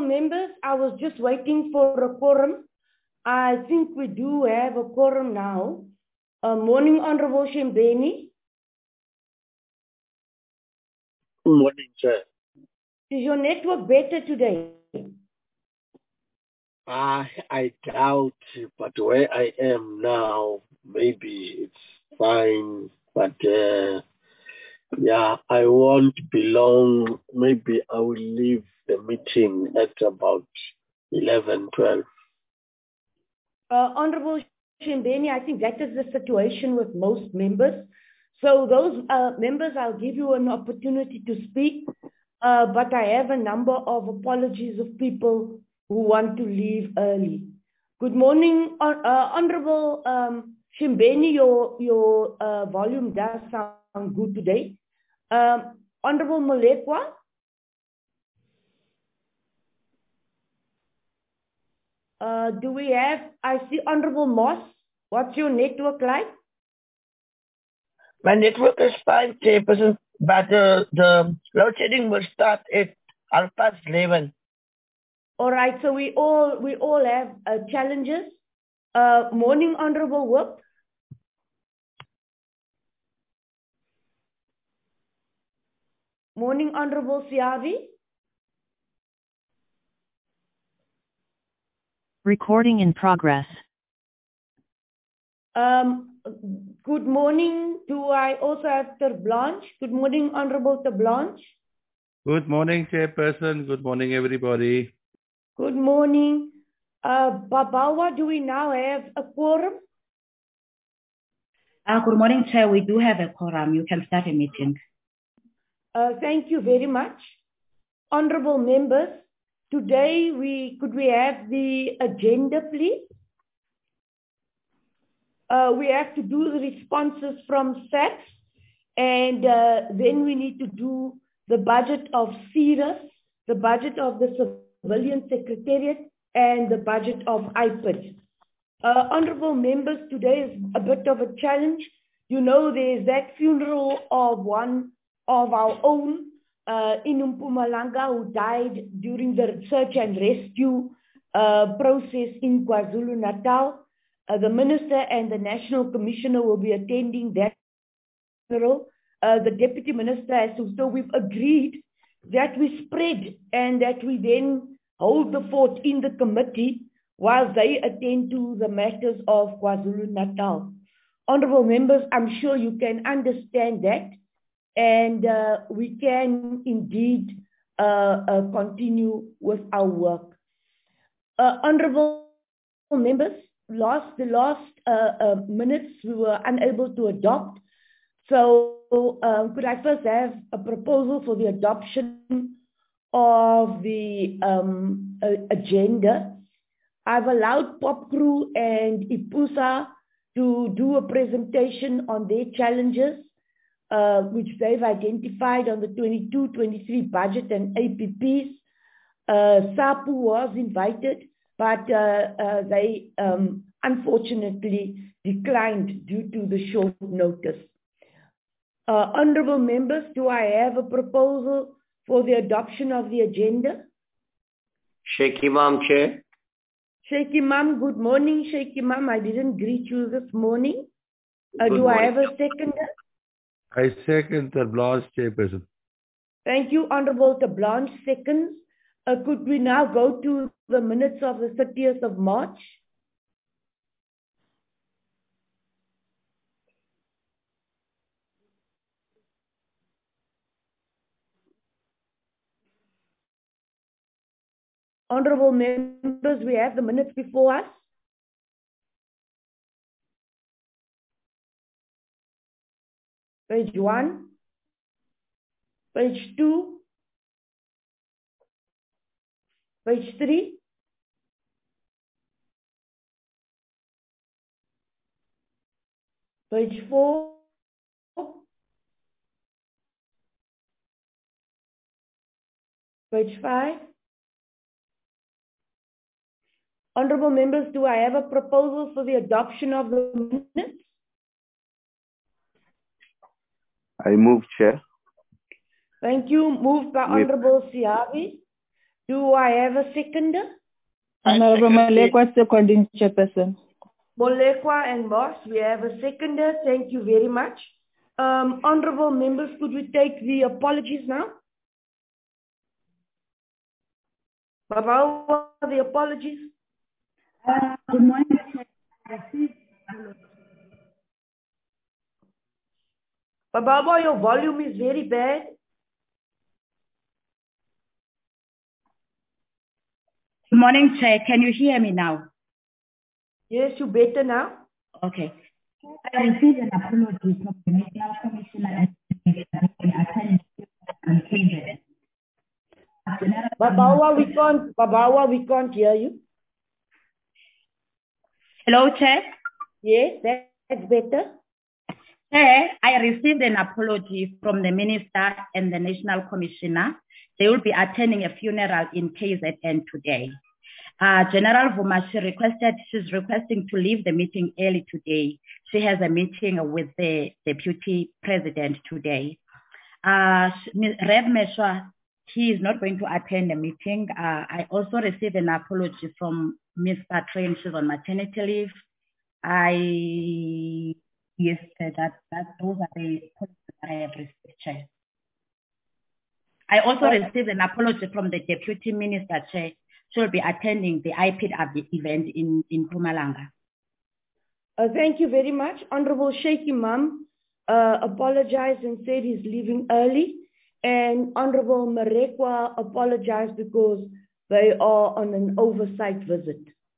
Honorable members, I was just waiting for a quorum. I think we do have a quorum now. Morning, Honorable Shembeni. Good morning, Chair. Is your network better today? I doubt, but where I am now, maybe it's fine. But yeah, I won't be long. Maybe I will leave the meeting at about 11, 12. Honorable Shembeni, I think that is the situation with most members. So those members, I'll give you an opportunity to speak, but I have a number of apologies of people who want to leave early. Good morning, Honorable Shembeni, your volume does sound good today. Honorable Molekwa. Do we have, I see Honorable Moss. What's your network like? My network is fine, Chairperson, but the load shedding will start at 11:30. All right, so we all have challenges. Morning, Honorable Work. Morning, Honorable Siavi. Recording in progress. Good morning. Do I also have Ter Blanche? Good morning, Honorable Ter Blanche. Good morning, Chairperson. Good morning, everybody. Good morning. Babawa, do we now have a quorum? Good morning, Chair. We do have a quorum. You can start a meeting. Thank you very much. Honorable members, today could we have the agenda, please? We have to do the responses from SACS, and then we need to do the budget of CIRUS, the budget of the Civilian Secretariat, and the budget of IPID. Honorable members, today is a bit of a challenge. You know, there's that funeral of one of our own in Mpumalanga who died during the search and rescue process in KwaZulu-Natal. The Minister and the National Commissioner will be attending that funeral. The Deputy Minister has to, so we've agreed that we spread and that we then hold the fort in the committee while they attend to the matters of KwaZulu-Natal. Honorable members, I'm sure you can understand that, and we can indeed continue with our work. Honorable members, the last minutes we were unable to adopt. So could I first have a proposal for the adoption of the agenda? I've allowed PopCrew and IPUSA to do a presentation on their challenges, which they've identified on the 22-23 budget and APPs. SAPU was invited, but they unfortunately declined due to the short notice. Honorable members, do I have a proposal for the adoption of the agenda? Sheikh Imam, Chair. Sheikh Imam, good morning, Sheikh Imam. I didn't greet you this morning. Do morning. I have a seconder? I second Ter Blanche, Chairperson. Thank you, Honorable Ter Blanche, seconds. Could we now go to the minutes of the 30th of March? Honorable members, we have the minutes before us. Page 1, page 2, page 3, page 4, page 5. Honorable members, do I have a proposal for the adoption of the minutes? I move, Chair. Thank you. Moved by Honorable Siavi. Do I have a seconder? Honorable Molekwa, seconding Chairperson. Molekwa and Boss, we have a seconder. Thank you very much. Honorable members, could we take the apologies now? Baba, the apologies. Good morning. Baba, your volume is very bad. Good morning, Chair. Can you hear me now? Yes, you better now. Okay. I received an apology from the National Commissioner and KZN. Babawa, we can't hear you. Hello, Chair. Yes, that's better. Chair, I received an apology from the Minister and the National Commissioner. They will be attending a funeral in KZN today. General Vuma, she's requesting to leave the meeting early today. She has a meeting with the Deputy President today. Rev Meshwa, he is not going to attend the meeting. I also received an apology from Ms. Patrin. She's on maternity leave. Yes, those are the apologies I have received, Chair. I also received an apology from the Deputy Minister, Chair. She will be attending the IPID event in Mpumalanga. Thank you very much. Honorable Sheikh Imam apologized and said he's leaving early. And Honorable Molekwa apologized because they are on an oversight visit.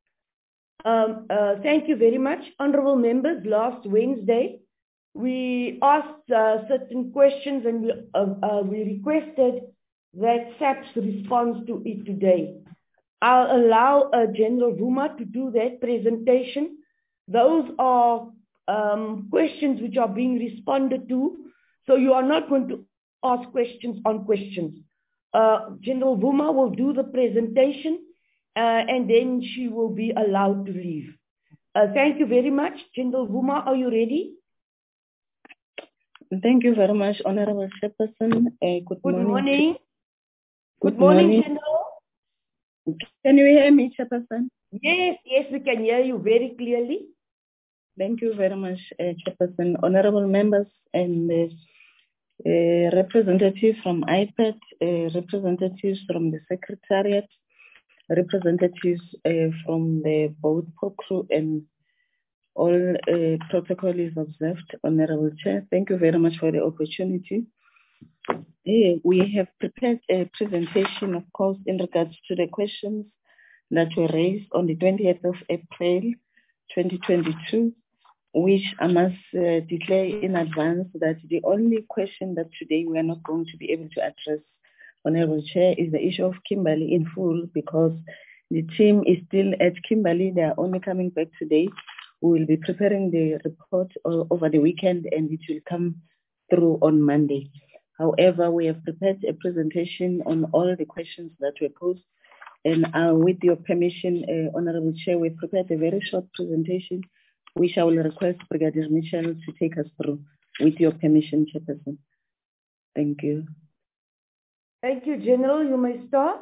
Thank you very much. Honorable members, last Wednesday, we asked certain questions and we requested that SAPS responds to it today. I'll allow General Vuma to do that presentation. Those are questions which are being responded to. So you are not going to ask questions on questions. General Vuma will do the presentation and then she will be allowed to leave. Thank you very much. General Vuma, are you ready? Thank you very much, Honorable Chairperson. Good morning. Good morning, General. Can you hear me, Chairperson? Yes, we can hear you very clearly. Thank you very much, Chairperson. Honorable members and representatives from IPAD, representatives from the Secretariat, representatives from the board crew, and all protocol is observed. Honorable Chair, thank you very much for the opportunity. We have prepared a presentation, of course, in regards to the questions that were raised on the 20th of April, 2022, which I must declare in advance that the only question that today we are not going to be able to address, Honorable Chair, is the issue of Kimberley in full, because the team is still at Kimberley. They are only coming back today. We will be preparing the report over the weekend and it will come through on Monday. However, we have prepared a presentation on all the questions that were posed. And with your permission, Honorable Chair, we've prepared a very short presentation, which I will request Brigadier Mitchell to take us through. With your permission, Chairperson. Thank you. Thank you, General. You may start.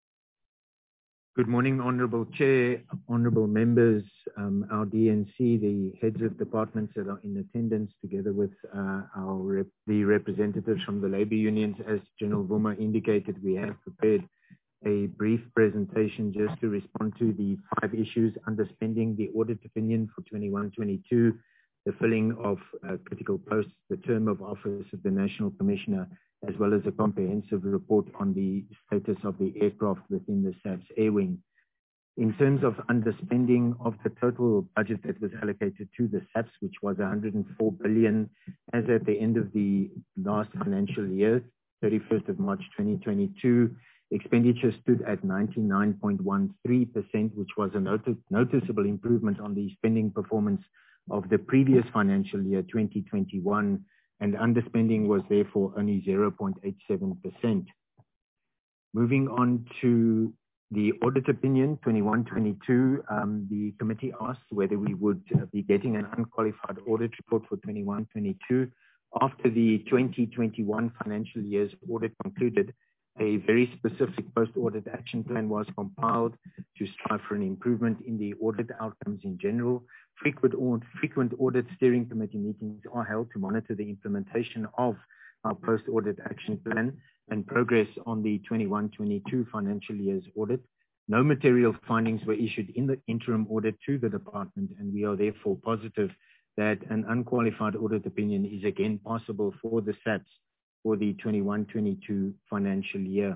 Good morning, Honorable Chair, Honorable members, our DNC, the heads of departments that are in attendance, together with the representatives from the labor unions. As General Vuma indicated, we have prepared a brief presentation just to respond to the 5 issues: underspending, the audit opinion for 21-22, the filling of critical posts, the term of office of the National Commissioner, as well as a comprehensive report on the status of the aircraft within the SAPS Air Wing. In terms of underspending of the total budget that was allocated to the SAPS, which was 104 billion, as at the end of the last financial year, 31st of March 2022, expenditure stood at 99.13%, which was a noticeable improvement on the spending performance of the previous financial year, 2021, and underspending was therefore only 0.87%. Moving on to the audit opinion, 21-22, the committee asked whether we would be getting an unqualified audit report for 21-22. After the 2021 financial year's audit concluded, A very specific post-audit action plan was compiled to strive for an improvement in the audit outcomes in general. Frequent audit steering committee meetings are held to monitor the implementation of our post-audit action plan and progress on the 21-22 financial year's audit. No material findings were issued in the interim audit to the department, and we are therefore positive that an unqualified audit opinion is again possible for the SAPS for the 21-22 financial year.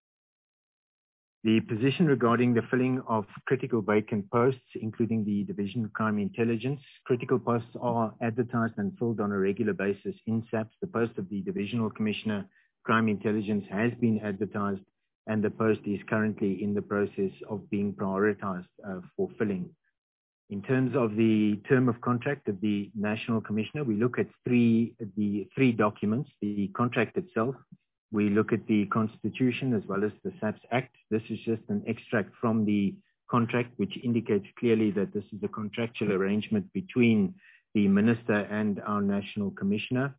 The position regarding the filling of critical vacant posts, including the Division of Crime Intelligence. Critical posts are advertised and filled on a regular basis in SAPS. The post of the Divisional Commissioner Crime Intelligence has been advertised, and the post is currently in the process of being prioritized for filling. In terms of the term of contract of the National Commissioner, we look at the three documents: the contract itself, we look at the Constitution as well as the SAPS Act. This is just an extract from the contract, which indicates clearly that this is a contractual arrangement between the Minister and our National Commissioner.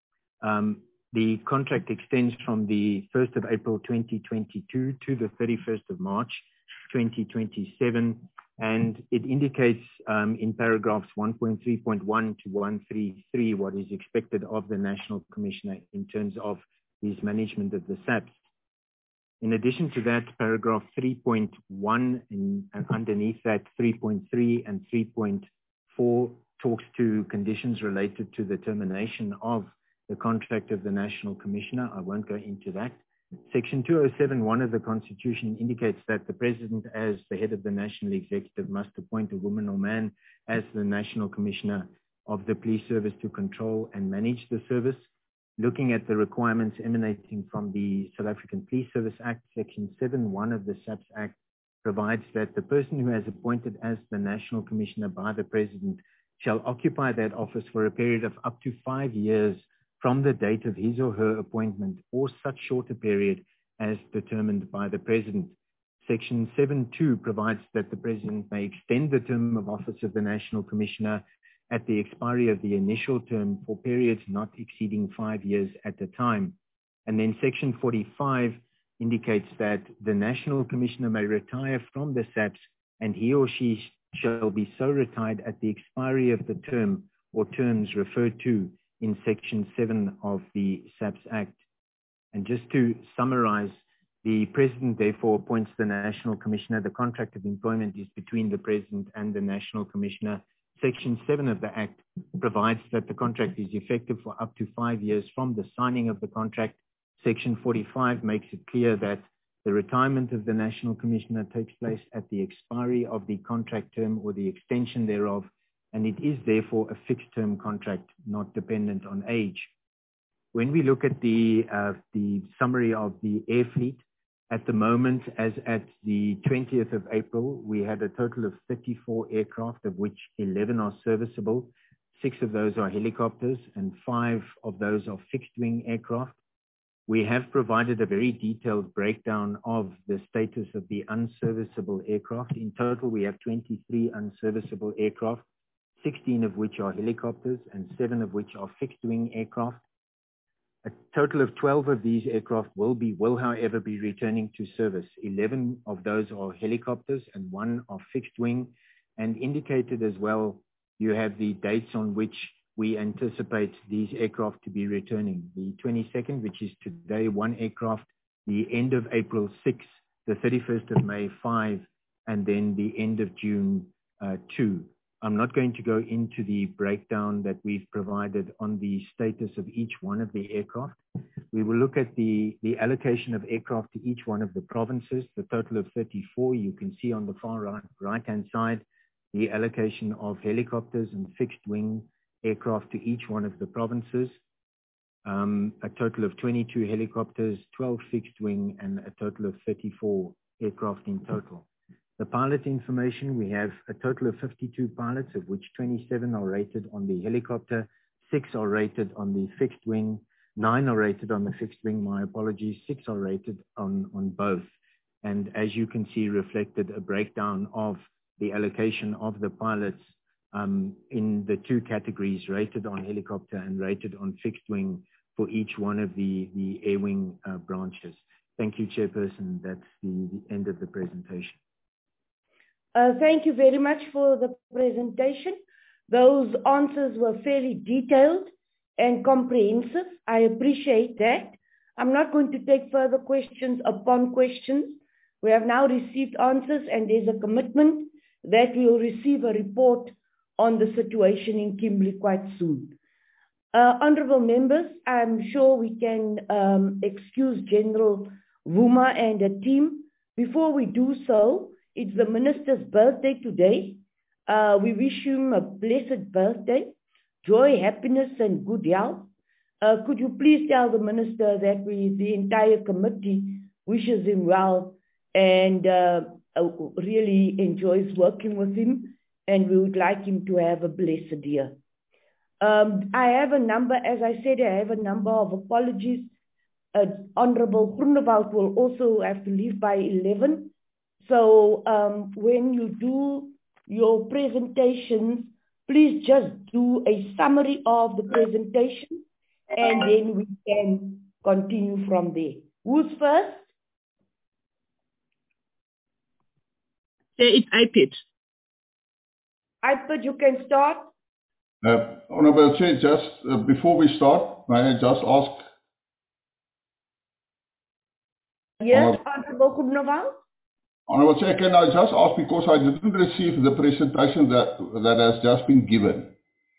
The contract extends from the 1st of April 2022 to the 31st of March 2027, and it indicates in paragraphs 1.3.1 to 133 what is expected of the National Commissioner in terms of his management of the SAPS. In addition to that, paragraph 3.1 and underneath that 3.3 and 3.4 talks to conditions related to the termination of the contract of the National Commissioner. I won't go into that. Section 207(1) of the Constitution indicates that the President, as the head of the National Executive, must appoint a woman or man as the National Commissioner of the Police Service to control and manage the service. Looking at the requirements emanating from the South African Police Service Act, Section 7(1) of the SAPS Act provides that the person who is appointed as the National Commissioner by the President shall occupy that office for a period of up to 5 years from the date of his or her appointment, or such shorter period as determined by the President. Section 7(2) provides that the President may extend the term of office of the National Commissioner at the expiry of the initial term for periods not exceeding 5 years at a time. And then Section 45 indicates that the National Commissioner may retire from the SAPS, and he or she shall be so retired at the expiry of the term or terms referred to in Section 7 of the SAPS Act. And just to summarize, the President therefore appoints the National Commissioner. The contract of employment is between the President and the National Commissioner. Section 7 of the Act provides that the contract is effective for up to 5 years from the signing of the contract. Section 45 makes it clear that the retirement of the National Commissioner takes place at the expiry of the contract term or the extension thereof, and it is therefore a fixed term contract, not dependent on age. When we look at the summary of the air fleet, at the moment, as at the 20th of April, we had a total of 34 aircraft, of which 11 are serviceable. 6 of those are helicopters and 5 of those are fixed-wing aircraft. We have provided a very detailed breakdown of the status of the unserviceable aircraft. In total, we have 23 unserviceable aircraft, 16 of which are helicopters and 7 of which are fixed-wing aircraft. A total of 12 of these aircraft will however be returning to service. 11 of those are helicopters and 1 are fixed-wing, and indicated as well, you have the dates on which we anticipate these aircraft to be returning. The 22nd, which is today, 1 aircraft, the end of April 6, the 31st of May 5, and then the end of June 2. I'm not going to go into the breakdown that we've provided on the status of each one of the aircraft. We will look at the allocation of aircraft to each one of the provinces, the total of 34. You can see on the far right-hand side, the allocation of helicopters and fixed-wing aircraft to each one of the provinces. A total of 22 helicopters, 12 fixed-wing, and a total of 34 aircraft in total. The pilot information, we have a total of 52 pilots, of which 27 are rated on the helicopter, 6 are rated on the fixed wing, 9 are rated on the fixed wing, my apologies, 6 are rated on both. And as you can see reflected, a breakdown of the allocation of the pilots in the 2 categories, rated on helicopter and rated on fixed wing for each one of the air wing branches. thank you, Chairperson. That's the end of the presentation. Thank you very much for the presentation. Those answers were fairly detailed and comprehensive. I appreciate that. I'm not going to take further questions upon questions. We have now received answers, and there's a commitment that we will receive a report on the situation in Kimberley quite soon. Honorable members, I'm sure we can excuse General Vuma and the team. Before we do so, it's the Minister's birthday today. We wish him a blessed birthday, joy, happiness, and good health. Could you please tell the Minister that the entire committee wishes him well and really enjoys working with him, and we would like him to have a blessed year. I have a number, as I said, I have a number of apologies. Honorable Groenewald will also have to leave by 11. So when you do your presentations, please just do a summary of the presentation, and then we can continue from there. Who's first? It's IPID. IPID, you can start. Honorable Chair, just before we start, may I just ask? Yes, Honorable Groenewald. Honorable Chair, can I just ask, because I didn't receive the presentation that has just been given.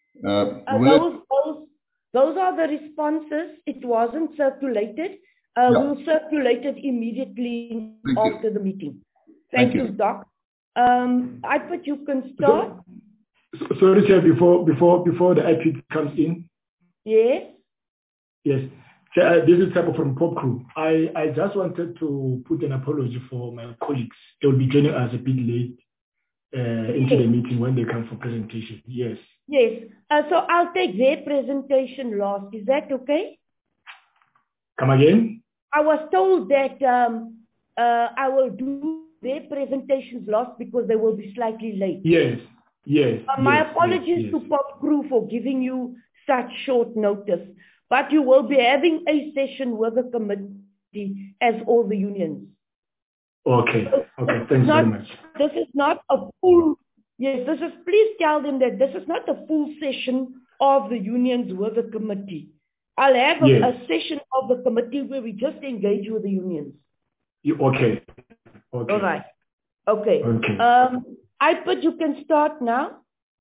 Those are the responses. It wasn't circulated. We'll circulate it immediately after the meeting. Thank you, Doc. IPID, you can start. Sorry, Chair, before the IPID comes in. Yes. Yes. Chair, this is Tabo from Pop Crew. I just wanted to put an apology for my colleagues. They will be joining us a bit late into the meeting when they come for presentation. Yes. Yes. So I'll take their presentation last. Is that okay? Come again? I was told that I will do their presentations last because they will be slightly late. Yes. Yes. My apologies to Pop Crew for giving you such short notice, but you will be having a session with the committee as all the unions. Okay. Okay. Thanks very much. This is not a full. Yes. Please tell them that this is not a full session of the unions with the committee. I'll have a session of the committee where we just engage with the unions. Okay. All right. Okay. IPID, you can start now.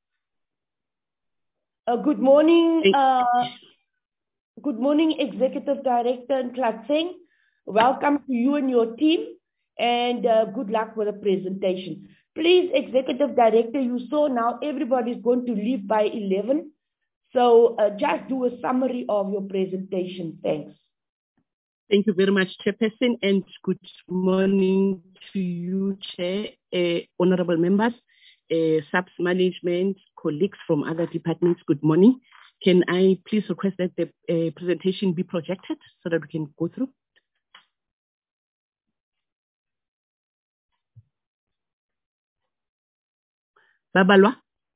Good morning. Good morning, Executive Director Nhlatseng. Welcome to you and your team, and good luck with the presentation. Please, Executive Director, you saw now everybody's going to leave by 11. So just do a summary of your presentation. Thanks. Thank you very much, Chairperson, and good morning to you, Chair, honorable members, subs management, colleagues from other departments. Good morning. Can I please request that the presentation be projected so that we can go through? Babalwa?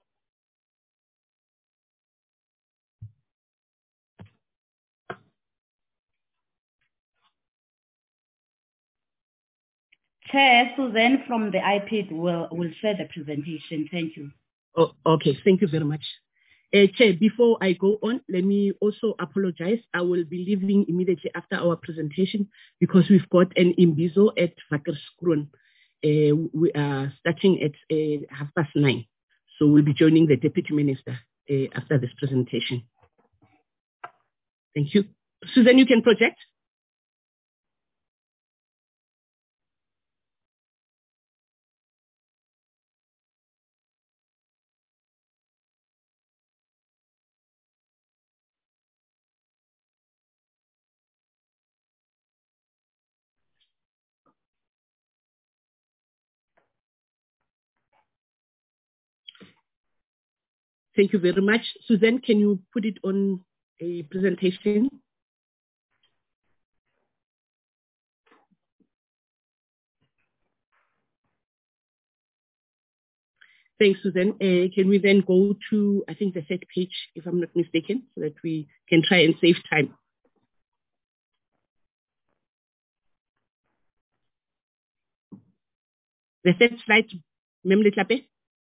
Chair, Suzanne from the IPID will share the presentation. Thank you. Oh, okay, thank you very much. Chair, before I go on, let me also apologize. I will be leaving immediately after our presentation because we've got an imbizo at Vakkerskroon. We are starting at 9:30. So we'll be joining the Deputy Minister after this presentation. Thank you. Susan, you can project. Thank you very much. Suzanne, can you put it on a presentation? Thanks, Suzanne. Can we then go to, I think, the third page, if I'm not mistaken, so that we can try and save time? The third slide, Mem Letlape.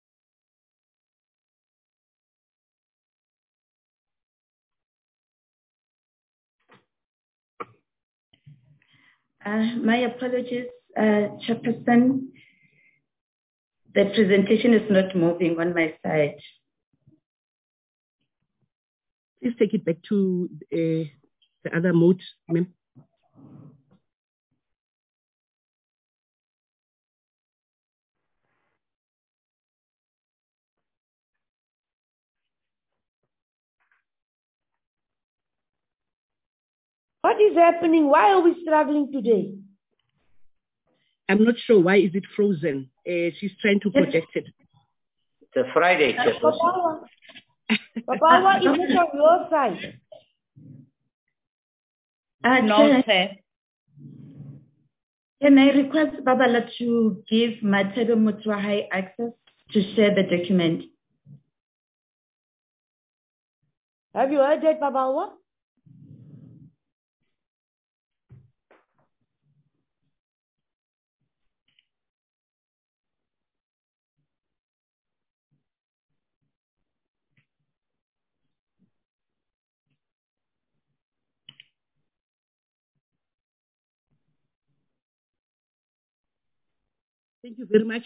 My apologies, Chairperson. The presentation is not moving on my side. Please take it back to the other mode, ma'am. What is happening? Why are we struggling today? I'm not sure why is it frozen. She's trying to project it. It's a Friday, Chairperson. Papa, is it on your side? No, sir. Can I request Babala to give Matebe Mutwahai access to share the document? Have you heard that, Babawa? Thank you very much.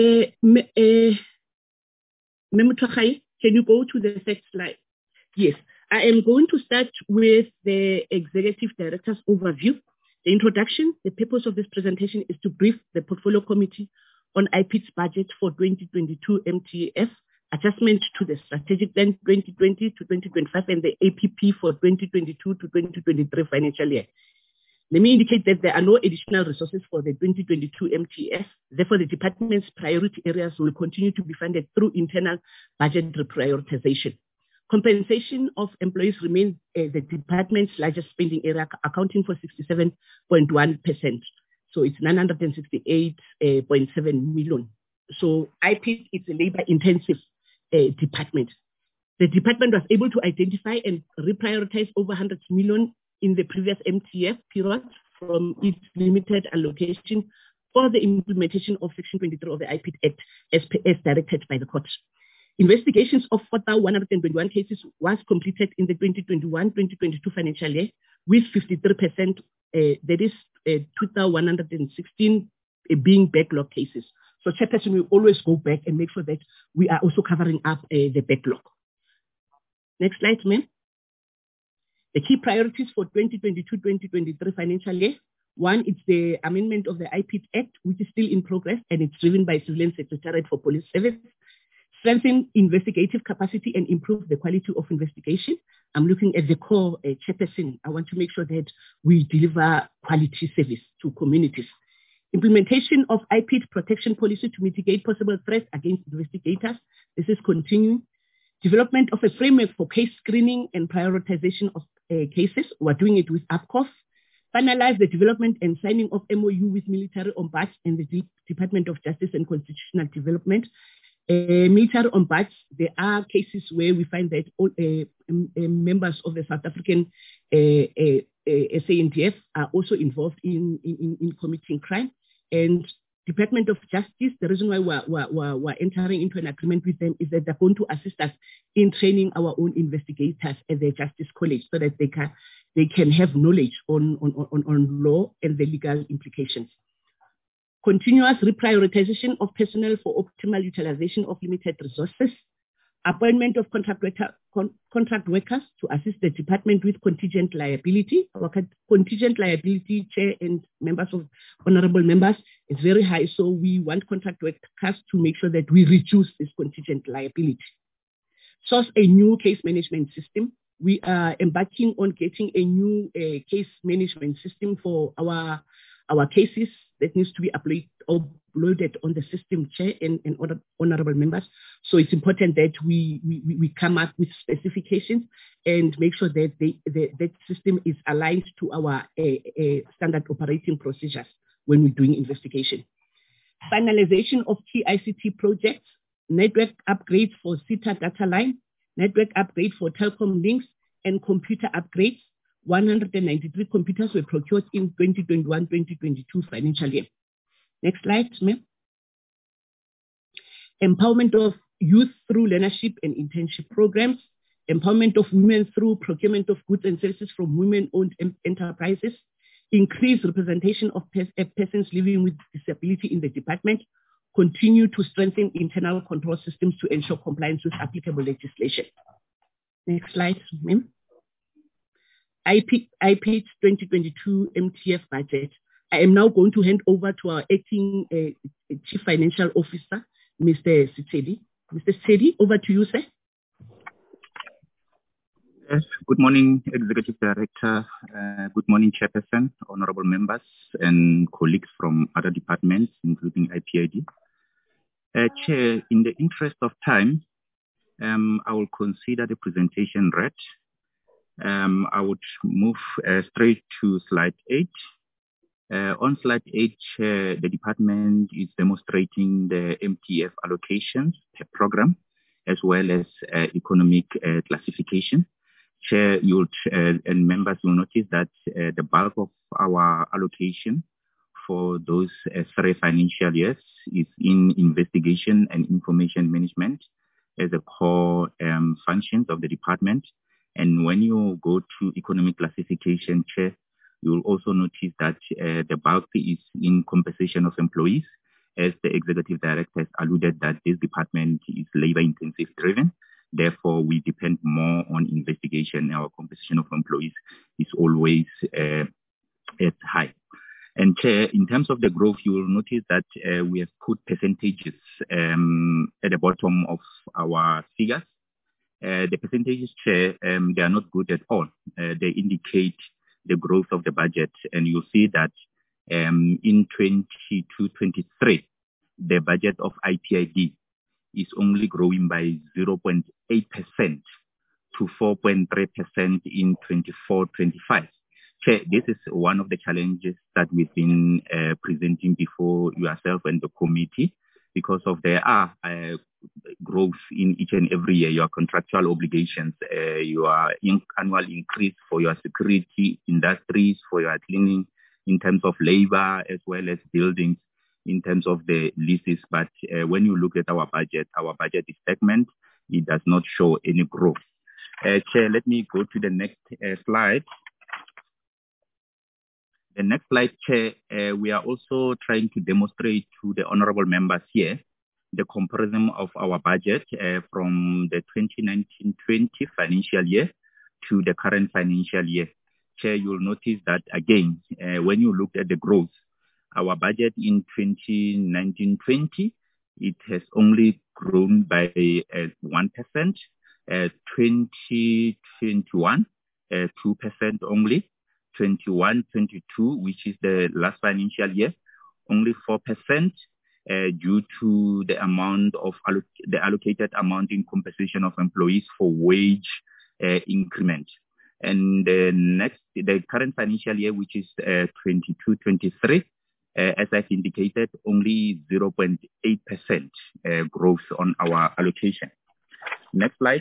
Memutwahai, can you go to the next slide? Yes, I am going to start with the Executive Director's overview. The introduction, the purpose of this presentation is to brief the Portfolio Committee on IPID's budget for 2022 MTF, adjustment to the Strategic Plan 2020 to 2025 and the APP for 2022 to 2023 financial year. Let me indicate that there are no additional resources for the 2022 MTF. Therefore, the department's priority areas will continue to be funded through internal budget reprioritization. Compensation of employees remains the department's largest spending area, accounting for 67.1%. So it's 968.7 million. So IPID is a labor-intensive department. The department was able to identify and reprioritize over 100 million in the previous MTF period from its limited allocation for the implementation of Section 23 of the IPID Act as directed by the court. Investigations of 4,121 cases was completed in the 2021-2022 financial year with 53%, that is 2,116 being backlog cases. So Chairperson will always go back and make sure that we are also covering up the backlog. Next slide, ma'am. The key priorities for 2022-2023 financial year. One, it's the amendment of the IPID Act, which is still in progress, and it's driven by Surveillance Secretariat for Police Service. Strengthen investigative capacity and improve the quality of investigation. I'm looking at the core Chairperson. I want to make sure that we deliver quality service to communities. Implementation of IPID protection policy to mitigate possible threats against investigators. This is continuing. Development of a framework for case screening and prioritization of cases. We're doing it with APCOF. Finalize the development and signing of MOU with military ombuds and the Department of Justice and Constitutional Development. Military ombuds, there are cases where we find that all members of the South African SANDF are also involved in committing crime. And Department of Justice, the reason why we're entering into an agreement with them is that they're going to assist us in training our own investigators at the Justice College so that they can have knowledge on law and the legal implications. Continuous reprioritization of personnel for optimal utilization of limited resources. Appointment of contract workers to assist the department with contingent liability. Our contingent liability, Chair and members of honorable members, is very high. So we want contract workers to make sure that we reduce this contingent liability. Source a new case management system. We are embarking on getting a new case management system for our cases that needs to be uploaded on the system, Chair and honorable members. So it's important that we come up with specifications and make sure that that system is aligned to our standard operating procedures when we're doing investigation. Finalization of key ICT projects, network upgrades for SITA data line, network upgrade for telecom links, and computer upgrades. 193 computers were procured in 2021-2022 financial year. Next slide, ma'am. empowerment of youth through learnership and internship programs, empowerment of women through procurement of goods and services from women-owned enterprises, increase representation of persons living with disability in the department, continue to strengthen internal control systems to ensure compliance with applicable legislation. Next slide, ma'am. IPH 2022 MTF budget. I am now going to hand over to our acting Chief Financial Officer, Mr. Sithedi. Mr. Sithedi, over to you, sir. Yes, good morning, Executive Director. Good morning, Chairperson, honorable members, and colleagues from other departments, including IPID. Chair, in the interest of time, I will consider the presentation read. I would move straight to slide 8. On slide 8, the department is demonstrating the MTF allocations per program, as well as economic classification. Chair, and members will notice that the bulk of our allocation for those 3 financial years is in investigation and information management as a core functions of the department. And when you go to economic classification, Chair, you'll also notice that the bulk is in compensation of employees, as the Executive Director has alluded that this department is labor-intensive driven. Therefore, we depend more on investigation. Our compensation of employees is always as high. And Chair, in terms of the growth, you will notice that we have put percentages at the bottom of our figures. The percentages, Chair, they are not good at all. They indicate the growth of the budget, and you'll see that in 22-23, the budget of IPID is only growing by 0.8% to 4.3% in 24-25. Chair, this is one of the challenges that we've been presenting before yourself and the committee, because of there are growth in each and every year, your contractual obligations, your annual increase for your security industries, for your cleaning in terms of labor, as well as buildings in terms of the leases. But when you look at our budget is stagnant. It does not show any growth. Chair, let me go to the next slide. The next slide, Chair, we are also trying to demonstrate to the honorable members here the comparison of our budget from the 2019-20 financial year to the current financial year. Chair, you'll notice that again, when you look at the growth, our budget in 2019-20, it has only grown by 1%, 2021, 2% only, 21-22, which is the last financial year, only 4%, due to the amount of the allocated amount in compensation of employees for wage increment. And the current financial year, which is 22-23, as I've indicated, only 0.8% growth on our allocation. Next slide.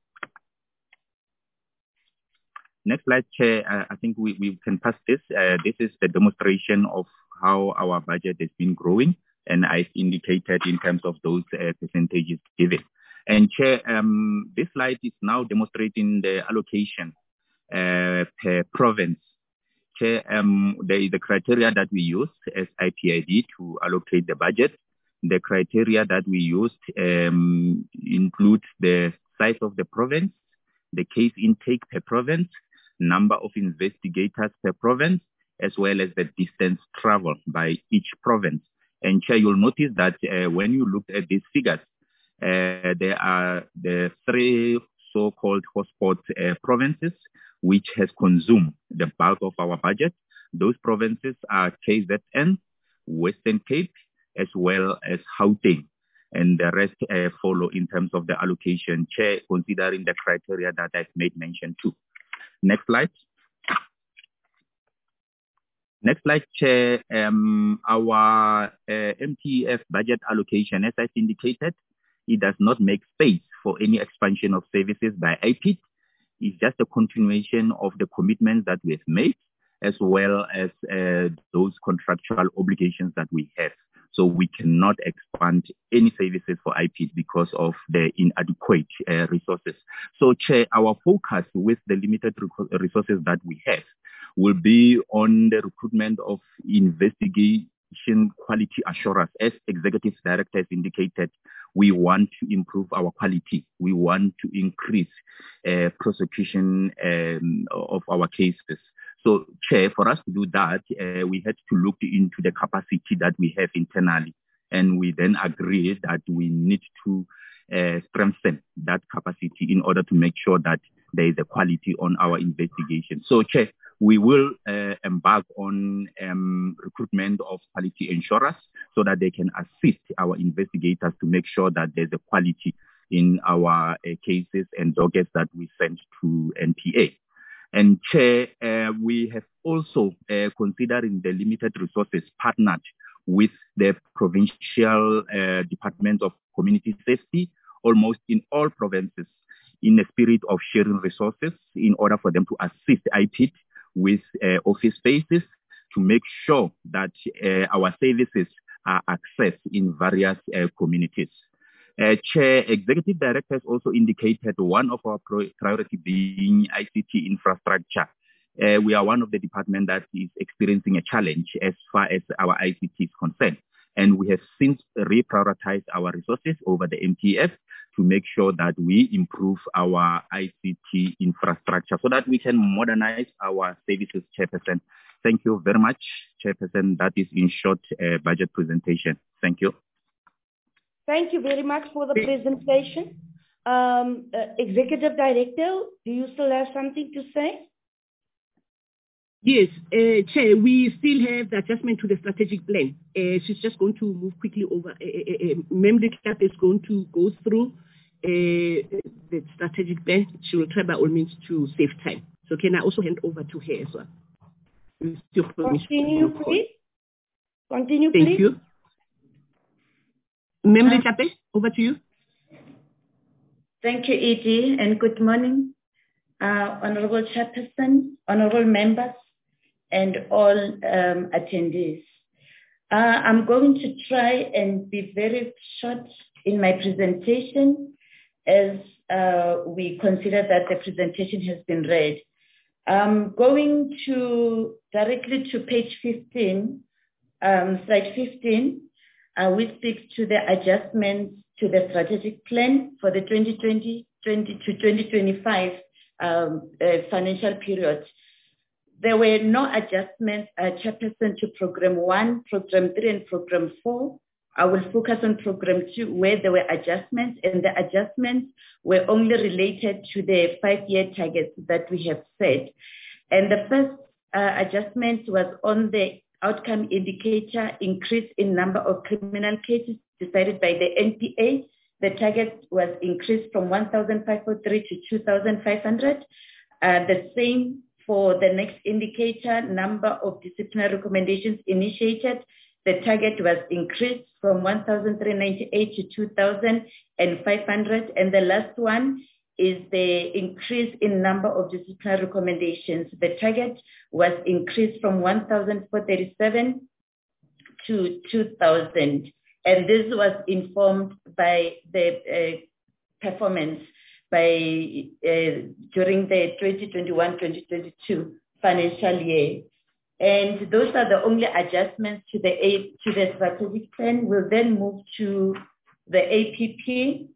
Next slide, Chair. I think we can pass this. This is the demonstration of how our budget has been growing, and I've indicated in terms of those percentages given. And Chair, this slide is now demonstrating the allocation per province. Chair, there is the criteria that we use as IPID to allocate the budget. The criteria that we used include the size of the province, the case intake per province, number of investigators per province, as well as the distance traveled by each province. And Chair, you'll notice that when you look at these figures, there are the 3 so-called hotspot provinces, which has consumed the bulk of our budget. Those provinces are KZN, Western Cape, as well as Gauteng. And the rest follow in terms of the allocation, Chair, considering the criteria that I've made mention to. Next slide. Next slide, Chair. Our MTF budget allocation, as I've indicated, it does not make space for any expansion of services by IPID. It's just a continuation of the commitments that we've made, as well as those contractual obligations that we have. So we cannot expand any services for IPs because of the inadequate resources. So, Chair, our focus with the limited resources that we have will be on the recruitment of investigation quality assurance. As Executive Director has indicated, we want to improve our quality. We want to increase prosecution of our cases. So, Chair, for us to do that, we had to look into the capacity that we have internally. And we then agreed that we need to strengthen that capacity in order to make sure that there is a quality on our investigation. So, Chair, we will embark on recruitment of quality insurers so that they can assist our investigators to make sure that there's a quality in our cases and dockets that we send to NPA. And Chair, we have also, considering the limited resources, partnered with the Provincial Department of Community Safety, almost in all provinces, in the spirit of sharing resources in order for them to assist IPID with office spaces to make sure that our services are accessed in various communities. Chair, Executive Director has also indicated one of our priority being ICT infrastructure. We are one of the departments that is experiencing a challenge as far as our ICT is concerned. And we have since reprioritized our resources over the MTF to make sure that we improve our ICT infrastructure so that we can modernize our services, Chairperson. Thank you very much, Chairperson. That is in short budget presentation. Thank you. Thank you very much for the presentation. Executive Director, do you still have something to say? Yes, Chair, we still have the adjustment to the strategic plan. She's just going to move quickly over. Member Club is going to go through the strategic plan. She will try by all means to save time. So can I also hand over to her as well? Continue, please. Continue, please. Thank you. Member Chape, over to you. Thank you, Edie, and good morning, Honorable Chairperson, honorable members, and all attendees. I'm going to try and be very short in my presentation as we consider that the presentation has been read. I'm going directly to page 15, slide 15, which speaks to the adjustments to the strategic plan for the 2020 to 2025 financial period. There were no adjustments, Chairperson, to Program 1, Program 3, and Program 4. I will focus on Program 2, where there were adjustments, and the adjustments were only related to the 5-year targets that we have set. And the first adjustment was on the outcome indicator, increase in number of criminal cases decided by the NPA. The target was increased from 1,503 to 2,500. The same for the next indicator, number of disciplinary recommendations initiated. The target was increased from 1,398 to 2,500. And the last one is the increase in number of disciplinary recommendations. The target was increased from 1,437 to 2,000. And this was informed by the performance during the 2021-2022 financial year. And those are the only adjustments to the strategic plan. We'll then move to the APP.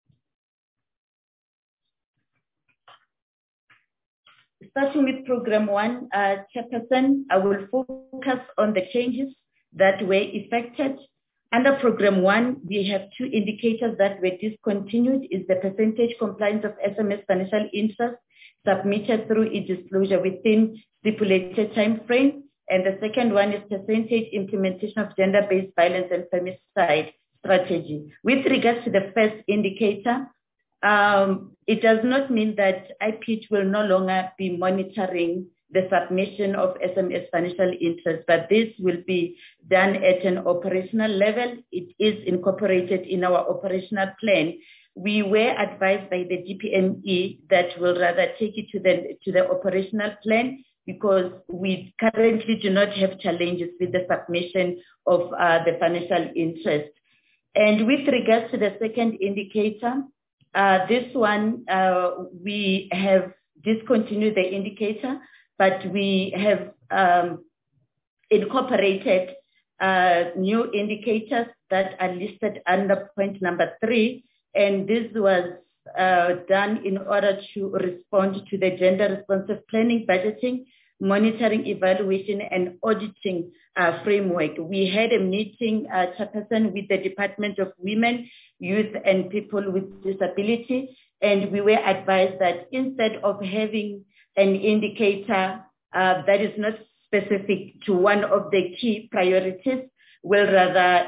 Starting with Program 1, Chairperson, I will focus on the changes that were effected. Under Program 1, we have 2 indicators that were discontinued, is the percentage compliance of SMS financial interest submitted through e-disclosure within stipulated time frame. And the second one is percentage implementation of gender-based violence and femicide strategy. With regards to the first indicator, it does not mean that IPID will no longer be monitoring the submission of SMS financial interest, but this will be done at an operational level. It is incorporated in our operational plan. We were advised by the DPME that we'll rather take it to the operational plan because we currently do not have challenges with the submission of the financial interest. And with regards to the second indicator, this one, we have discontinued the indicator, but we have incorporated new indicators that are listed under point number 3. And this was done in order to respond to the gender responsive planning, budgeting, monitoring, evaluation, and auditing framework. We had a meeting, Chairperson, with the Department of Women, Youth, and People with Disability, and we were advised that instead of having an indicator that is not specific to one of the key priorities, we'll rather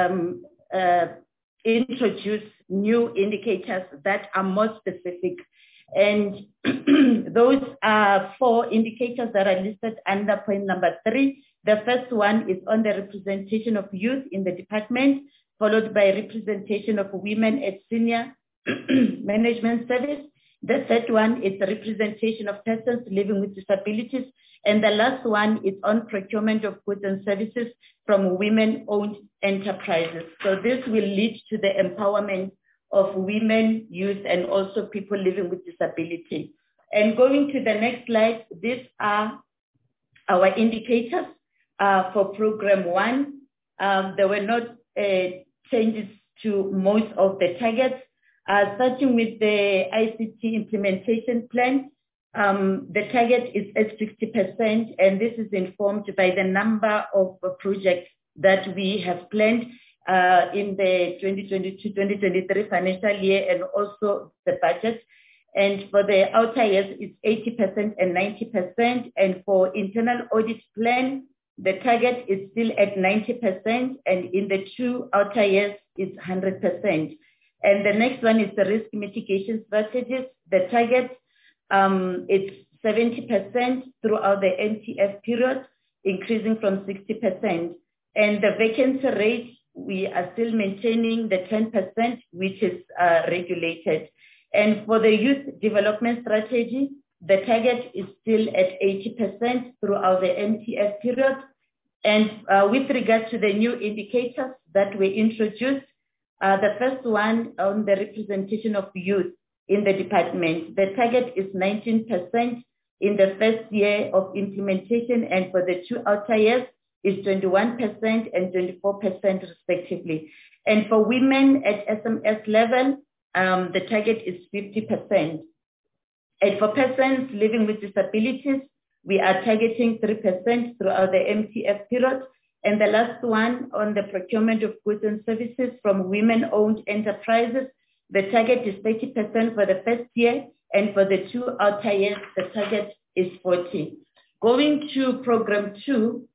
introduce new indicators that are more specific. And those are 4 indicators that are listed under point number 3. The first one is on the representation of youth in the department, followed by representation of women at senior management service. The third one is the representation of persons living with disabilities. And the last one is on procurement of goods and services from women-owned enterprises. So this will lead to the empowerment of women, youth, and also people living with disability. And going to the next slide, these are our indicators for program 1. There were not changes to most of the targets. Starting with the ICT implementation plan, the target is at 60%, and this is informed by the number of projects that we have planned in the 2022-2023 financial year, and also the budget. And for the outer years, it's 80% and 90%. And for internal audit plan, the target is still at 90%, and in the 2 outer years, it's 100%. And the next one is the risk mitigation strategies. The target, it's 70% throughout the NTF period, increasing from 60%. And the vacancy rate, we are still maintaining the 10%, which is regulated. And for the youth development strategy, the target is still at 80% throughout the NTF period. And with regards to the new indicators that were introduced, the first one on the representation of youth in the department, the target is 19% in the first year of implementation, and for the 2 outer years is 21% and 24% respectively. And for women at SMS level, the target is 50%. And for persons living with disabilities, we are targeting 3% throughout the MTF period. And the last one on the procurement of goods and services from women-owned enterprises, the target is 30% for the first year, and for the 2 outer years, the target is 40. Going to program 2,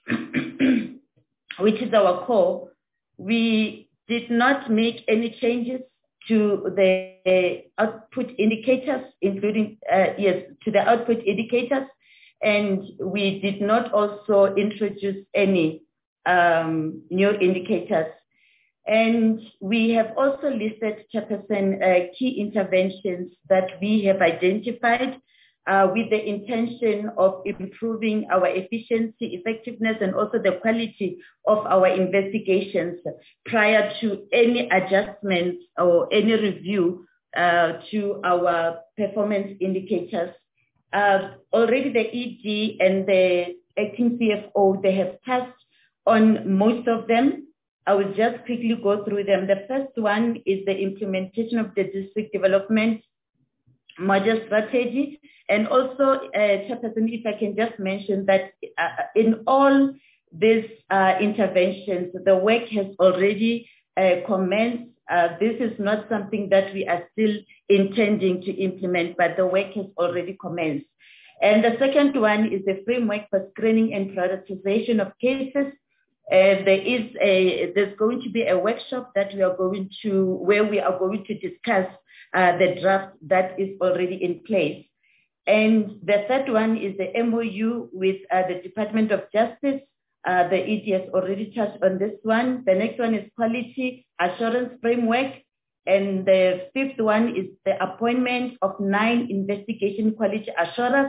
which is our core, we did not make any changes to the output indicators, including, to the output indicators, and we did not also introduce any new indicators. And we have also listed, Chairperson, key interventions that we have identified with the intention of improving our efficiency, effectiveness, and also the quality of our investigations prior to any adjustments or any review to our performance indicators. Already the ED and the acting CFO, they have touched on most of them. I will just quickly go through them. The first one is the implementation of the district development model strategy. And also, Chairperson, if I can just mention that in all these interventions, the work has already commenced. This is not something that we are still intending to implement, but the work has already commenced. And the second one is the framework for screening and prioritization of cases. There's going to be a workshop that we are going to, where we are going to discuss the draft that is already in place. And the third one is the MOU with the Department of Justice. The ED has already touched on this one. The next one is quality assurance framework. And the fifth one is the appointment of 9 investigation quality assurers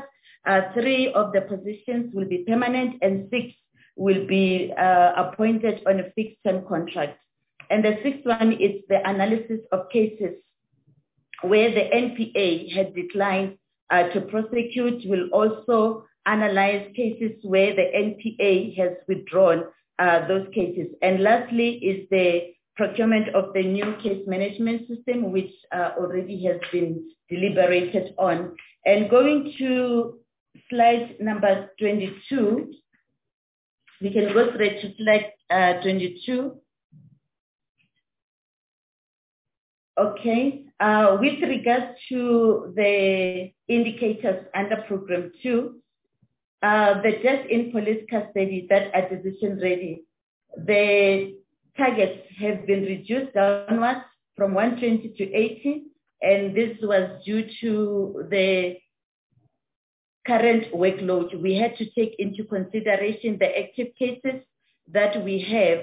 3 of the positions will be permanent and 6 will be appointed on a fixed term contract. And the 6th one is the analysis of cases where the NPA had declined to prosecute. Will also analyze cases where the NPA has withdrawn those cases. And lastly is the procurement of the new case management system, which already has been deliberated on. And going to slide number 22, we can go straight to slide 22. Okay, with regards to the indicators under program 2, the deaths in police custody that are decision ready, the targets have been reduced downwards from 120 to 80, and this was due to the current workload. We had to take into consideration the active cases that we have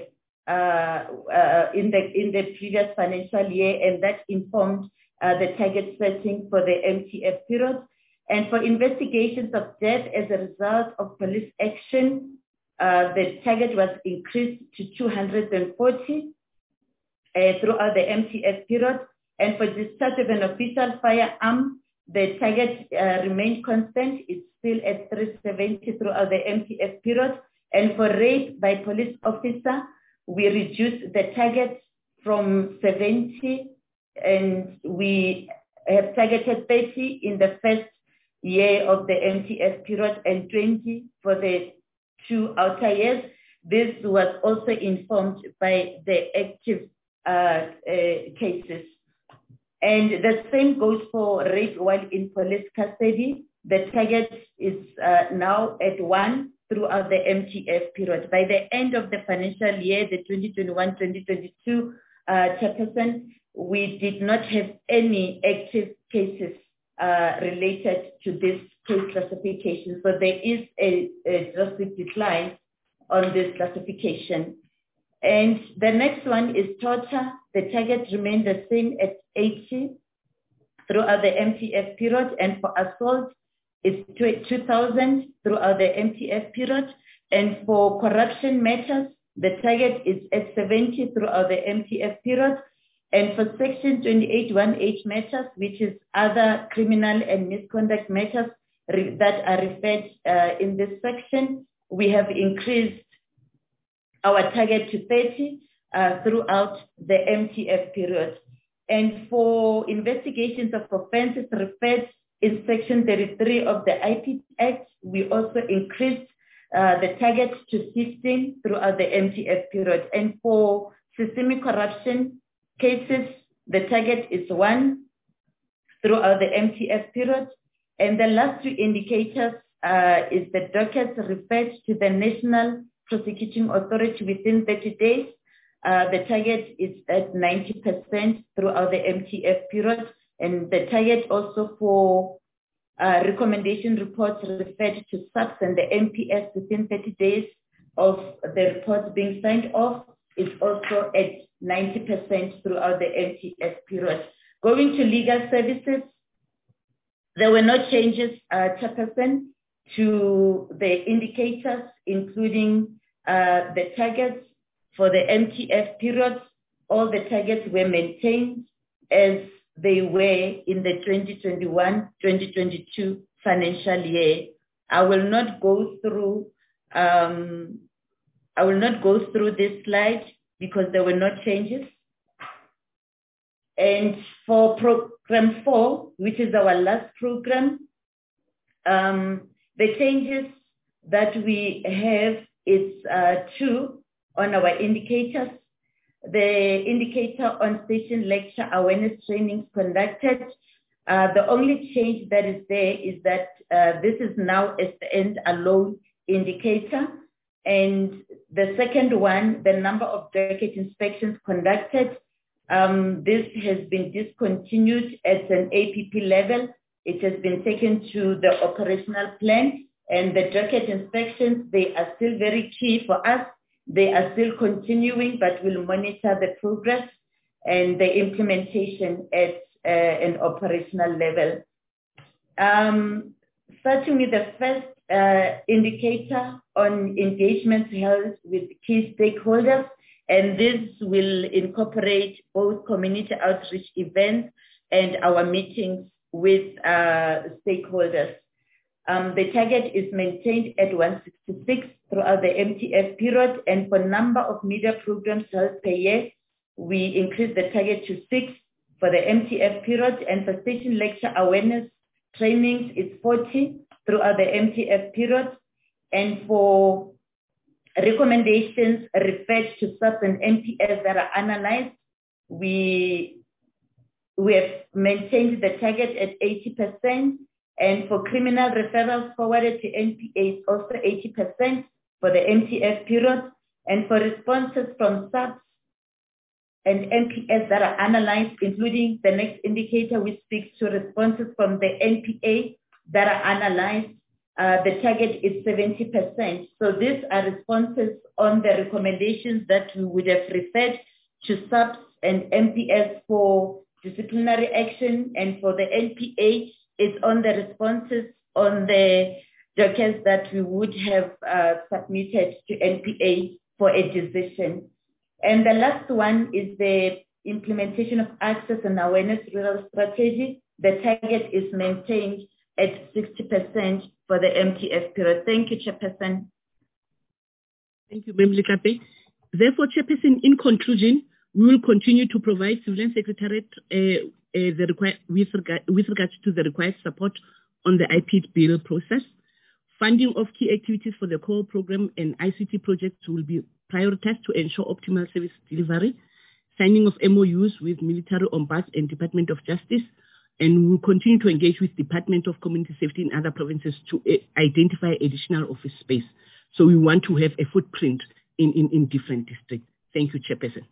in the previous financial year, and that informed the target setting for the MTF period. And for investigations of death as a result of police action, the target was increased to 240 throughout the MTF period. And for discharge of an official firearm, the target remained constant. It's still at 370 throughout the MTF period. And for rape by police officer, we reduced the target from 70, and we have targeted 30 in the first year of the MTF period and 20 for the 2 outer years. This was also informed by the active cases. And the same goes for rape while in police custody. The target is now at 1 throughout the MTF period. By the end of the financial year, the 2021-2022 chairperson, we did not have any active cases related to this case classification. So there is a drastic decline on this classification. And the next one is torture. The target remained the same at 80 throughout the MTF period, and for assault, it's 2,000 throughout the MTF period. And for corruption matters, the target is at 70 throughout the MTF period. And for Section 28(1)H matters, which is other criminal and misconduct matters that are referred in this section, we have increased our target to 30 throughout the MTF period. And for investigations of offenses referred in Section 33 of the IP Act, we also increased the target to 15 throughout the MTF period. And for systemic corruption cases, the target is 1 throughout the MTF period. And the last 2 indicators is the dockets referred to the National Prosecuting Authority within 30 days. The target is at 90% throughout the MTF period. And the target also for recommendation reports referred to SAPS and the MPS within 30 days of the reports being signed off is also at 90% throughout the MTF period. Going to legal services, there were no changes, Chairperson, to the indicators, including the targets for the MTF period. All the targets were maintained as they were in the 2021-2022 financial year. I will not go through this slide because there were no changes. And for program 4, which is our last program, the changes that we have is 2 on our indicators. The indicator on station lecture awareness trainings conducted. The only change that is there is that this is now a stand-alone indicator. And the second one, the number of docket inspections conducted, this has been discontinued at an APP level. It has been taken to the operational plan, and the docket inspections, they are still very key for us. They are still continuing, but we'll monitor the progress and the implementation at an operational level. Starting with the first indicator on engagement held with key stakeholders, and this will incorporate both community outreach events and our meetings with stakeholders. The target is maintained at 166 throughout the MTF period, and for number of media programs held per year, we increased the target to 6 for the MTF period, and for station lecture awareness trainings is 40 throughout the MTF period, and for recommendations referred to subs and MPS that are analyzed, we have maintained the target at 80%, and for criminal referrals forwarded to NPA, also 80% for the MTF period, and for responses from subs and MPS that are analyzed, including the next indicator which speaks to responses from the NPA that are analyzed, the target is 70%. So these are responses on the recommendations that we would have referred to subs and MPS for disciplinary action, and for the NPA, it's on the responses on the dockets that we would have submitted to NPA for a decision. And the last one is the implementation of access and awareness rural strategy. The target is maintained at 60% for the MTF period. Thank you, Chairperson. Thank you, Member Lekape. Therefore, Chairperson, in conclusion, we will continue to provide Civilian Secretariat with regards to the required support on the IP bill process. Funding of key activities for the core program and ICT projects will be prioritized to ensure optimal service delivery. Signing of MOUs with military ombuds and Department of Justice, and we will continue to engage with Department of Community Safety in other provinces to identify additional office space. So we want to have a footprint in different districts. Thank you, Chairperson.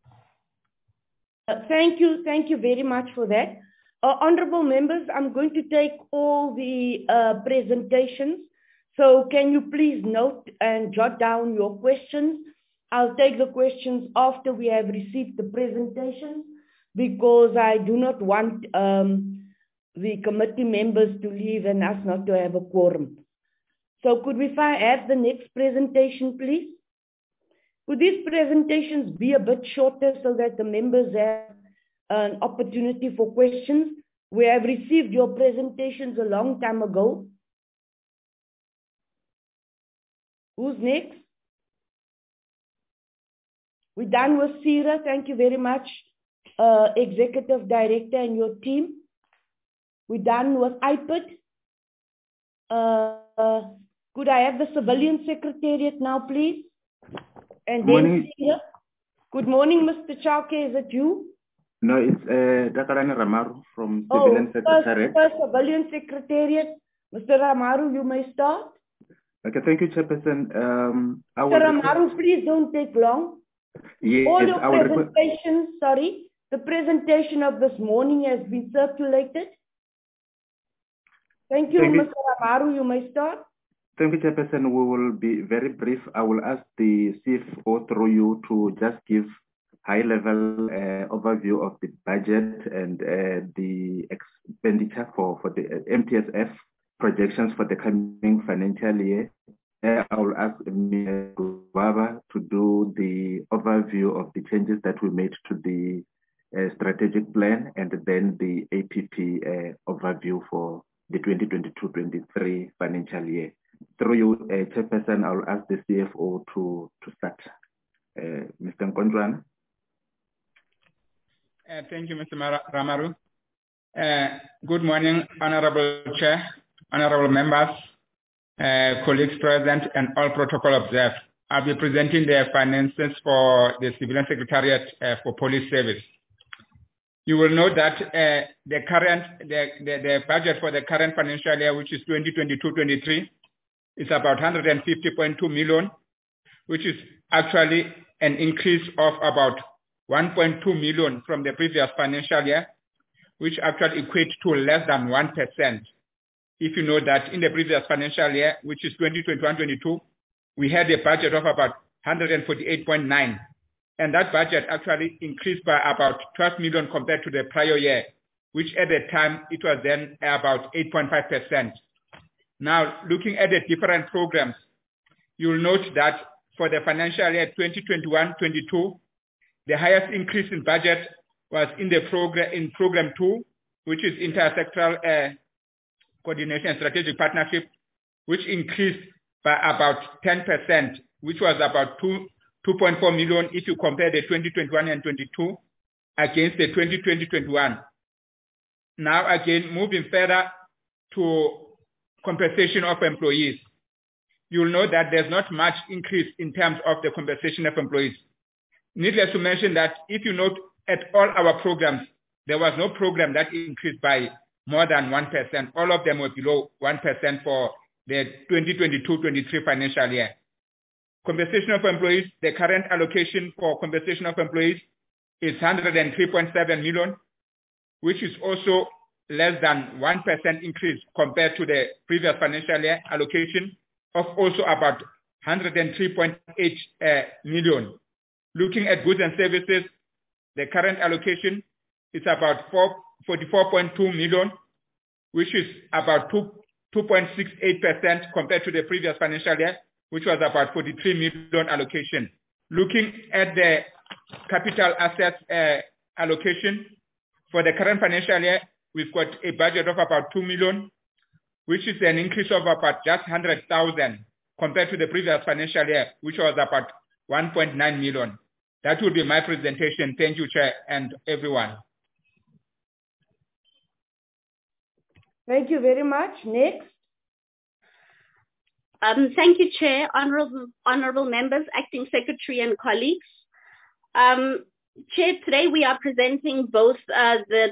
Thank you very much for that. Honorable members, I'm going to take all the presentations. So can you please note and jot down your questions? I'll take the questions after we have received the presentations, because I do not want the committee members to leave and us not to have a quorum. So could we have the next presentation, please? Could these presentations be a bit shorter so that the members have an opportunity for questions? We have received your presentations a long time ago. Who's next? We're done with Sira. Thank you very much, Executive Director and your team. We're done with IPID. Could I have the Civilian Secretariat now, please? And then Sira. Good morning, Mr. Chauke. Is it you? No, it's Dakarani Ramaru from Civilian Secretariat. First Civilian Secretariat. Mr. Ramaru, you may start. Okay, thank you, Chairperson. Mr. Ramaru, please don't take long. Yes, all your presentations, the presentation of this morning has been circulated. Thank you, Mr. Ramaru, you may start. Thank you, Chairperson. We will be very brief. I will ask the CFO through you to just give high-level overview of the budget and the expenditure for the MTSF projections for the coming financial year. I will ask Mr. Baba to do the overview of the changes that we made to the strategic plan, and then the APP overview for the 2022-23 financial year. Through you, Chairperson, I will ask the CFO to start. Mr. Nkondwana. Thank you, Mr. Ramaru. Good morning, Honorable Chair, Honorable members, colleagues present, and all protocol observed. I'll be presenting the finances for the Civilian Secretariat for Police Service. You will note that the budget for the current financial year, which is 2022-23, is about 150.2 million, which is actually an increase of about 1.2 million from the previous financial year, which actually equates to less than 1%. If you know that in the previous financial year, which is 2021-22, we had a budget of about 148.9, and that budget actually increased by about 12 million compared to the prior year, which at the time it was then about 8.5%. Now, looking at the different programs, you'll note that for the financial year 2021-22, the highest increase in budget was in program 2, which is intersectoral coordination and strategic partnership, which increased by about 10%, which was about 2.4 million if you compare the 2021 and 22 against the 2020-21. Now again, moving further to compensation of employees. You'll know that there's not much increase in terms of the compensation of employees. Needless to mention that if you note at all our programs, there was no program that increased by more than 1%. All of them were below 1% for the 2022-23 financial year. Compensation of employees, the current allocation for compensation of employees is 103.7 million, which is also less than 1% increase compared to the previous financial year allocation of also about 103.8 million. Looking at goods and services, the current allocation is about 44.2 million, which is about 2.68% compared to the previous financial year, which was about 43 million allocation. Looking at the capital assets allocation, for the current financial year, we've got a budget of about 2 million, which is an increase of about just 100,000 compared to the previous financial year, which was about 1.9 million. That will be my presentation. Thank you, Chair, and everyone. Thank you very much. Next. Thank you, Chair, honorable members, acting secretary and colleagues. Chair, today we are presenting both the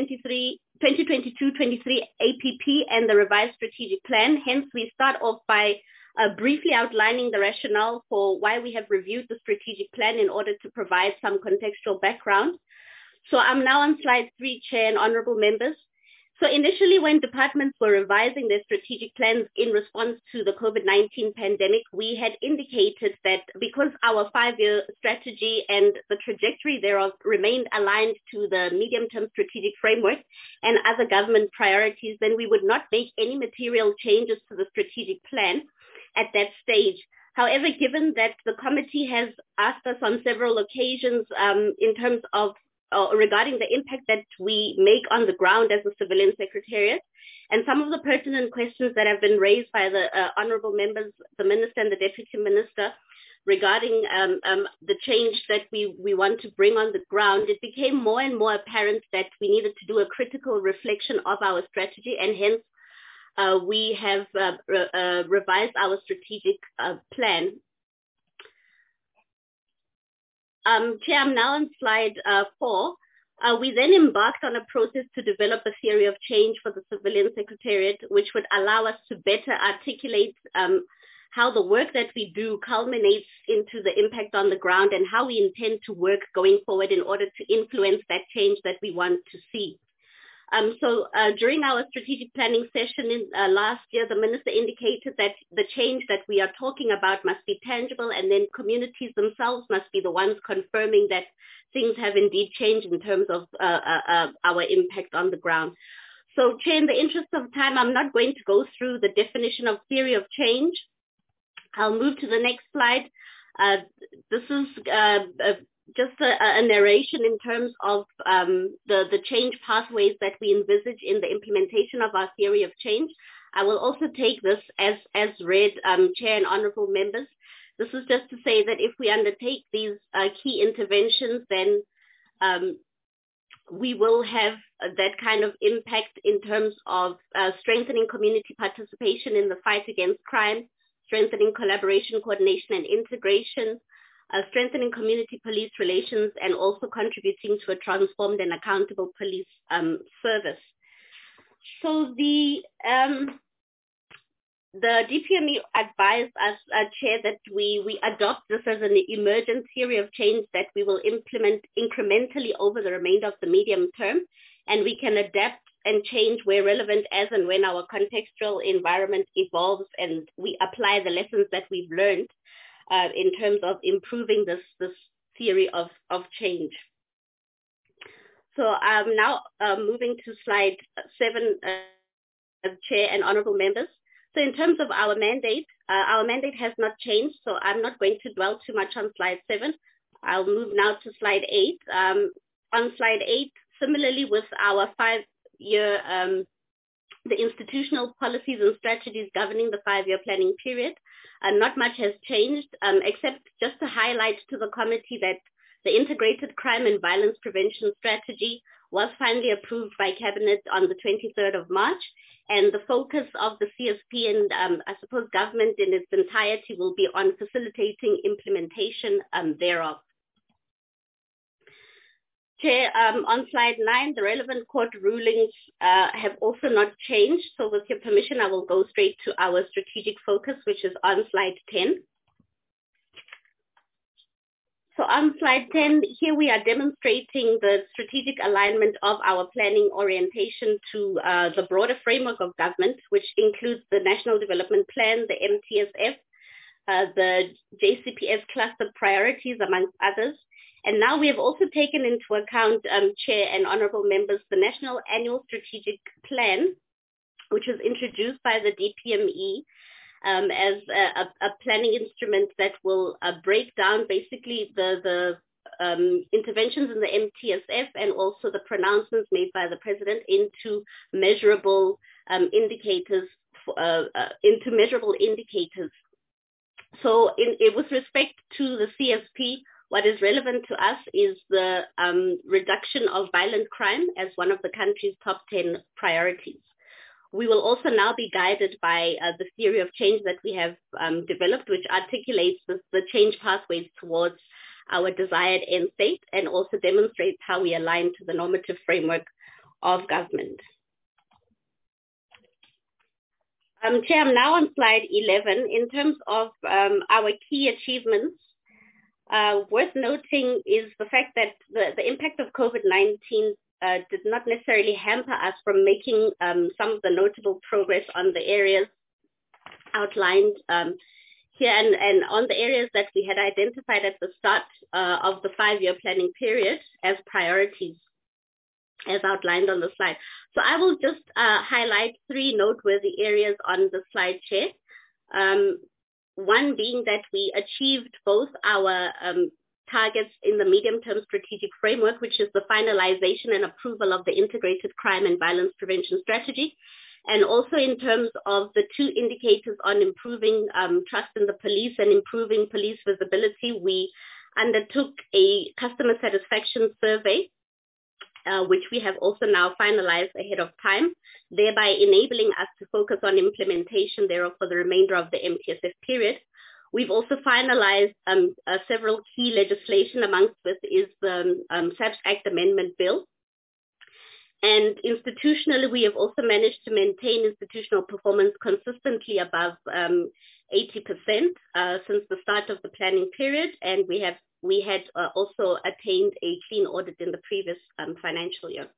2022-23 APP and the revised strategic plan. Hence, we start off by briefly outlining the rationale for why we have reviewed the strategic plan in order to provide some contextual background. So I'm now on slide 3, Chair and honorable members. So initially, when departments were revising their strategic plans in response to the COVID-19 pandemic, we had indicated that because our 5-year strategy and the trajectory thereof remained aligned to the medium-term strategic framework and other government priorities, then we would not make any material changes to the strategic plan at that stage. However, given that the committee has asked us on several occasions in terms of regarding the impact that we make on the ground as a civilian secretariat, and some of the pertinent questions that have been raised by the honorable members, the minister and the deputy minister, regarding the change that we want to bring on the ground, it became more and more apparent that we needed to do a critical reflection of our strategy, and hence we have revised our strategic plan. Chair, I'm now on slide 4. We then embarked on a process to develop a theory of change for the civilian secretariat, which would allow us to better articulate how the work that we do culminates into the impact on the ground and how we intend to work going forward in order to influence that change that we want to see. So during our strategic planning session in last year, the minister indicated that the change that we are talking about must be tangible, and then communities themselves must be the ones confirming that things have indeed changed in terms of our impact on the ground. So, Chair, in the interest of time, I'm not going to go through the definition of theory of change. I'll move to the next slide. This is just a narration in terms of the change pathways that we envisage in the implementation of our theory of change. I will also take this as read, Chair and honorable members. This is just to say that if we undertake these key interventions, then we will have that kind of impact in terms of strengthening community participation in the fight against crime, strengthening collaboration, coordination, and integration, strengthening community police relations, and also contributing to a transformed and accountable police service. So the DPME advised us, Chair, that we adopt this as an emergent theory of change that we will implement incrementally over the remainder of the medium term, and we can adapt and change where relevant as and when our contextual environment evolves and we apply the lessons that we've learned in terms of improving this theory of change. So I'm now moving to slide 7, Chair and honorable members. So in terms of our mandate has not changed, so I'm not going to dwell too much on slide 7. I'll move now to slide 8. On slide 8, similarly with our 5-year, the institutional policies and strategies governing the 5-year planning period, not much has changed, except just to highlight to the committee that the Integrated Crime and Violence Prevention Strategy was finally approved by Cabinet on the 23rd of March, and the focus of the CSP and I suppose government in its entirety will be on facilitating implementation thereof. Chair, on slide 9, the relevant court rulings have also not changed. So with your permission, I will go straight to our strategic focus, which is on slide 10. So on slide 10, here we are demonstrating the strategic alignment of our planning orientation to the broader framework of government, which includes the National Development Plan, the MTSF, the JCPS cluster priorities, amongst others. And now we have also taken into account, Chair and Honourable Members, the National Annual Strategic Plan, which was introduced by the DPME as a planning instrument that will break down basically the interventions in the MTSF and also the pronouncements made by the President into measurable indicators. So with respect to the CSP, what is relevant to us is the reduction of violent crime as one of the country's top 10 priorities. We will also now be guided by the theory of change that we have developed, which articulates the change pathways towards our desired end state and also demonstrates how we align to the normative framework of government. Chair, I'm now on slide 11. In terms of our key achievements, worth noting is the fact that the impact of COVID-19 did not necessarily hamper us from making some of the notable progress on the areas outlined here and on the areas that we had identified at the start of the 5-year planning period as priorities, as outlined on the slide. So I will just highlight 3 noteworthy areas on the slide, Chair. One being that we achieved both our targets in the medium-term strategic framework, which is the finalization and approval of the Integrated Crime and Violence Prevention Strategy, and also in terms of the 2 indicators on improving trust in the police and improving police visibility. We undertook a customer satisfaction survey, which we have also now finalized ahead of time, thereby enabling us to focus on implementation thereof for the remainder of the MTSF period. We've also finalized several key legislation, amongst which is the SAPS Act Amendment Bill. And institutionally, we have also managed to maintain institutional performance consistently above 80% since the start of the planning period, and we had also attained a clean audit in the previous financial year.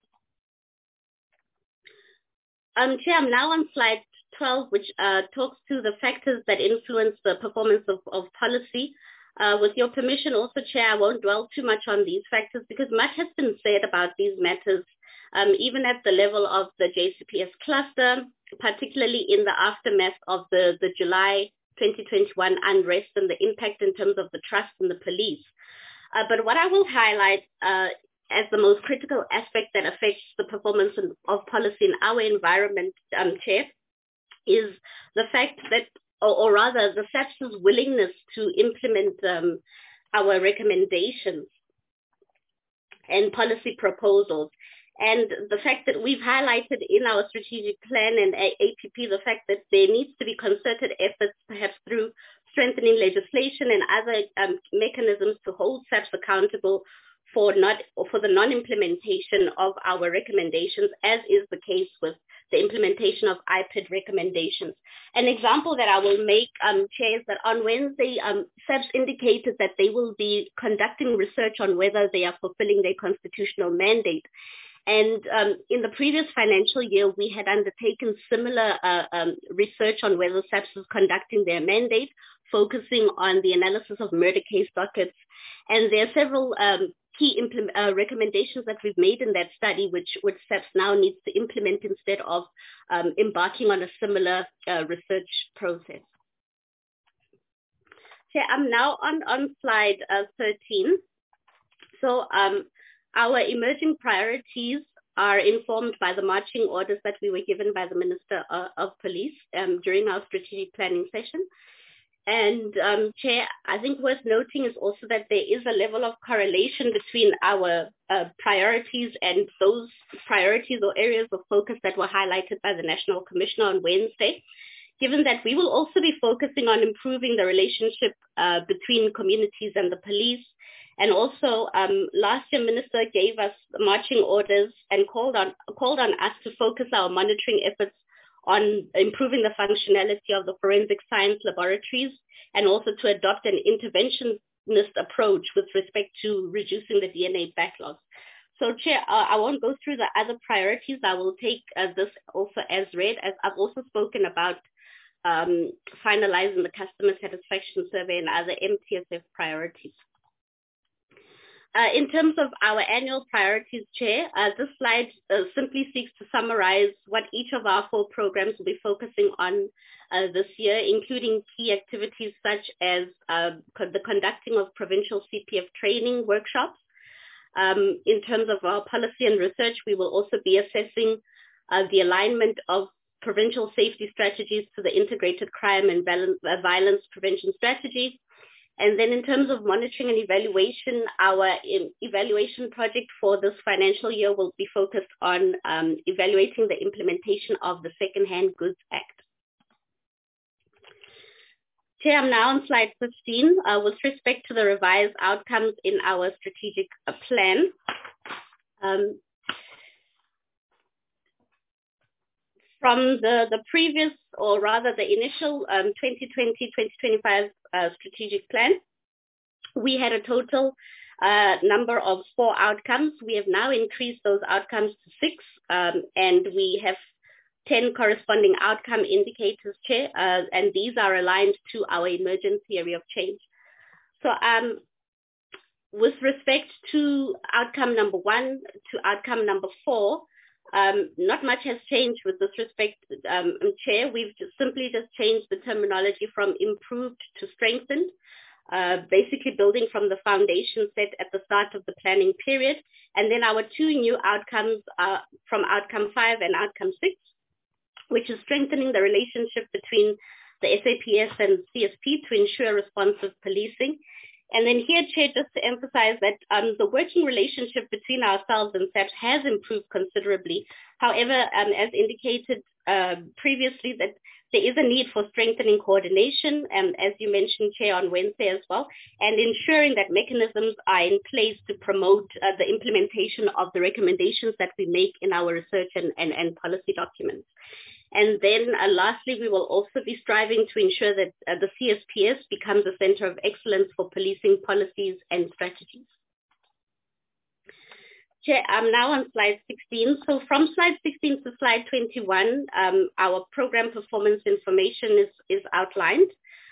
Chair, I'm now on slide 12, which talks to the factors that influence the performance of policy. With your permission also, Chair, I won't dwell too much on these factors because much has been said about these matters, even at the level of the JCPS cluster, particularly in the aftermath of the July 2021 unrest and the impact in terms of the trust in the police. But what I will highlight as the most critical aspect that affects the performance of policy in our environment, Chair, is the fact that, or rather the SAPS's willingness to implement our recommendations and policy proposals. And the fact that we've highlighted in our strategic plan and APP, the fact that there needs to be concerted efforts, perhaps through strengthening legislation and other mechanisms to hold SAPS accountable for the non-implementation of our recommendations, as is the case with the implementation of IPID recommendations. An example that I will make, Chair, is that on Wednesday, SAPS indicated that they will be conducting research on whether they are fulfilling their constitutional mandate. And in the previous financial year, we had undertaken similar research on whether SAPS is conducting their mandate, focusing on the analysis of murder case dockets. And there are several key recommendations that we've made in that study, which SAPS now needs to implement instead of embarking on a similar research process. Okay, I'm now on slide 13. So our emerging priorities are informed by the marching orders that we were given by the Minister of Police during our strategic planning session. And Chair, I think worth noting is also that there is a level of correlation between our priorities and those priorities or areas of focus that were highlighted by the National Commissioner on Wednesday, given that we will also be focusing on improving the relationship between communities and the police. And also, last year, Minister gave us marching orders and called on us to focus our monitoring efforts on improving the functionality of the forensic science laboratories and also to adopt an interventionist approach with respect to reducing the DNA backlog. So, Chair, I won't go through the other priorities. I will take this also as read, as I've also spoken about finalizing the customer satisfaction survey and other MTSF priorities. In terms of our annual priorities, Chair, this slide simply seeks to summarize what each of our 4 programs will be focusing on this year, including key activities such as the conducting of provincial CPF training workshops. In terms of our policy and research, we will also be assessing the alignment of provincial safety strategies to the integrated crime and violence prevention strategy. And then in terms of monitoring and evaluation, our evaluation project for this financial year will be focused on evaluating the implementation of the Second-Hand Goods Act. Chair, I'm now on slide 15 with respect to the revised outcomes in our strategic plan. From the previous, or rather the initial 2020-2025 strategic plan, we had a total number of 4 outcomes. We have now increased those outcomes to 6, and we have 10 corresponding outcome indicators, Chair, and these are aligned to our emergent theory of change. So with respect to outcome number 1 to outcome number 4, not much has changed with this respect, Chair. We've simply changed the terminology from improved to strengthened, basically building from the foundation set at the start of the planning period. And then our 2 new outcomes are from outcome 5 and outcome 6, which is strengthening the relationship between the SAPS and CSP to ensure responsive policing. And then here, Chair, just to emphasize that the working relationship between ourselves and SAPS has improved considerably. However, as indicated previously, that there is a need for strengthening coordination, as you mentioned, Chair, on Wednesday as well, and ensuring that mechanisms are in place to promote the implementation of the recommendations that we make in our research and policy documents. And then lastly, we will also be striving to ensure that the CSPS becomes a center of excellence for policing policies and strategies. Chair, I'm now on slide 16. So from slide 16 to slide 21, our program performance information is outlined.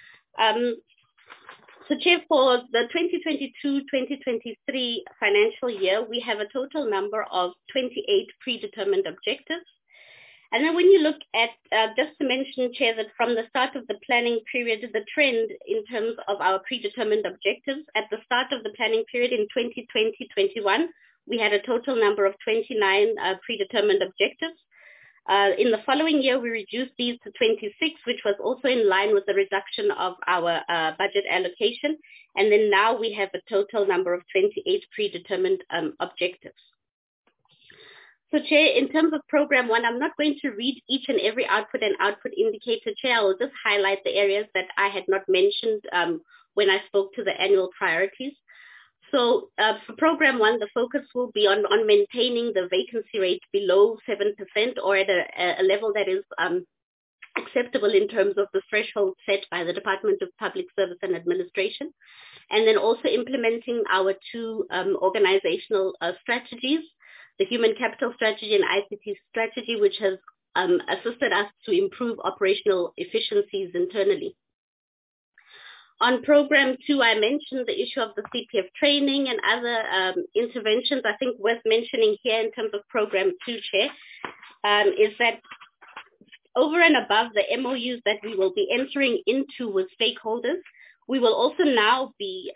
So Chair, for the 2022-2023 financial year, we have a total number of 28 predetermined objectives. And then when you look at, just to mention, Chair, that from the start of the planning period, the trend in terms of our predetermined objectives, at the start of the planning period in 2020-21, we had a total number of 29 predetermined objectives. In the following year, we reduced these to 26, which was also in line with the reduction of our budget allocation. And then now we have a total number of 28 predetermined objectives. So, Chair, in terms of Program 1, I'm not going to read each and every output and output indicator, Chair. I will just highlight the areas that I had not mentioned when I spoke to the annual priorities. So for Program 1, the focus will be on maintaining the vacancy rate below 7% or at a level that is acceptable in terms of the threshold set by the Department of Public Service and Administration. And then also implementing our 2 organizational strategies, the Human Capital Strategy and ICT Strategy, which has assisted us to improve operational efficiencies internally. On program 2, I mentioned the issue of the CPF training and other interventions. I think worth mentioning here in terms of program 2, Chair, is that over and above the MOUs that we will be entering into with stakeholders, we will also now be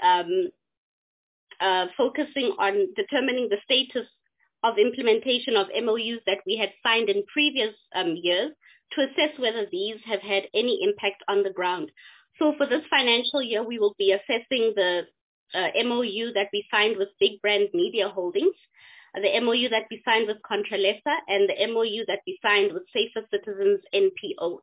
focusing on determining the status of implementation of MOUs that we had signed in previous years to assess whether these have had any impact on the ground. So for this financial year, we will be assessing the MOU that we signed with Big Brand Media Holdings, the MOU that we signed with Contralesa, and the MOU that we signed with Safer Citizens NPO.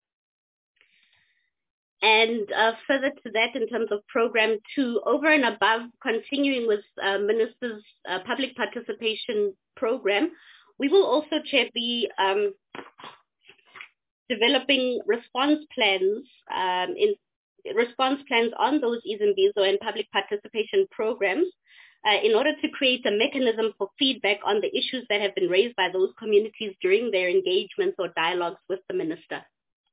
And further to that, in terms of program 2, over and above continuing with Minister's public participation program, we will also, Chair, be developing response plans on those Izimbizo and public participation programs in order to create a mechanism for feedback on the issues that have been raised by those communities during their engagements or dialogues with the Minister.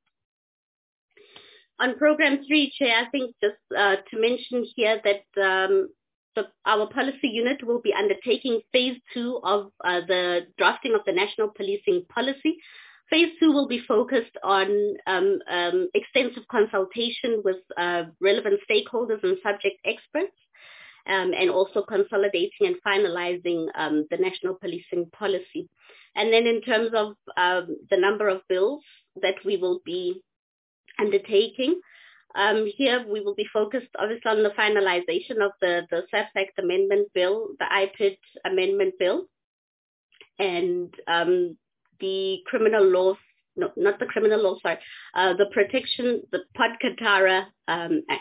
On program 3, Chair, I think just to mention here that our policy unit will be undertaking phase 2 of the drafting of the National Policing Policy. Phase 2 will be focused on extensive consultation with relevant stakeholders and subject experts, and also consolidating and finalizing the National Policing Policy. And then in terms of the number of bills that we will be undertaking, here we will be focused obviously on the finalization of the SAPS Act Amendment Bill, the IPID Amendment Bill, and the criminal law, no, not the criminal law, sorry, the Podkatara Act.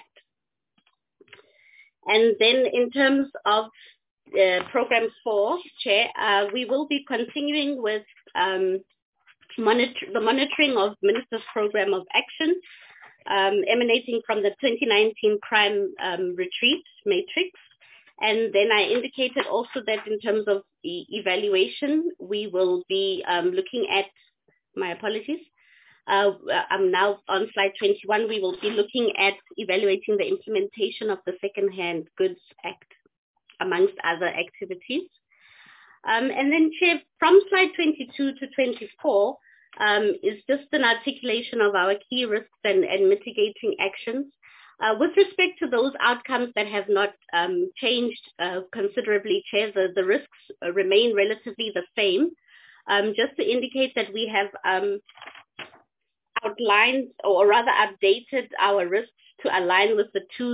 And then in terms of program 4, Chair, we will be continuing with the monitoring of Minister's Program of Action emanating from the 2019 Crime Retreat Matrix. And then I indicated also that in terms of the evaluation, we will be looking at, my apologies, I'm now on slide 21, we will be looking at evaluating the implementation of the Second-Hand Goods Act, amongst other activities. And then, Chair, from slide 22 to 24 is just an articulation of our key risks and mitigating actions. With respect to those outcomes that have not changed considerably, Chair, the risks remain relatively the same. Just to indicate that we have outlined, or rather updated, our risks to align with the two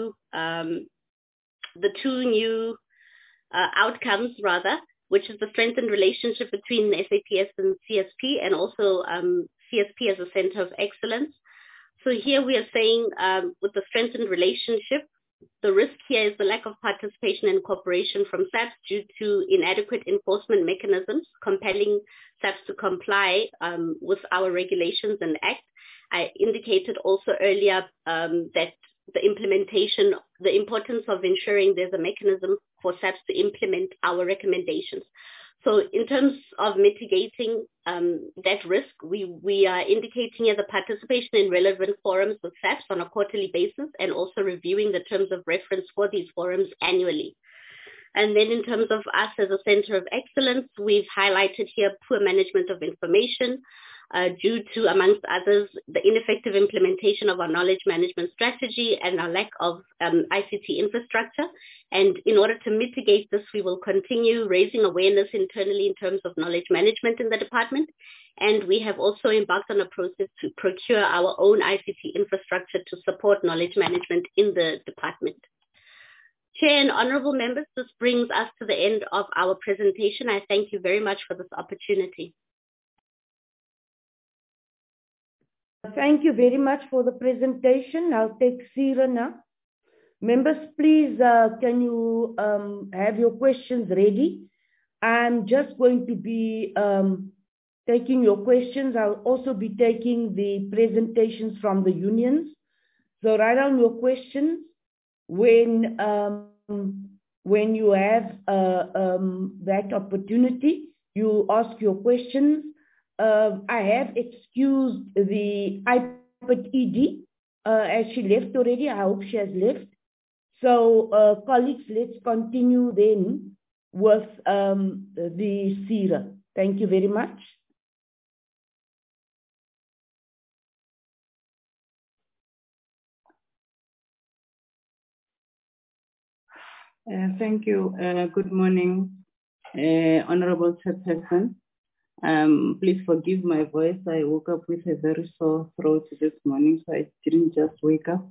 new outcomes, rather, which is the strengthened relationship between SAPS and CSP, and also CSP as a center of excellence. So here we are saying with the strengthened relationship, the risk here is the lack of participation and cooperation from SAPS due to inadequate enforcement mechanisms, compelling SAPS to comply with our regulations and act. I indicated also earlier that the implementation, the importance of ensuring there's a mechanism for SAPS to implement our recommendations. So in terms of mitigating that risk, we are indicating here the participation in relevant forums with SAPS on a quarterly basis, and also reviewing the terms of reference for these forums annually. And then in terms of us as a center of excellence, we've highlighted here poor management of information due to, amongst others, the ineffective implementation of our knowledge management strategy and our lack of ICT infrastructure. And in order to mitigate this, we will continue raising awareness internally in terms of knowledge management in the department. And we have also embarked on a process to procure our own ICT infrastructure to support knowledge management in the department. Chair and honorable members, this brings us to the end of our presentation. I thank you very much for this opportunity. Thank you very much for the presentation. I'll take Sira now. Members, please, can you have your questions ready? I'm just going to be taking your questions. I'll also be taking the presentations from the unions. So write down your questions. When you have that opportunity, you ask your questions. I have excused the iPad ED as she left already. I hope she has left. So, colleagues, let's continue then with the SERA. Thank you very much. Thank you. Good morning, Honorable Chairperson. Please forgive my voice. I woke up with a very sore throat this morning, so I didn't just wake up.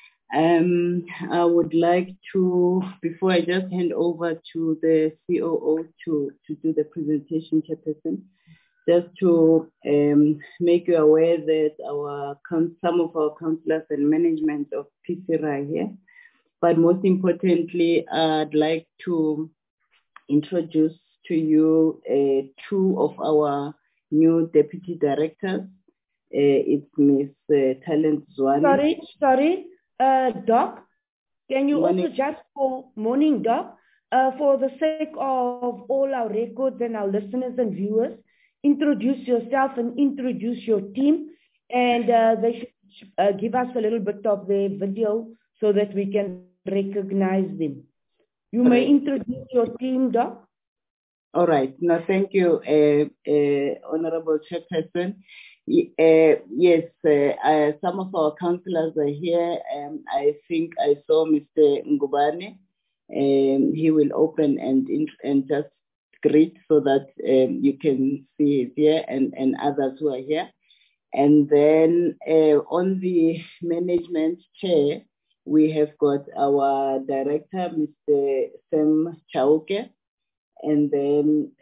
I would like to, before I just hand over to the COO to do the presentation, Chairperson, just to make you aware that some of our councillors and management of PCRA are here. But most importantly, I'd like to introduce to you two of our new deputy directors. It's Ms. Talent Zwane. Sorry, Doc. Can you also just morning, Doc, for the sake of all our records and our listeners and viewers, introduce yourself and introduce your team, and they should give us a little bit of their video so that we can recognize them. You may introduce your team, Doc. All right. No, thank you, Honorable Chairperson. Yes, some of our councillors are here. I think I saw Mr. Ngubane. He will open and just greet so that you can see it here and others who are here. And then on the management chair, we have got our director, Mr. Sam Chauke. And then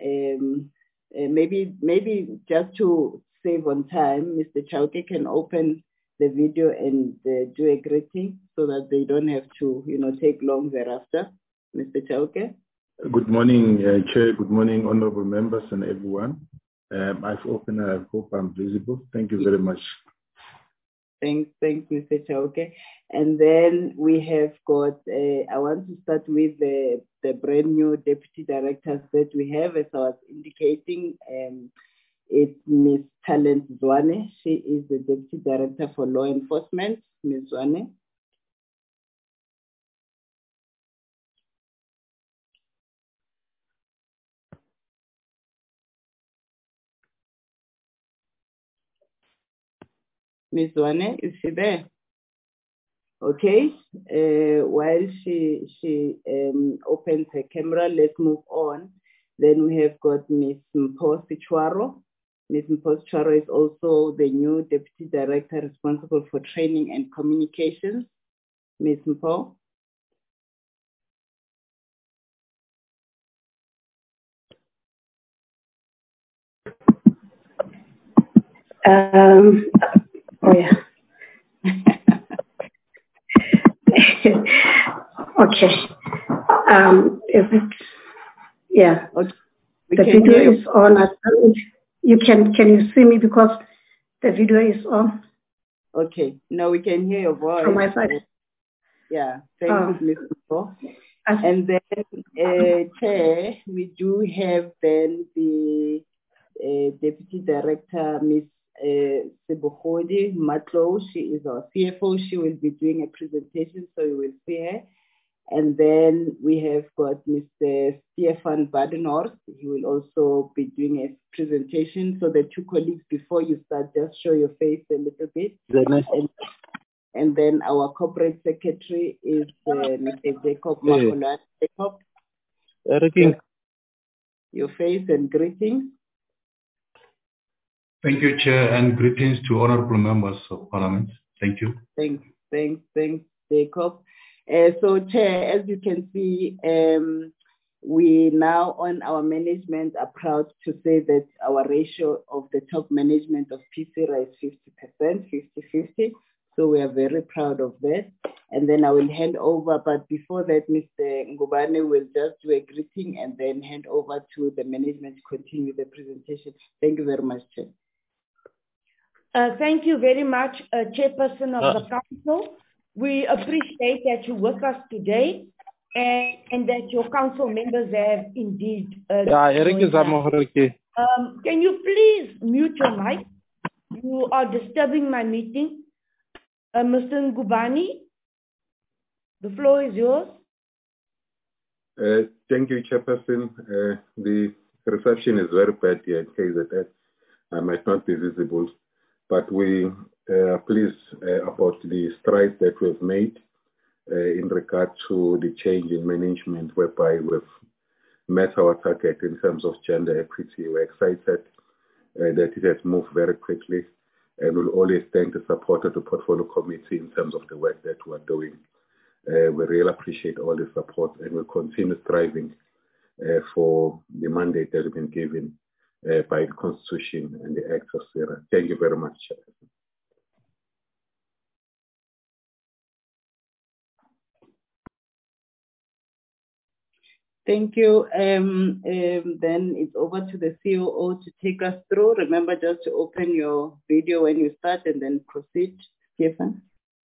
maybe just to save on time, Mr. Chauke can open the video and do a greeting so that they don't have to, take long thereafter. Mr. Chauke. Good morning, Chair. Good morning, honorable members and everyone. I've opened. I hope I'm visible. Thank you very much. Thanks, Mr. Chauke. And then we have got, I want to start with the brand new deputy directors that we have, as I was indicating. It's Ms. Talent Zwane. She is the deputy director for law enforcement. Ms. Zwane. Ms. Zwane, is she there? Okay. While she opens her camera, let's move on. Then we have got Ms. Mpho Sichwaro. Ms. Mpho Sichwaro is also the new deputy director responsible for training and communications. Ms. Mpho. Oh yeah. Okay. Is it? Yeah. Okay. The video is on. Can you see me because the video is on? Okay. Now we can hear your voice. From my side. Yeah. Thank you, Ms. Mpho. And then, Chair, we do have then the Deputy Director, Ms. Sebohodi Matlo. She is our CFO. She will be doing a presentation, so you will see her. And then we have got Mr. Stefan Badenhorst. He will also be doing a presentation. So the two colleagues, before you start, just show your face a little bit. And then our corporate secretary is Mr. Jacob Makolan. Jacob, your face and greetings. Thank you, Chair, and greetings to honorable members of Parliament. Thank you. Thanks, Jacob. So, Chair, as you can see, we now on our management are proud to say that our ratio of the top management of PCRA is 50%, 50-50. So we are very proud of that. And then I will hand over, but before that, Mr. Ngubane will just do a greeting and then hand over to the management to continue the presentation. Thank you very much, Chair. Thank you very much, Chairperson of the Council. We appreciate that you're with us today and that your council members have indeed joined us. Can you please mute your mic? You are disturbing my meeting. Mr. Ngubani, the floor is yours. Thank you, Chairperson. The reception is very bad here in KZN. I might not be visible, but we are pleased about the strides that we've made in regard to the change in management, whereby we've met our target in terms of gender equity. We're excited that it has moved very quickly, and we'll always thank the support of the portfolio committee in terms of the work that we're doing. We really appreciate all the support, and we'll continue striving for the mandate that has been given by the Constitution and the Act of SERA. Thank you very much, Chairperson. Thank you. Then it's over to the COO to take us through. Remember just to open your video when you start and then proceed. Stephen.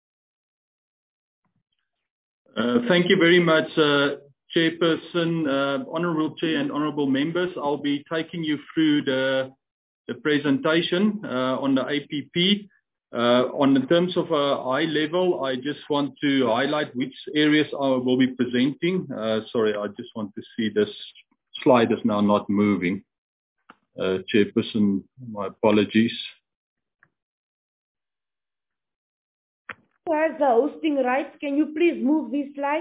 Thank you very much, Chairperson, Honourable Chair and Honourable Members. I'll be taking you through the presentation on the APP. In terms of a high level, I just want to highlight which areas I will be presenting. Sorry, I just want to see this slide is now not moving. Chairperson, my apologies. Who has the hosting rights? Can you please move these slides?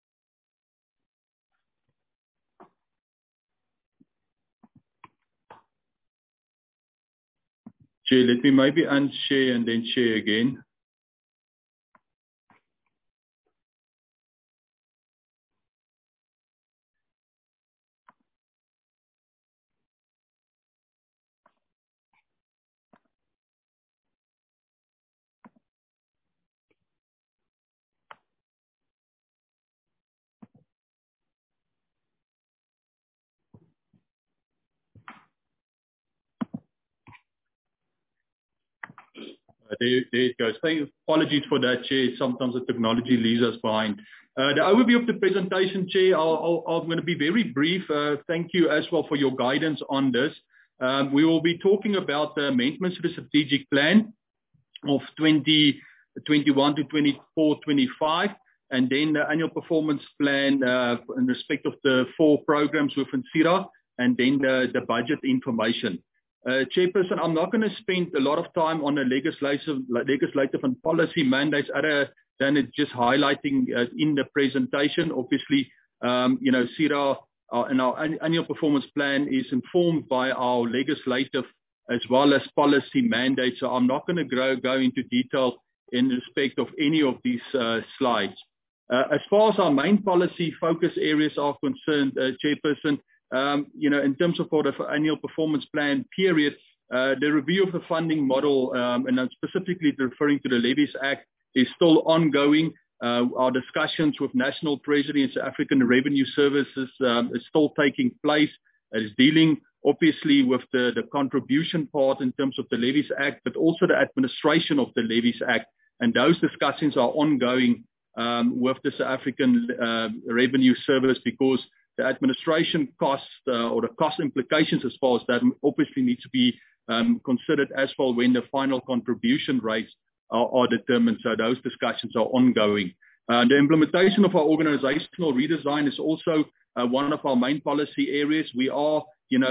Chair, let me maybe unshare and then share again. There it goes. Apologies for that, Chair. Sometimes the technology leaves us behind. The overview of the presentation, Chair, I'm going to be very brief. Thank you as well for your guidance on this. We will be talking about the amendments to the strategic plan of 2021 to 24-25, and then the annual performance plan in respect of the 4 programs within SERA, and then the budget information. Chairperson, I'm not going to spend a lot of time on the legislative and policy mandates other than it just highlighting in the presentation. Obviously, SERA and our annual performance plan is informed by our legislative as well as policy mandates. So I'm not going to go into detail in respect of any of these slides. As far as our main policy focus areas are concerned, Chairperson, in terms of the annual performance plan period, the review of the funding model, and I'm specifically referring to the Levies Act, is still ongoing. Our discussions with National Treasury and South African Revenue Services is still taking place. It is dealing obviously with the contribution part in terms of the Levies Act, but also the administration of the Levies Act. And those discussions are ongoing with the South African Revenue Service, because the administration costs or the cost implications as far as that obviously need to be considered as well when the final contribution rates are determined. So those discussions are ongoing. The implementation of our organizational redesign is also one of our main policy areas. We are,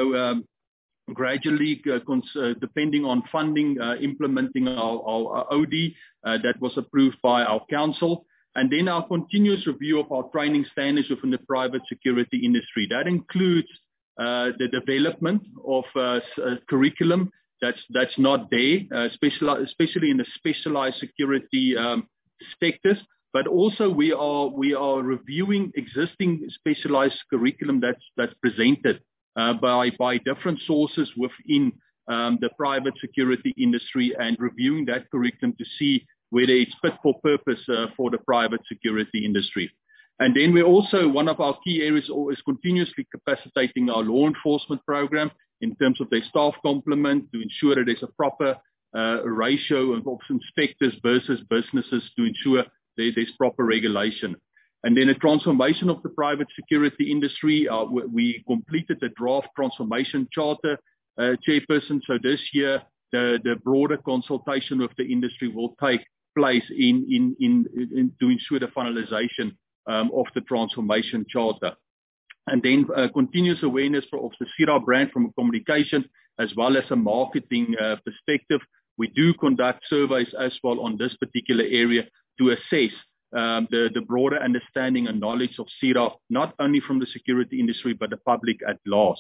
gradually, depending on funding, implementing our OD that was approved by our council. And then our continuous review of our training standards within the private security industry. That includes the development of curriculum that's not there, especially in the specialized security sectors. But also we are reviewing existing specialized curriculum that's presented by different sources within the private security industry, and reviewing that curriculum to see whether it's fit for purpose for the private security industry. And then we also, one of our key areas is continuously capacitating our law enforcement program in terms of their staff complement to ensure that there's a proper ratio of inspectors versus businesses to ensure there's proper regulation. And then a transformation of the private security industry. We completed the draft transformation charter, Chairperson. So this year, the broader consultation with the industry will take place in to ensure the finalization of the transformation charter. And then continuous awareness of the CIRA brand from a communication as well as a marketing perspective. We do conduct surveys as well on this particular area to assess the broader understanding and knowledge of CIRA, not only from the security industry, but the public at large,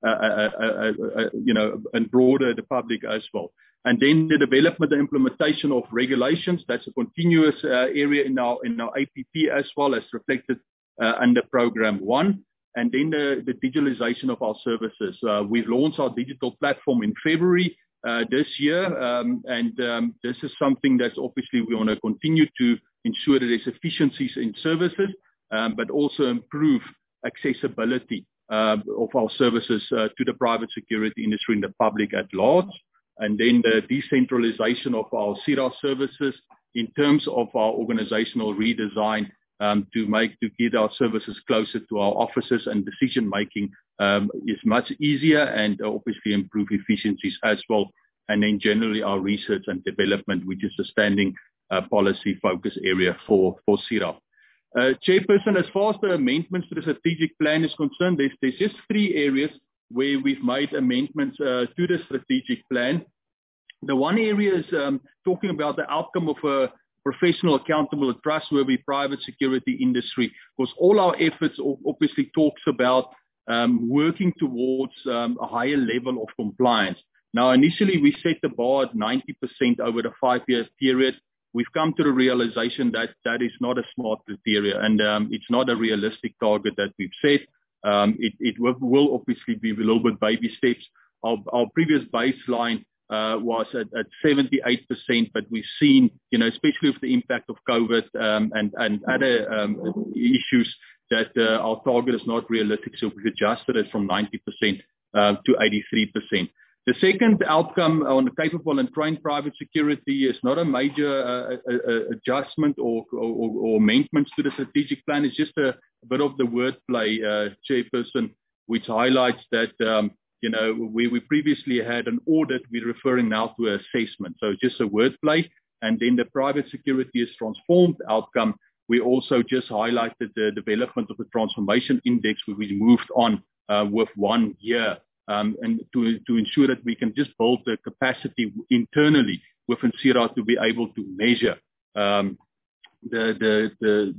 and broader the public as well. And then the development and implementation of regulations, that's a continuous area in our APP as well as reflected under Program 1. And then the digitalization of our services. We've launched our digital platform in February this year, this is something that's obviously we want to continue to ensure that there's efficiencies in services, but also improve accessibility of our services to the private security industry and the public at large. And then the decentralization of our CIRA services in terms of our organizational redesign to get our services closer to our officers, and decision making is much easier, and obviously improve efficiencies as well. And then generally our research and development, which is a standing policy focus area for CIRA. Chairperson, as far as the amendments to the strategic plan is concerned, there's just 3 areas where we've made amendments to the strategic plan. The one area is talking about the outcome of a professional, accountable, and trustworthy private security industry, because all our efforts obviously talks about working towards a higher level of compliance. Now, initially we set the bar at 90% over the 5-year period. We've come to the realization that that is not a smart criteria, and it's not a realistic target that we've set. It will obviously be a little bit baby steps. Our previous baseline was at 78%, but we've seen, especially with the impact of COVID and other issues, that our target is not realistic, so we've adjusted it from 90% to 83%. The second outcome on the capable and trained private security is not a major adjustment or amendments to the strategic plan. It's just a bit of the wordplay, Chairperson, which highlights that we previously had an audit. We're referring now to assessment. So just a wordplay. And then the private security is transformed outcome. We also just highlighted the development of the transformation index, where we moved on with 1 year. And to ensure that we can just build the capacity internally within CIRA to be able to measure the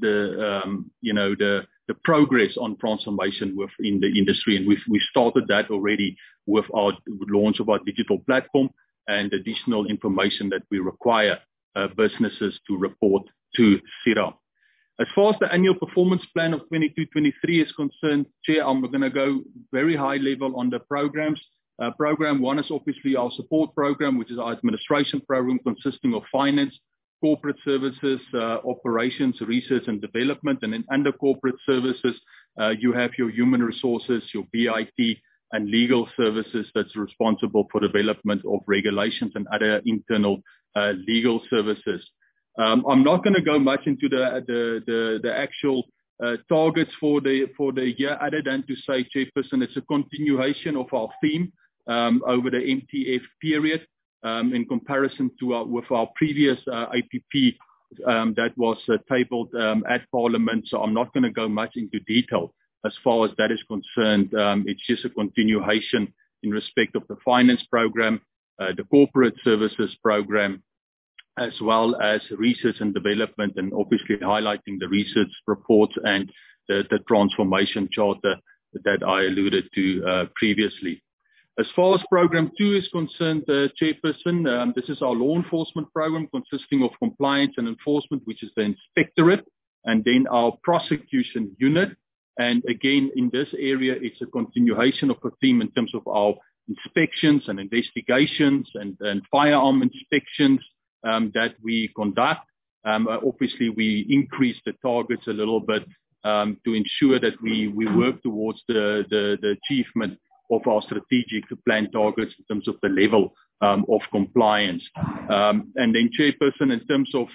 progress on transformation within the industry. And we've started that already with our launch of our digital platform and additional information that we require businesses to report to CIRA. As far as the annual performance plan of 22-23 is concerned, Chair, I'm going to go very high level on the programs. Program 1 is obviously our support program, which is our administration program consisting of finance, corporate services, operations, research and development. And then under corporate services, you have your human resources, your BIT and legal services that's responsible for development of regulations and other internal legal services. I'm not going to go much into the actual targets for the year, other than to say, Chairperson, it's a continuation of our theme over the MTF period in comparison to with our previous APP that was tabled at Parliament. So I'm not going to go much into detail as far as that is concerned. It's just a continuation in respect of the finance program, the corporate services program, as well as research and development, and obviously highlighting the research reports and the transformation charter that I alluded to previously. As far as Program 2 is concerned, Chairperson, this is our law enforcement program consisting of compliance and enforcement, which is the inspectorate, and then our prosecution unit. And again, in this area, it's a continuation of a theme in terms of our inspections and investigations and firearm inspections that we conduct. Obviously, we increase the targets a little bit to ensure that we work towards the achievement of our strategic plan targets in terms of the level of compliance. And then, Chairperson, in terms of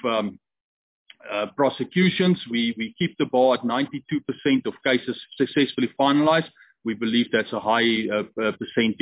prosecutions, we keep the bar at 92% of cases successfully finalized. We believe that's a high percentage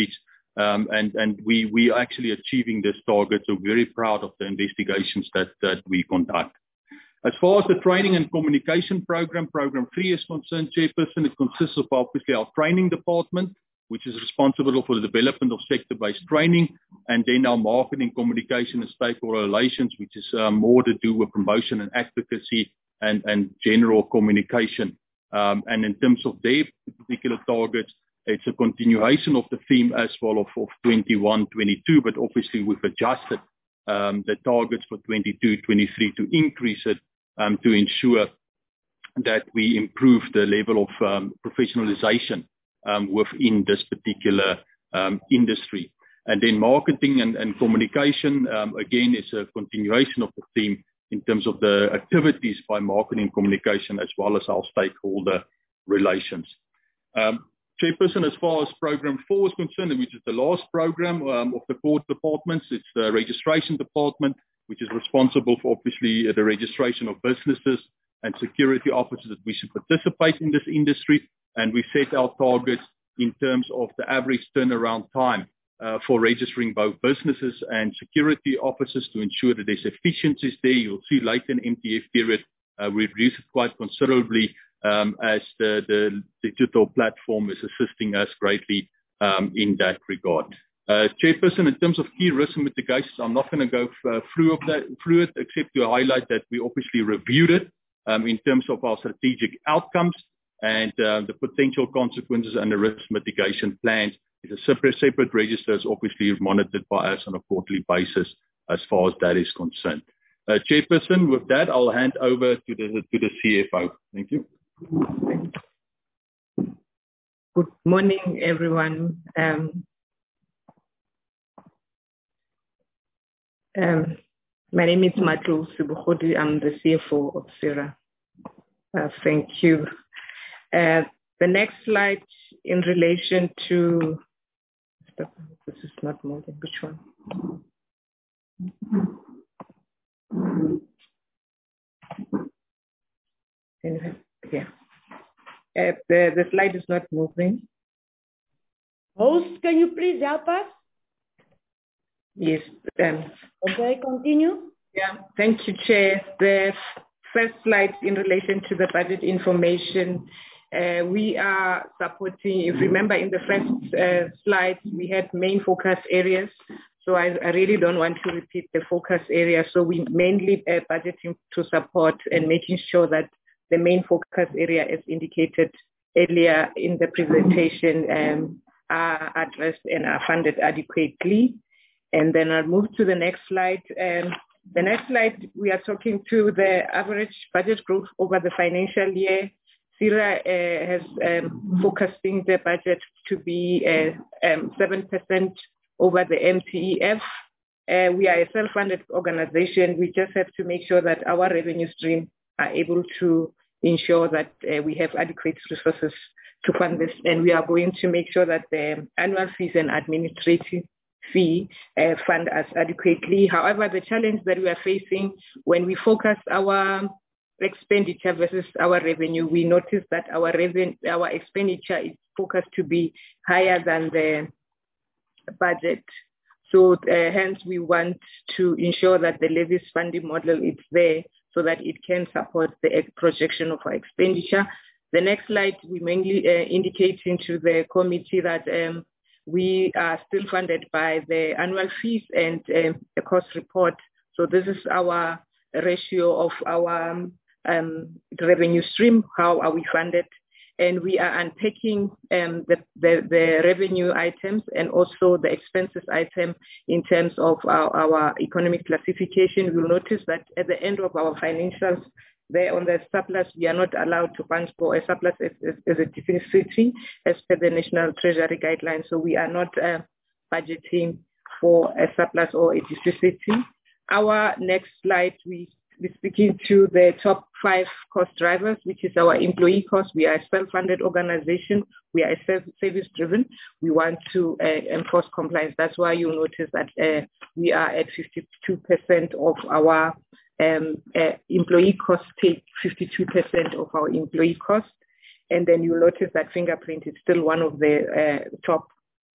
And we are actually achieving this target. So very proud of the investigations that we conduct. As far as the training and communication program 3 is concerned, Chairperson, it consists of obviously our training department, which is responsible for the development of sector-based training, and then our marketing, communication, and stakeholder relations, which is more to do with promotion and advocacy and general communication. And in terms of their particular targets, it's a continuation of the theme as well of 21-22, but obviously we've adjusted the targets for 22-23 to increase it to ensure that we improve the level of professionalization within this particular industry. And then marketing and communication, again, is a continuation of the theme in terms of the activities by marketing communication as well as our stakeholder relations. Chairperson, as far as program 4 is concerned, which is the last program of the 4 departments, it's the registration department, which is responsible for obviously the registration of businesses and security officers that we should participate in this industry. And we set our targets in terms of the average turnaround time for registering both businesses and security officers to ensure that there's efficiencies there. You'll see later in MTF period, we reduced it quite considerably as the digital platform is assisting us greatly in that regard. Chairperson, in terms of key risk mitigations, I'm not going to go through it except to highlight that we obviously reviewed it in terms of our strategic outcomes and the potential consequences and the risk mitigation plans. It's a separate register is obviously monitored by us on a quarterly basis as far as that is concerned. Chairperson, with that, I'll hand over to the CFO. Thank you. Good morning, everyone. My name is Matlu Sibukhodi. I'm the CFO of CIRA. Thank you. The next slide in relation to, this is not moving, which one? Anyway, yeah. The slide is not moving. Host, can you please help us? Yes. Okay, continue. Yeah, thank you, Chair. The first slide in relation to the budget information, we are supporting, if you remember in the first slide, we had main focus areas. So I really don't want to repeat the focus areas. So we mainly budgeting to support and making sure that the main focus area, as indicated earlier in the presentation, are addressed and are funded adequately. And then I'll move to the next slide. The next slide, we are talking to the average budget growth over the financial year. CIRA has focusing the budget to be 7% over the MTEF. We are a self-funded organization. We just have to make sure that our revenue stream are able to ensure that we have adequate resources to fund this. And we are going to make sure that the annual fees and administrative fee fund us adequately. However, the challenge that we are facing when we focus our expenditure versus our revenue, we notice that our expenditure is focused to be higher than the budget. So hence we want to ensure that the levies funding model is there so that it can support the projection of our expenditure. The next slide, we mainly indicating to the committee that we are still funded by the annual fees and the cost report. So this is our ratio of our revenue stream, how are we funded. And we are unpacking the revenue items and also the expenses item in terms of our economic classification. You'll notice that at the end of our financials, there on the surplus, we are not allowed to fund for a surplus as a deficit as per the National Treasury Guidelines. So we are not budgeting for a surplus or a deficit. Our next slide, we're speaking to the top 5 cost drivers, which is our employee cost. We are a self-funded organization. We are service driven. We want to enforce compliance. That's why you notice that we are at 52% of our employee costs, take 52% of our employee costs. And then you notice that Fingerprint is still one of the top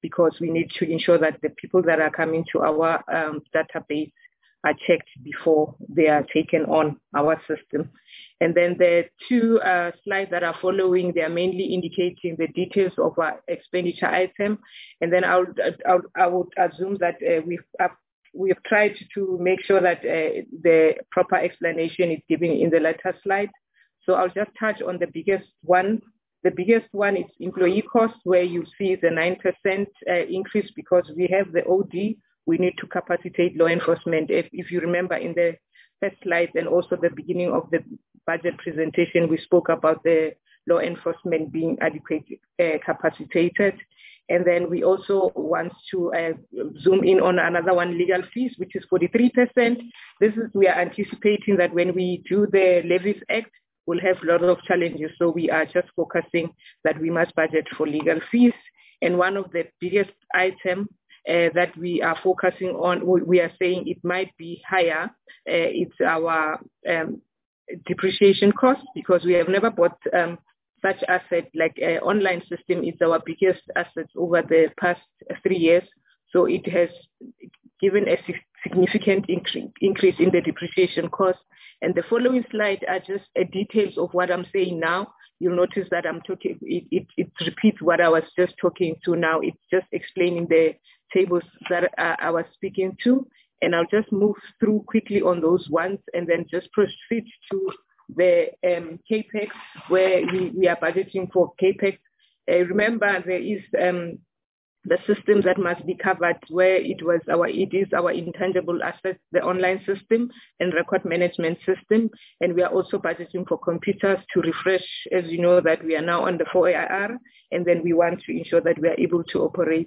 because we need to ensure that the people that are coming to our database are checked before they are taken on our system. And then the two slides that are following, they are mainly indicating the details of our expenditure item. And then I would assume that we have tried to make sure that the proper explanation is given in the latter slide. So I'll just touch on the biggest one. The biggest one is employee costs, where you see the 9% increase because we have the OD. We need to capacitate law enforcement. If you remember in the first slide and also the beginning of the budget presentation, we spoke about the law enforcement being adequately capacitated. And then we also want to zoom in on another one, legal fees, which is 43%. We are anticipating that when we do the Levies Act, we'll have a lot of challenges. So we are just focusing that we must budget for legal fees. And one of the biggest items that we are focusing on, we are saying it might be higher, it's our depreciation costs, because we have never bought such asset like online system is our biggest asset over the past 3 years. So it has given a significant increase in the depreciation cost. And the following slide are just details of what I'm saying now. You'll notice that I'm talking, it repeats what I was just talking to now. It's just explaining the tables that I was speaking to. And I'll just move through quickly on those ones and then just proceed to the CAPEX, where we are budgeting for CAPEX. Remember, there is the systems that must be covered, where it is our intangible assets, the online system and record management system. And we are also budgeting for computers to refresh, as you know, that we are now on the 4AR, and then we want to ensure that we are able to operate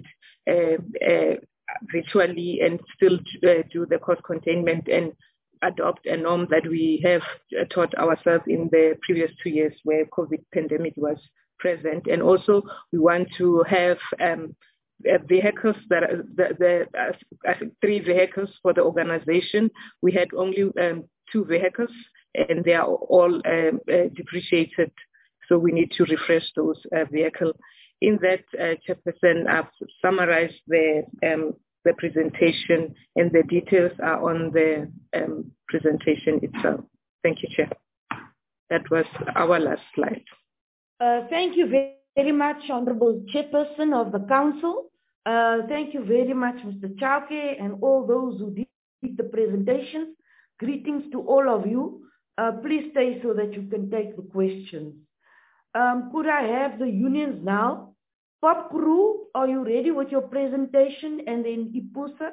virtually and still do the cost containment and adopt a norm that we have taught ourselves in the previous 2 years where COVID pandemic was present. And also we want to have vehicles that I think 3 vehicles for the organization. We had only 2 vehicles and they are all depreciated. So we need to refresh those vehicles. In that, Chairperson, I've summarized the presentation and the details are on the presentation itself. Thank you, Chair. That was our last slide. Thank you very much, Honorable Chairperson of the Council. Thank you very much, Mr. Chauke, and all those who did the presentations. Greetings to all of you. Please stay so that you can take the questions. Could I have the unions now? Pop Crew, are you ready with your presentation? And then Ipusa.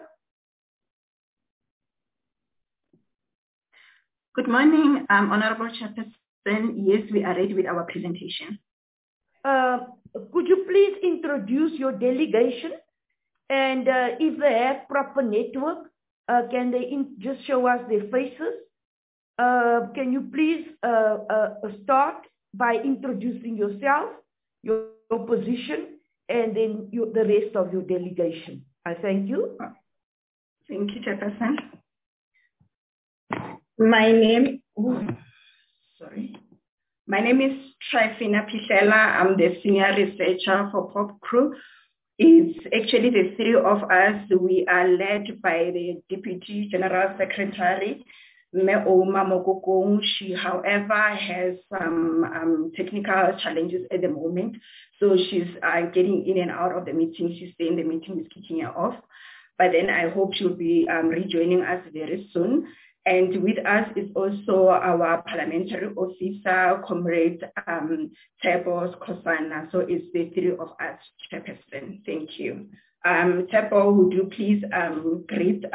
Good morning, Honorable Chairperson. Yes, we are ready with our presentation. Could you please introduce your delegation? And if they have proper network, can they just show us their faces? Can you please start by introducing yourself, your position, and then the rest of your delegation? I thank you. Thank you, Chairperson. My name is Trifina Pishela. I'm the senior researcher for Pop Crew. It's actually the 3 of us. We are led by the Deputy General Secretary, Meoma Mokokong. She, however, has some technical challenges at the moment. So she's getting in and out of the meeting. She's saying the meeting is kicking her off. But then I hope she'll be rejoining us very soon. And with us is also our parliamentary officer, Comrade Tebo Skosana. So it's the 3 of us, Chairperson. Thank you. Tebo, would you please greet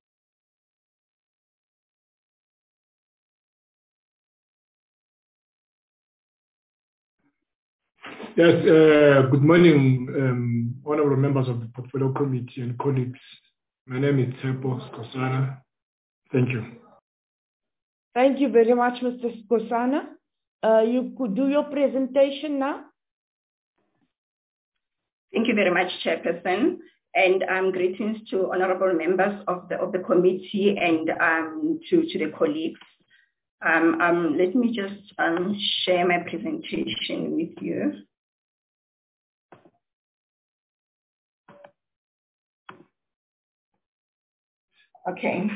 Yes, good morning, honorable members of the Portfolio Committee and colleagues. My name is Tebo Skosana. Thank you. Thank you very much, Mr. Skosana. You could do your presentation now. Thank you very much, Chairperson. And greetings to honorable members of the committee and to the colleagues. Let me just share my presentation with you. Okay.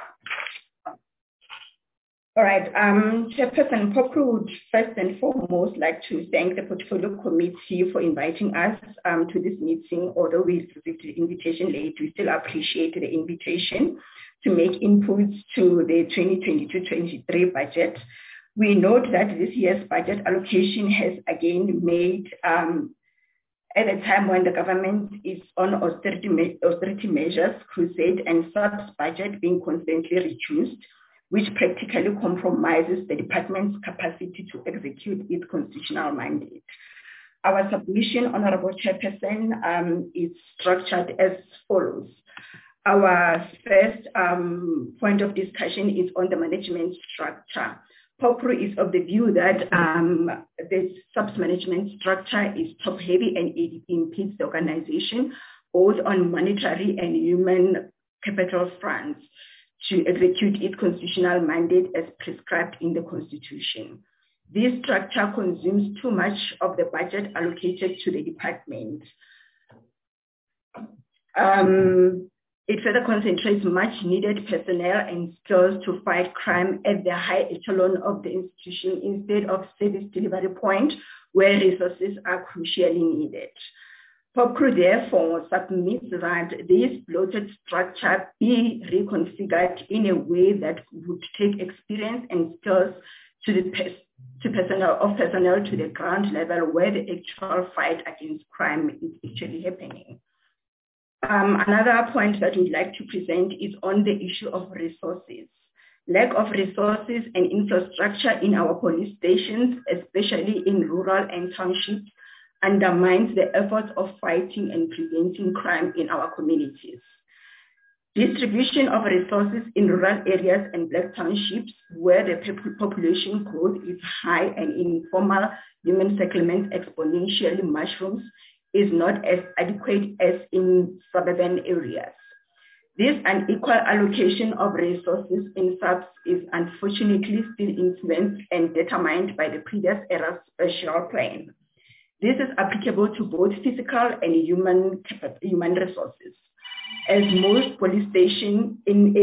All right. Chairperson POPCRU would first and foremost like to thank the Portfolio Committee for inviting us to this meeting. Although we received the invitation late, we still appreciate the invitation to make inputs to the 2022-23 budget. We note that this year's budget allocation has again made at a time when the government is on austerity measures crusade and SAP's budget being constantly reduced, which practically compromises the department's capacity to execute its constitutional mandate. Our submission, Honorable Chairperson, is structured as follows. Our first point of discussion is on the management structure. POPCRU is of the view that the SAP's management structure is top-heavy and it impedes the organization both on monetary and human capital fronts to execute its constitutional mandate as prescribed in the Constitution. This structure consumes too much of the budget allocated to the department. It further concentrates much needed personnel and skills to fight crime at the high echelon of the institution instead of service delivery point where resources are crucially needed. POPCRU therefore submits that this bloated structure be reconfigured in a way that would take experience and skills to personnel to the ground level where the actual fight against crime is actually happening. Another point that we'd like to present is on the issue of resources. Lack of resources and infrastructure in our police stations, especially in rural and townships, undermines the efforts of fighting and preventing crime in our communities. Distribution of resources in rural areas and black townships where the population growth is high and informal human settlement exponentially mushrooms is not as adequate as in suburban areas. This unequal allocation of resources in SAPS is unfortunately still influenced and determined by the previous era's special plan. This is applicable to both physical and human resources. As most police stations in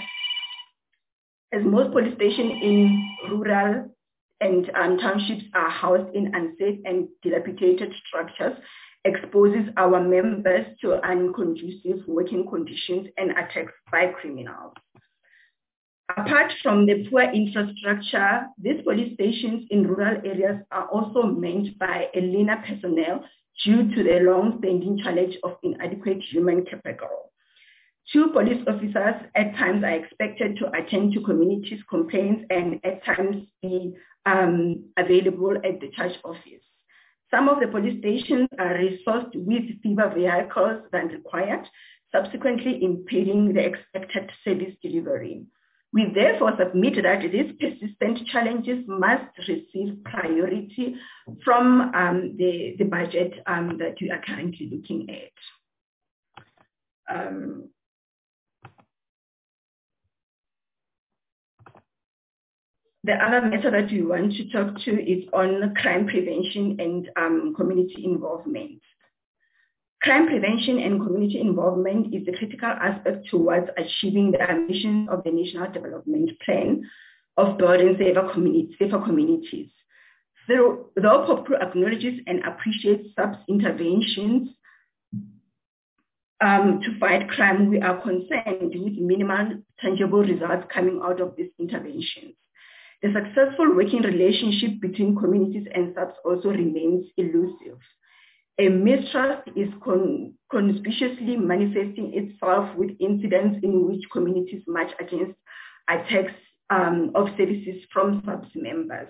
rural and townships are housed in unsafe and dilapidated structures, exposes our members to unconducive working conditions and attacks by criminals. Apart from the poor infrastructure, these police stations in rural areas are also manned by a leaner personnel due to the long-standing challenge of inadequate human capital. 2 police officers at times are expected to attend to communities' complaints and at times be available at the church office. Some of the police stations are resourced with fewer vehicles than required, subsequently impeding the expected service delivery. We therefore submit that these persistent challenges must receive priority from the budget that we are currently looking at. The other matter that we want to talk to is on crime prevention and community involvement. Crime prevention and community involvement is a critical aspect towards achieving the ambition of the National Development Plan of building safer communities. Though POPCRU acknowledges and appreciates SAP's interventions to fight crime, we are concerned with minimal tangible results coming out of these interventions. The successful working relationship between communities and SAPS also remains elusive. A mistrust is conspicuously manifesting itself with incidents in which communities march against attacks of services from SAPS members.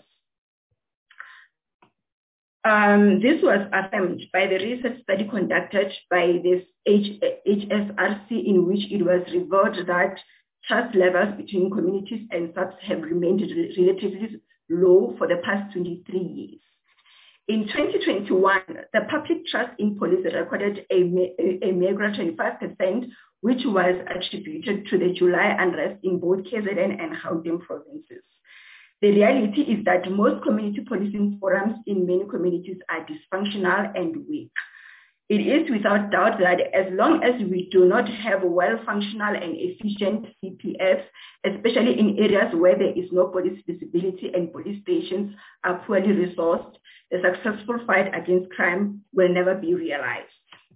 This was affirmed by the research study conducted by this HSRC, in which it was revealed that trust levels between communities and SAPS have remained relatively low for the past 23 years. In 2021, the public trust in police recorded a meager 25%, which was attributed to the July unrest in both KZN and Gauteng provinces. The reality is that most community policing forums in many communities are dysfunctional and weak. It is without doubt that as long as we do not have well-functional and efficient CPFs, especially in areas where there is no police visibility and police stations are poorly resourced, the successful fight against crime will never be realized.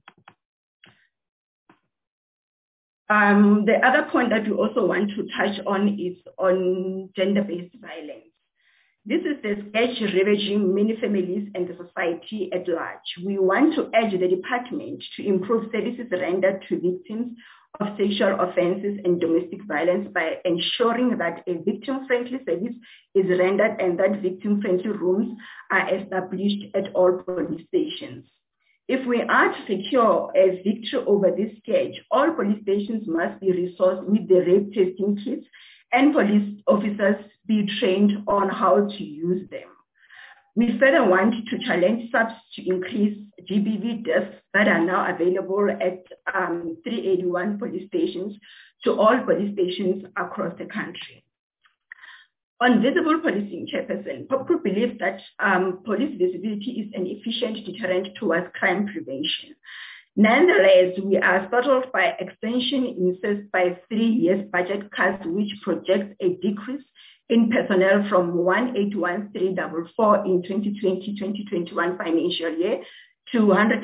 The other point that we also want to touch on is on gender-based violence. This is the scourge ravaging many families and the society at large. We want to urge the department to improve services rendered to victims of sexual offenses and domestic violence by ensuring that a victim-friendly service is rendered and that victim-friendly rooms are established at all police stations. If we are to secure a victory over this scourge, all police stations must be resourced with the rape testing kits and police officers be trained on how to use them. We further want to challenge SAPS to increase GBV desks that are now available at 381 police stations to all police stations across the country. On visible policing, Chairperson, POPCRU believes that police visibility is an efficient deterrent towards crime prevention. Nonetheless, we are startled by extension insist by 3 years budget cuts, which projects a decrease in personnel from 181,344 in 2020-2021 financial year to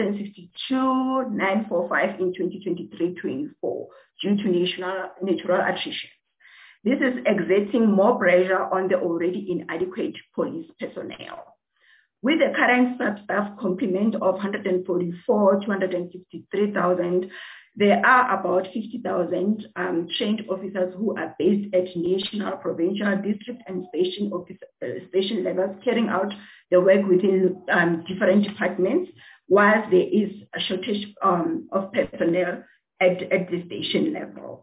162,945 in 2023-24 due to natural attrition. This is exerting more pressure on the already inadequate police personnel. With the current staff complement of 144 to 153,000, there are about 50,000 trained officers who are based at national, provincial, district, and station levels, carrying out the work within different departments, whilst there is a shortage of personnel at the station level.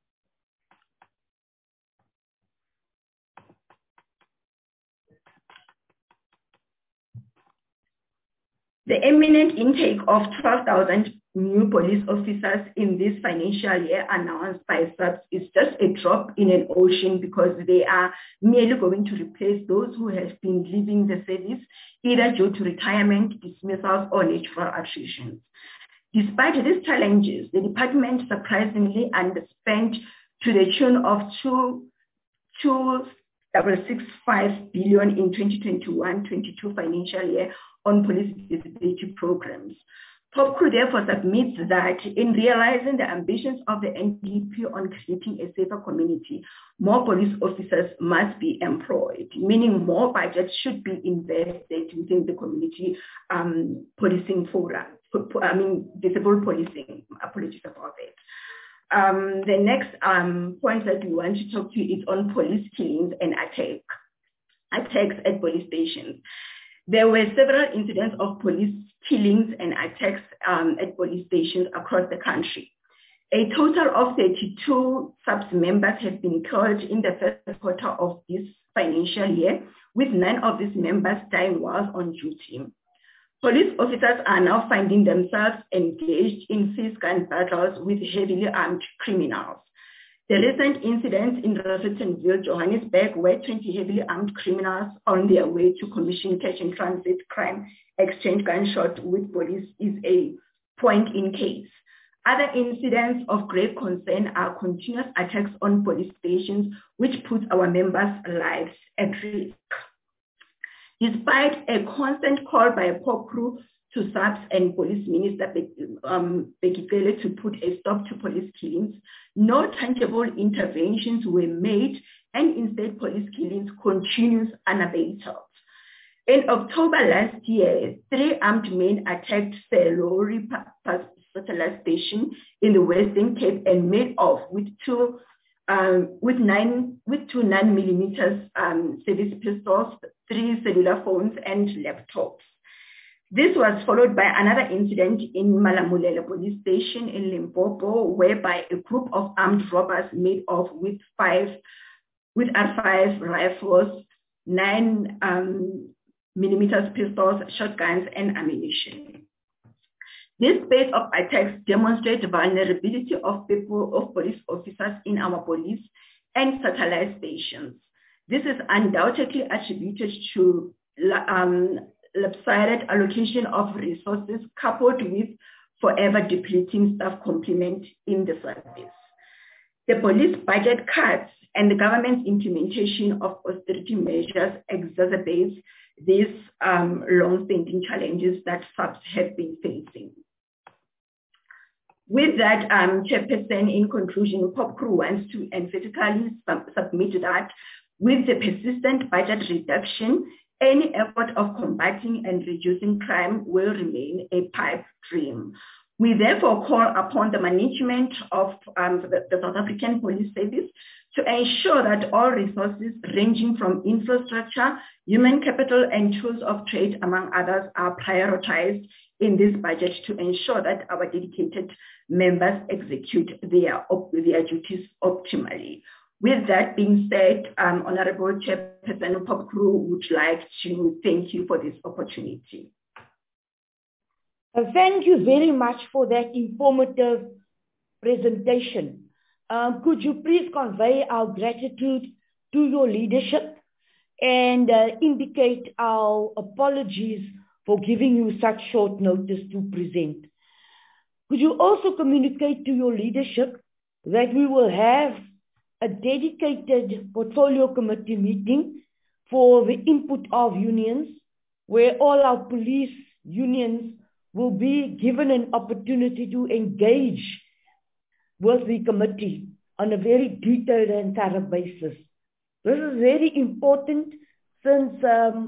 The imminent intake of 12,000 new police officers in this financial year announced by SAPS is just a drop in an ocean because they are merely going to replace those who have been leaving the service either due to retirement, dismissals, or natural attrition. Despite these challenges, the department surprisingly underspent to the tune of 2.665 billion in 2021-22 financial year on police visibility programs. POPCRU therefore submits that in realizing the ambitions of the NDP on creating a safer community, more police officers must be employed, meaning more budgets should be invested within the community policing forum. Visible policing. Apologies about it. The next point that we want to talk to is on police killings and attacks at police stations. There were several incidents of police killings and attacks at police stations across the country. A total of 32 SAPS members have been killed in the first quarter of this financial year, with 9 of these members dying while on duty. Police officers are now finding themselves engaged in fist-gun battles with heavily armed criminals. The recent incidents in Rosettenville, Johannesburg, where 20 heavily armed criminals on their way to commission catch and transit crime exchange gunshots with police is a point in case. Other incidents of grave concern are continuous attacks on police stations, which put our members' lives at risk. Despite a constant call by POPCRU to SAPS and Police Minister Bheki Cele to put a stop to police killings, no tangible interventions were made, and instead police killings continues unabated. In October last year, 3 armed men attacked Selori Satellite Station in the Western Cape and made off with two 9mm service pistols, 3 cellular phones, and laptops. This was followed by another incident in Malamulele police station in Limpopo, whereby a group of armed robbers made off with R5 rifles, 9mm pistols, shotguns, and ammunition. This spate of attacks demonstrate the vulnerability of police officers in our police and satellite stations. This is undoubtedly attributed to lopsided allocation of resources coupled with forever depleting staff complement in the service. The police budget cuts and the government's implementation of austerity measures exacerbates these long-standing challenges that SAPS have been facing. With that, Chairperson, in conclusion, POPCRU wants to emphatically submit that with the persistent budget reduction, any effort of combating and reducing crime will remain a pipe dream. We therefore call upon the management of the South African Police Service to ensure that all resources ranging from infrastructure, human capital, and tools of trade, among others, are prioritized in this budget to ensure that our dedicated members execute their duties optimally. With that being said, Honorable Chairperson POPCRU would like to thank you for this opportunity. Thank you very much for that informative presentation. Could you please convey our gratitude to your leadership and indicate our apologies for giving you such short notice to present? Could you also communicate to your leadership that we will have a dedicated portfolio committee meeting for the input of unions, where all our police unions will be given an opportunity to engage with the committee on a very detailed and thorough basis. This is very important since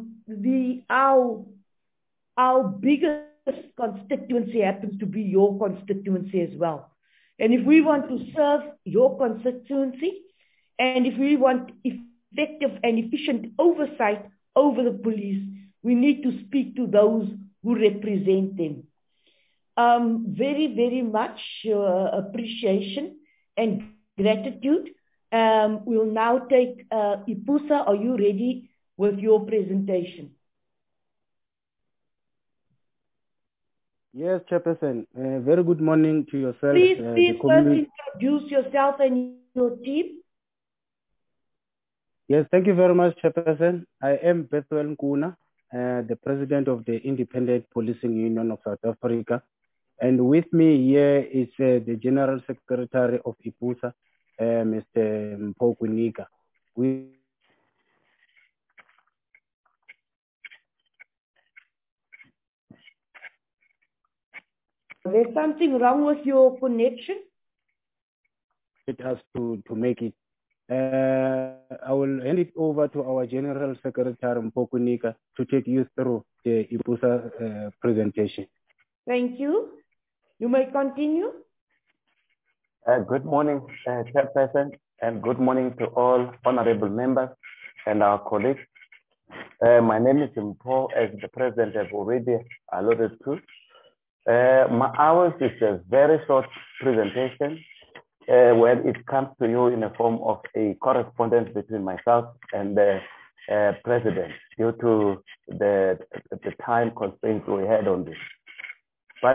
our biggest constituency happens to be your constituency as well. And if we want to serve your constituency, and if we want effective and efficient oversight over the police, we need to speak to those who represent them. Very, very much appreciation and gratitude. We'll now take Ipusa. Are you ready with your presentation? Yes, Chairperson. Very good morning to yourself. Please first introduce yourself and your team. Yes, thank you very much, Chairperson. I am Bethwel Nkuna, the President of the Independent Policing Union of South Africa. And with me here is the General Secretary of Ipusa, Mr. Mpho Kunika. There's something wrong with your connection? It has to make it. I will hand it over to our General Secretary, Mpho Kunika, to take you through the Ipusa presentation. Thank you. You may continue. Good morning, Chairperson, and good morning to all honorable members and our colleagues. My name is Mpho, as the President has already alluded to. Ours is a very short presentation where it comes to you in the form of a correspondence between myself and the President due to the time constraints we had on this. But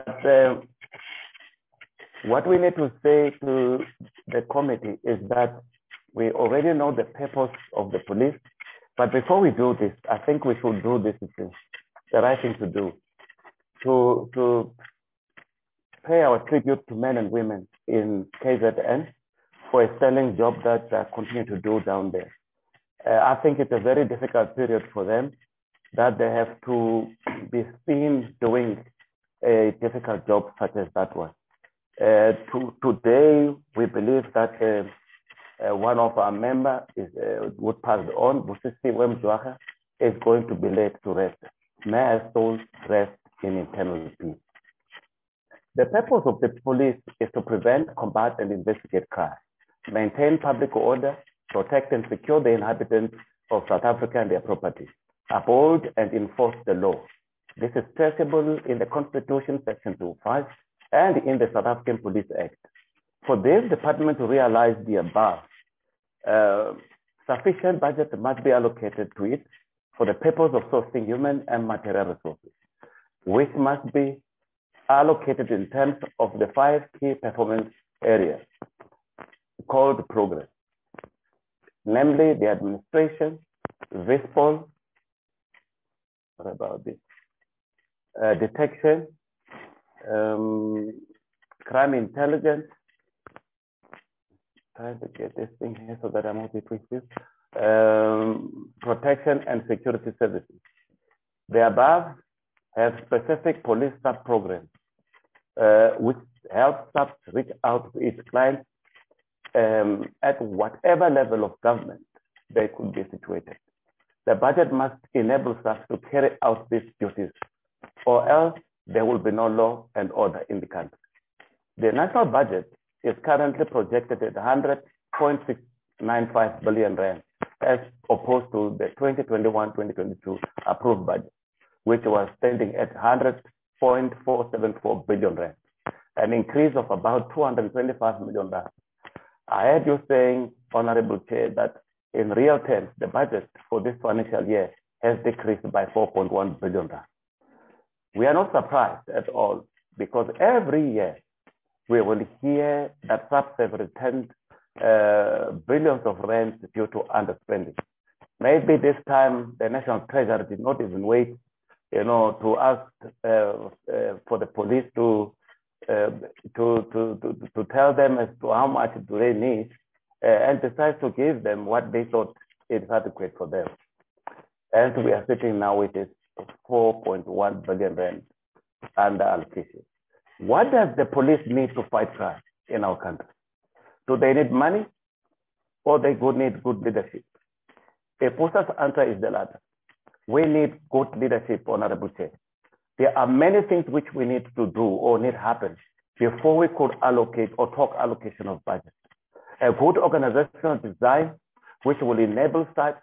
what we need to say to the committee is that we already know the purpose of the police, but before we do this, I think we should do this. It's the right thing to do, to pay our tribute to men and women in KZN for a sterling job that they continue to do down there. I think it's a very difficult period for them, that they have to be seen doing a difficult job such as that one. Today, we believe that one of our members would pass on, Busisi Wemjwaha, is going to be laid to rest. May her soul rest in eternal peace. The purpose of the police is to prevent, combat, and investigate crime, maintain public order, protect and secure the inhabitants of South Africa and their property, uphold and enforce the law. This is traceable in the Constitution, Section 205, and in the South African Police Act. For this department to realize the above, sufficient budget must be allocated to it for the purpose of sourcing human and material resources, which must be allocated in terms of the 5 key performance areas called progress, namely the administration, VISPOL, what about this? detection, crime intelligence. Trying to get this thing here so that I'm not between this. Protection and security services. The above have specific police sub-programs which help SAPS reach out to its clients at whatever level of government they could be situated. The budget must enable SAPS to carry out these duties, or else there will be no law and order in the country. The national budget is currently projected at 100.695 billion rand, as opposed to the 2021-2022 approved budget, which was standing at 100.474 billion rand, an increase of about 225 million rand. I heard you saying, Honorable Chair, that in real terms, the budget for this financial year has decreased by 4.1 billion rand. We are not surprised at all, because every year we will hear that SAPS have returned billions of rands due to underspending. Maybe this time the National Treasury did not even wait, to ask for the police to tell them as to how much do they need, and decide to give them what they thought is adequate for them. And we are sitting now with this 4.1 billion rand under allocation. What does the police need to fight crime in our country? Do they need money, or they need good leadership? A PUSA's answer is the latter. We need good leadership, Honorable Chair. There are many things which we need to do or need happen before we could allocate or talk allocation of budget. A good organizational design which will enable SAPS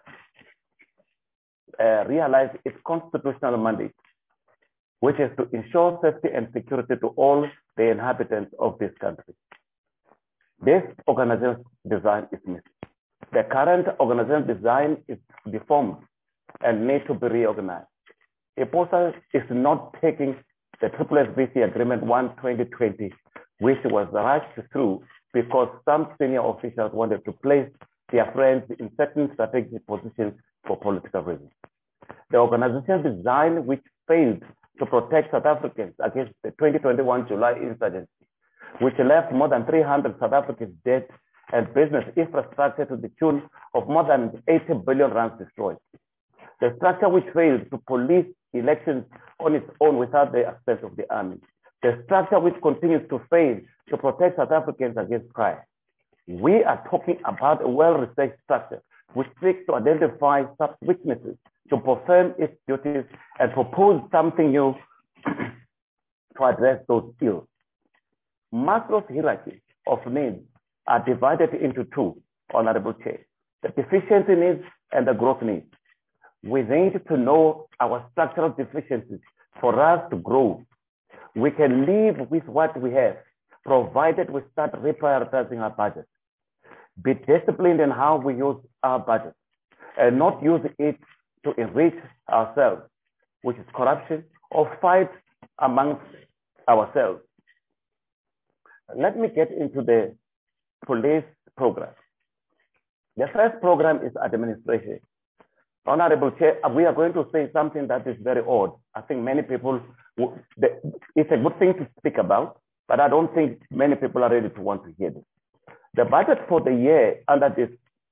realize its constitutional mandate, which is to ensure safety and security to all the inhabitants of this country. This organizational design is missing. The current organizational design is deformed and needs to be reorganized. IPOSA is not taking the SSBC Agreement 1/2020, which was rushed through because some senior officials wanted to place their friends in certain strategic positions for political reasons. The organizational design which failed to protect South Africans against the 2021 July insurgency, which left more than 300 South Africans dead and business infrastructure to the tune of more than 80 billion rands destroyed. The structure which failed to police elections on its own without the assistance of the army. The structure which continues to fail to protect South Africans against crime. We are talking about a well-researched structure which seeks to identify such weaknesses, to perform its duties, and propose something new to address those ills. Maslow's hierarchy of needs are divided into two, Honorable Chair: the deficiency needs and the growth needs. We need to know our structural deficiencies for us to grow. We can live with what we have, provided we start reprioritizing our budget. Be disciplined in how we use our budget, and not use it to enrich ourselves, which is corruption, or fight amongst ourselves. Let me get into the police program. The first program is administration. Honorable Chair, we are going to say something that is very odd. I think many people, it's a good thing to speak about, but I don't think many people are ready to want to hear this. The budget for the year under this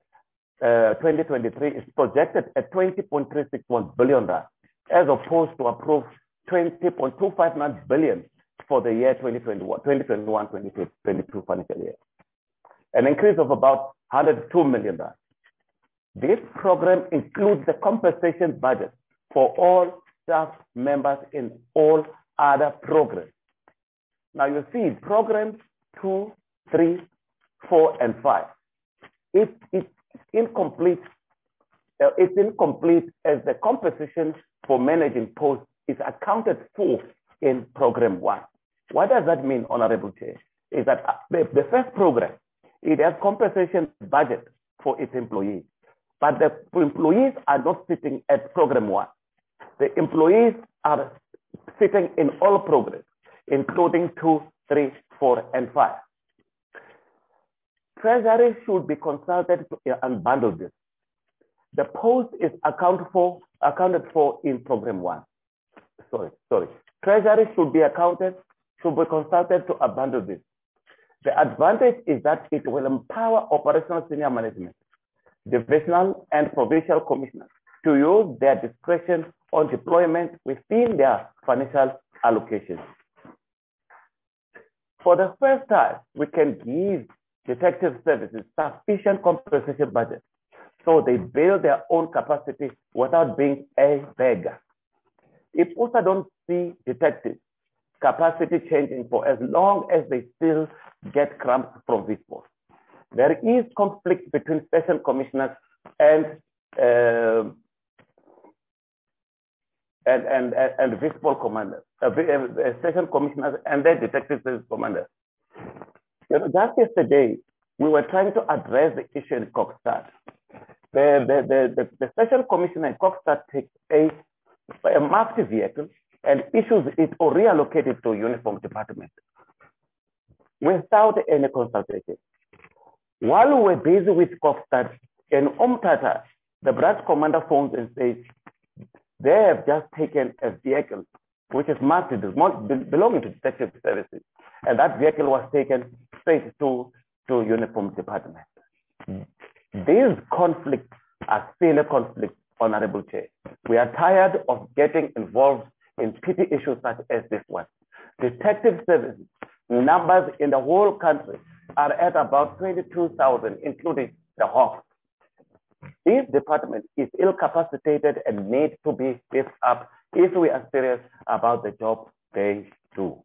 2023 is projected at 20.361 billion rand, as opposed to approved 20.259 billion for the year 2021-2022 financial year, an increase of about 102 million rand. This program includes the compensation budget for all staff members in all other programs. Now you see programs 2, 3, 4, and 5. It's incomplete. It's incomplete as the compensation for managing posts is accounted for in program 1. What does that mean, Honorable Chair? Is that the first program, it has compensation budget for its employees, but the employees are not sitting at program 1. The employees are sitting in all programs, including 2, 3, 4, and 5. Treasury should be consulted to unbundle this. The post is accounted for in program 1. Treasury should be consulted to abandon this. The advantage is that it will empower operational senior management, divisional and provincial commissioners to use their discretion on deployment within their financial allocations. For the first time, we can give detective services sufficient compensation budget so they build their own capacity without being a beggar. If also don't see detectives capacity changing for as long as they still get crumbs from this force. There is conflict between station commissioners and visible commanders, station commissioners and their detective service commanders. You know, just yesterday, we were trying to address the issue in Kokstad. The station commissioner in Kokstad takes a marked vehicle and issues it or reallocates it to a uniform department without any consultation. While we were busy with Kokstad, in Umtata, the branch commander phones and says, they have just taken a vehicle which is marked belonging to detective services, and that vehicle was taken straight to uniform department. These conflicts are still conflicts, Honorable Chair. We are tired of getting involved in petty issues such as this one. Detective services numbers in the whole country are at about 22,000, including the Hawks. This department is ill-capacitated and needs to be beefed up if we are serious about the job they do.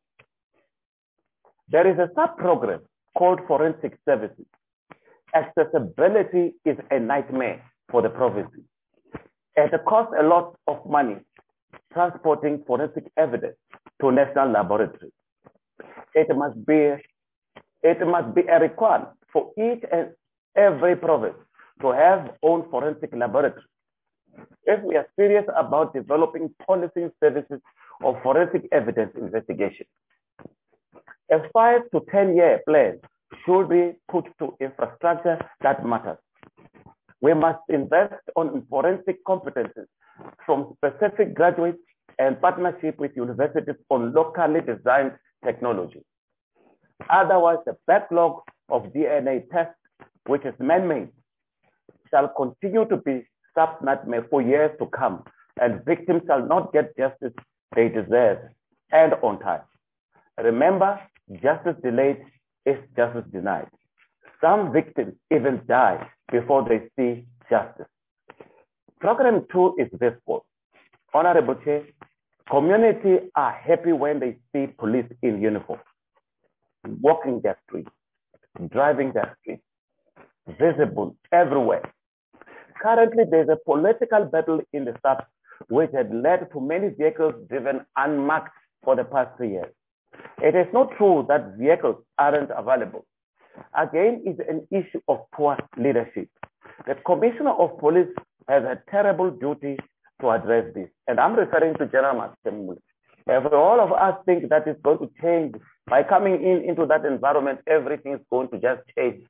There is a sub-program called Forensic Services. Accessibility is a nightmare for the province. It costs a lot of money transporting forensic evidence to national laboratories. It must be a requirement for each and every province to have own forensic laboratory. If we are serious about developing policy services of forensic evidence investigation, a 5 to 10 year plan should be put to infrastructure that matters. We must invest on forensic competences from specific graduates and partnership with universities on locally designed technology. Otherwise, the backlog of DNA tests, which is man-made, shall continue to be sub-nightmare for years to come, and victims shall not get justice they deserve and on time. Remember, justice delayed is justice denied. Some victims even die before they see justice. Program 2 is this one. Honorable Chair, community are happy when they see police in uniform, walking their streets, driving their streets, visible everywhere. Currently, there's a political battle in the south which had led to many vehicles driven unmarked for the past 3 years. It is not true that vehicles aren't available. Again, it's an issue of poor leadership. The Commissioner of Police has a terrible duty to address this. And I'm referring to General Matemuli. If all of us think that it's going to change, by coming into that environment, everything is going to just change.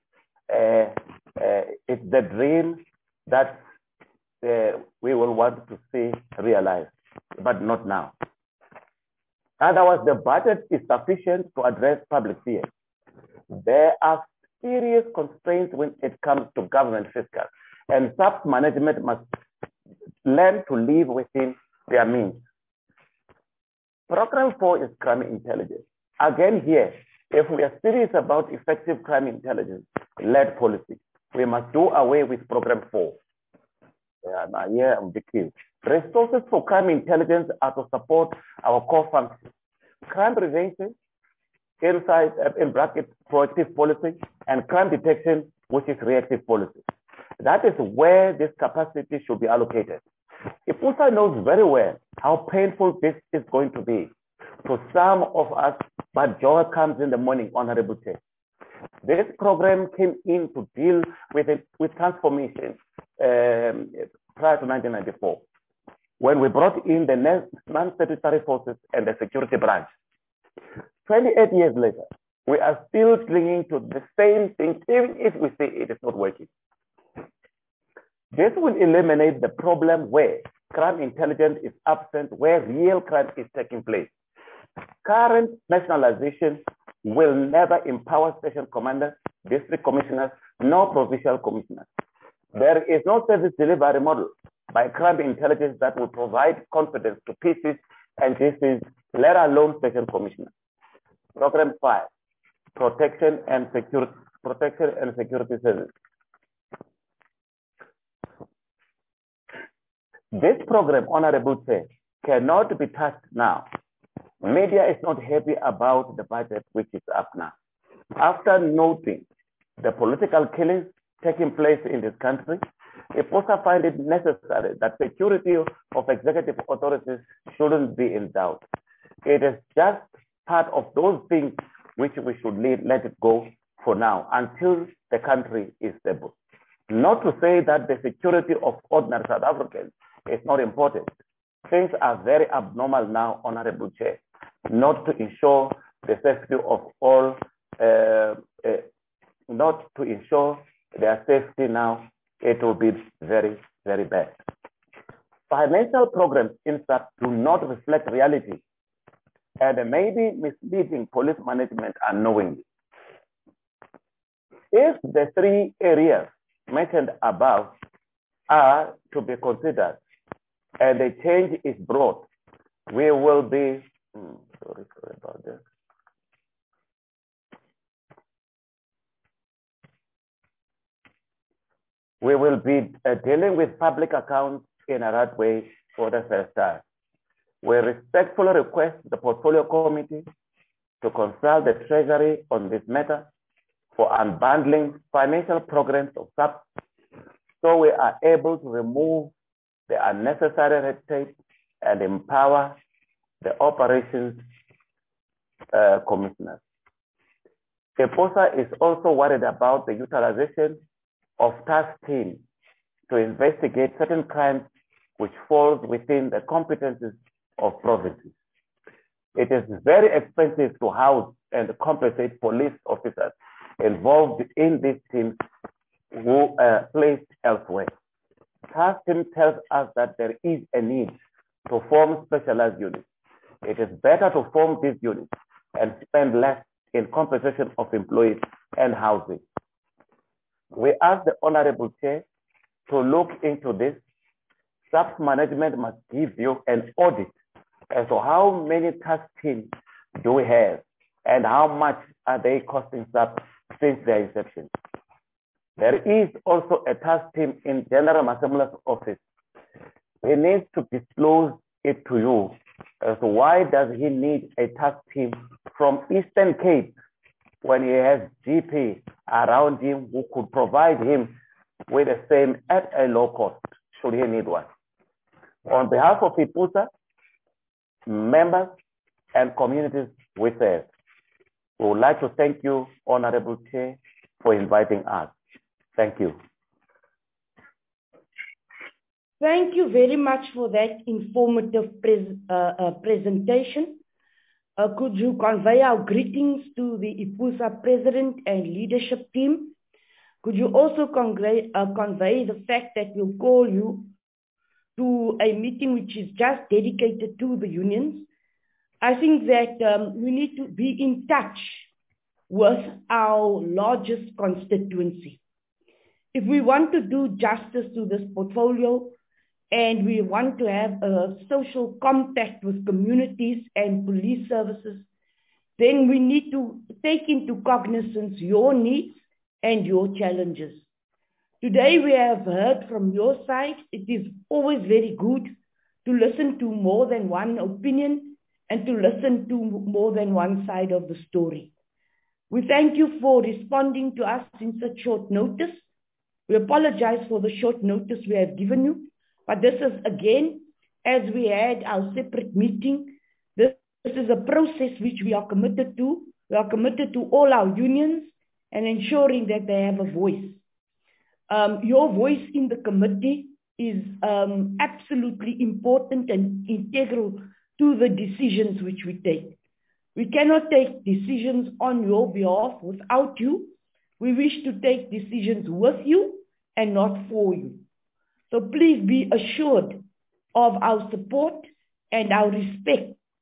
It's the dream that we will want to see realized, but not now. Otherwise, the budget is sufficient to address public fear. There are serious constraints when it comes to government fiscal, and sub-management must learn to live within their means. Program 4 is crime intelligence. Again here, if we are serious about effective crime intelligence-led policy, we must do away with Program 4. Resources for crime intelligence are to support our core functions. Crime prevention, inside in brackets, proactive policy, and crime detection, which is reactive policy. That is where this capacity should be allocated. IPUSA knows very well how painful this is going to be to some of us, but joy comes in the morning, Honorable Chair. This program came in to deal with transformation prior to 1994, when we brought in the non-statutory forces and the security branch. 28 years later, we are still clinging to the same thing, even if we say it is not working. This will eliminate the problem where crime intelligence is absent, where real crime is taking place. Current nationalization will never empower station commanders, district commissioners, nor provincial commissioners. There is no service delivery model by crime intelligence that will provide confidence to PCs and GCs, let alone station commissioners. Program 5, protection and security service. This program, Honorable Chair, cannot be touched now. Media is not happy about the budget which is up now. After noting the political killings taking place in this country, IPOSA find it necessary that security of executive authorities shouldn't be in doubt. It is just part of those things which we should let it go for now until the country is stable. Not to say that the security of ordinary South Africans is not important. Things are very abnormal now, Honorable Chair, not to ensure the safety of all, not to ensure their safety now, it will be very, very bad. Financial programs, in fact, do not reflect reality and may be misleading police management unknowingly. If the 3 areas mentioned above are to be considered and a change is brought, we will be, sorry about that. We will be dealing with public accounts in a right way for the first time. We respectfully request the Portfolio Committee to consult the Treasury on this matter for unbundling financial programs of SAP so we are able to remove the unnecessary red tape and empower the operations commissioners. IPOSA is also worried about the utilization of task teams to investigate certain crimes which falls within the competences of provinces. It is very expensive to house and compensate police officers involved in these teams who are placed elsewhere. Task team tells us that there is a need to form specialized units. It is better to form these units and spend less in compensation of employees and housing. We ask the Honorable Chair to look into this. SAP management must give you an audit as to how many task teams do we have and how much are they costing SAP since their inception. There is also a task team in General Assembly's office. We need to disclose it to you as to why does he need a task team from Eastern Cape when he has GP around him who could provide him with the same at a low cost, should he need one. On behalf of IPOSA, members and communities we serve, we would like to thank you, Honorable Chair, for inviting us. Thank you. Thank you very much for that informative presentation. Could you convey our greetings to the IPOSA President and leadership team? Could you also convey the fact that we'll call you to a meeting which is just dedicated to the unions? I think that we need to be in touch with our largest constituency. If we want to do justice to this portfolio and we want to have a social compact with communities and police services, then we need to take into cognizance your needs and your challenges. Today we have heard from your side, it is always very good to listen to more than one opinion and to listen to more than one side of the story. We thank you for responding to us in such short notice. We apologize for the short notice we have given you, but this is again, as we had our separate meeting, this is a process which we are committed to. We are committed to all our unions and ensuring that they have a voice. Your voice in the committee is absolutely important and integral to the decisions which we take. We cannot take decisions on your behalf without you. We wish to take decisions with you and not for you. So please be assured of our support and our respect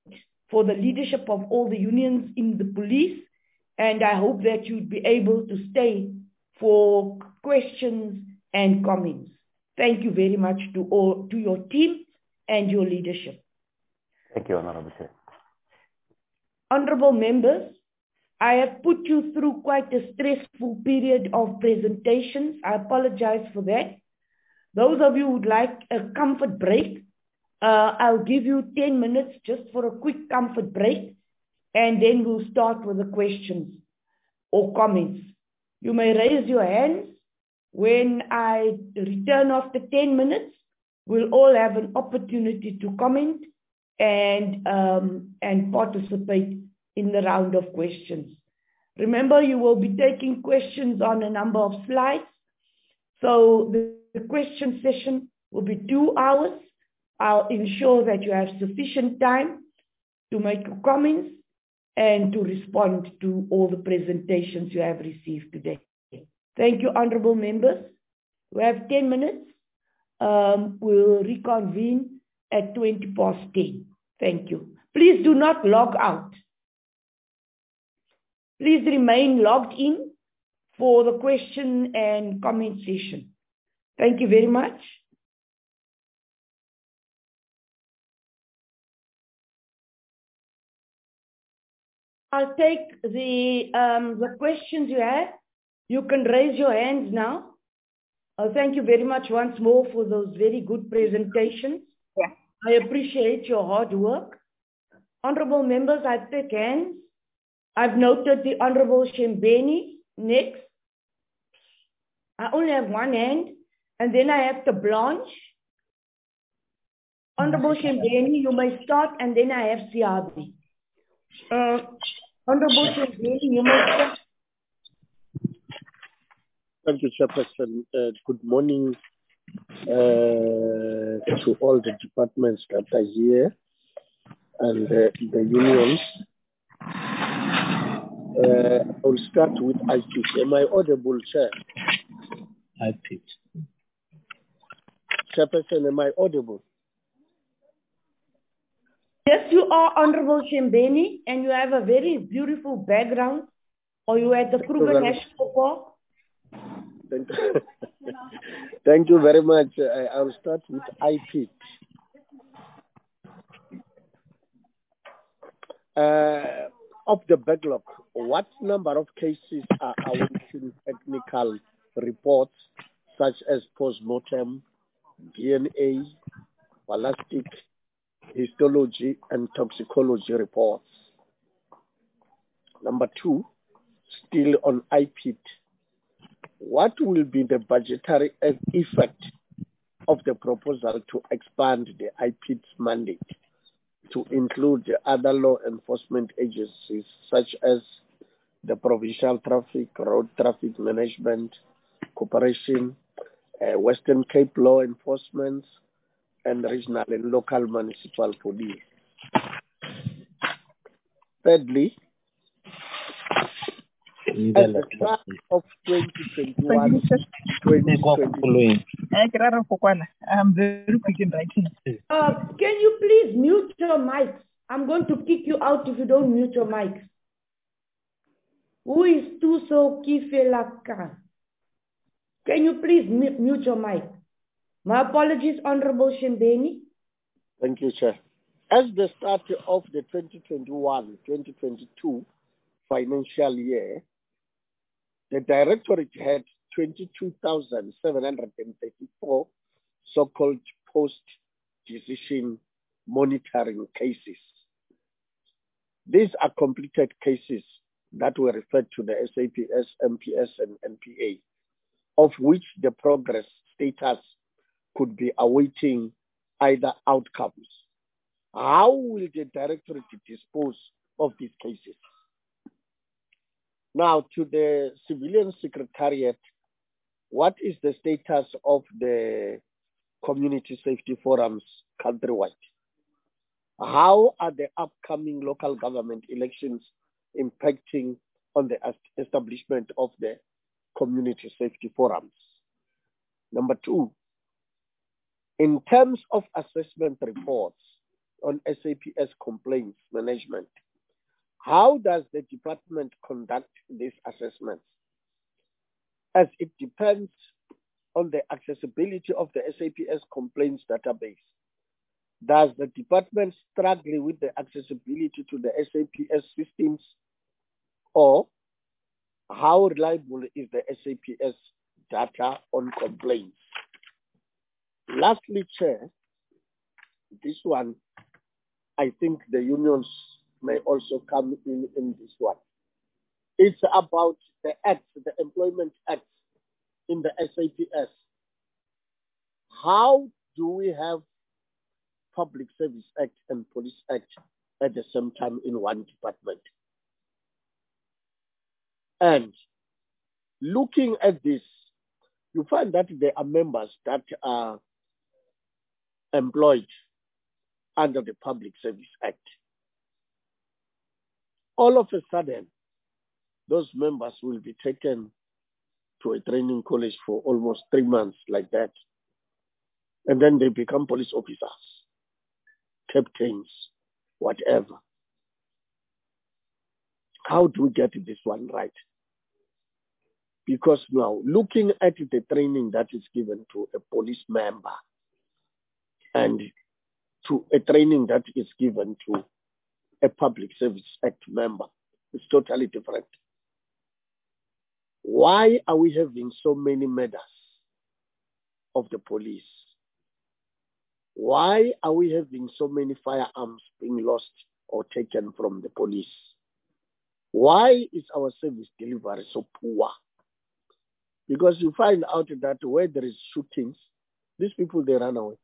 for the leadership of all the unions in the police. And I hope that you'd be able to stay for questions and comments. Thank you very much to your team and your leadership. Thank you, Honorable Chair. Honorable members, I have put you through quite a stressful period of presentations. I apologize for that. Those of you who would like a comfort break, I'll give you 10 minutes just for a quick comfort break, and then we'll start with the questions or comments. You may raise your hands. When I return after 10 minutes, we'll all have an opportunity to comment and participate in the round of questions. Remember, you will be taking questions on a number of slides. So the question session will be 2 hours. I'll ensure that you have sufficient time to make your comments and to respond to all the presentations you have received today. Thank you, honorable members. We have 10 minutes. We'll reconvene at 10:20. Thank you. Please do not log out. Please remain logged in for the question and comment session. Thank you very much. I'll take the questions you have. You can raise your hands now. Thank you very much once more for those very good presentations. Yeah. I appreciate your hard work. Honorable members, I take hands. I've noted the Honorable Shembeni next. I only have one hand, and then I have the Blanche. Honorable Shembeni, you may start, and then I have Siabi. Honorable Shembeni, you may start. Thank you, Chairperson. Good morning to all the departments that are here and the unions. I will start with IPIT. Am I audible, Chair? IPIT. Chairperson, am I audible? Yes, you are, Honorable Shembeni, and you have a very beautiful background. Or you at the Kruger National Park. Thank you very much. I'll start with IPIT. Of the backlog, what number of cases are awaiting technical reports such as post-mortem, DNA, ballistic, histology, and toxicology reports? Number 2, still on IPIT, what will be the budgetary effect of the proposal to expand the IPIT's mandate to include other law enforcement agencies such as the Provincial Traffic, Road Traffic Management Corporation, Western Cape Law Enforcement, and regional and local municipal police? Thirdly, at the start of 2021, 2022. I'm very quick in writing. Can you please mute your mics? I'm going to kick you out if you don't mute your mics. Who is Tuso Kifelaka? Can you please mute your mic? My apologies, Honorable Shembeni. Thank you, Chair. As the start of the 2021-2022 financial year, the Directorate had 22,734 so-called post-decision monitoring cases. These are completed cases that were referred to the SAPS, MPS, and NPA, of which the progress status could be awaiting either outcomes. How will the Directorate dispose of these cases? Now, to the Civilian Secretariat, what is the status of the community safety forums countrywide? How are the upcoming local government elections impacting on the establishment of the community safety forums? Number 2, in terms of assessment reports on SAPS complaints management. How does the department conduct these assessments? As it depends on the accessibility of the SAPS complaints database. Does the department struggle with the accessibility to the SAPS systems, or how reliable is the SAPS data on complaints? Lastly, Chair, this one, I think the unions may also come in this one. It's about the acts, the employment acts in the SAPS. How do we have Public Service Act and Police Act at the same time in one department? And looking at this, you find that there are members that are employed under the Public Service Act. All of a sudden, those members will be taken to a training college for almost 3 months like that. And then they become police officers, captains, whatever. How do we get this one right? Because now, looking at the training that is given to a police member and to a training that is given to a Public Service Act member, it's totally different. Why are we having so many murders of the police? Why are we having so many firearms being lost or taken from the police? Why is our service delivery so poor? Because you find out that where there is shootings, these people, they run away.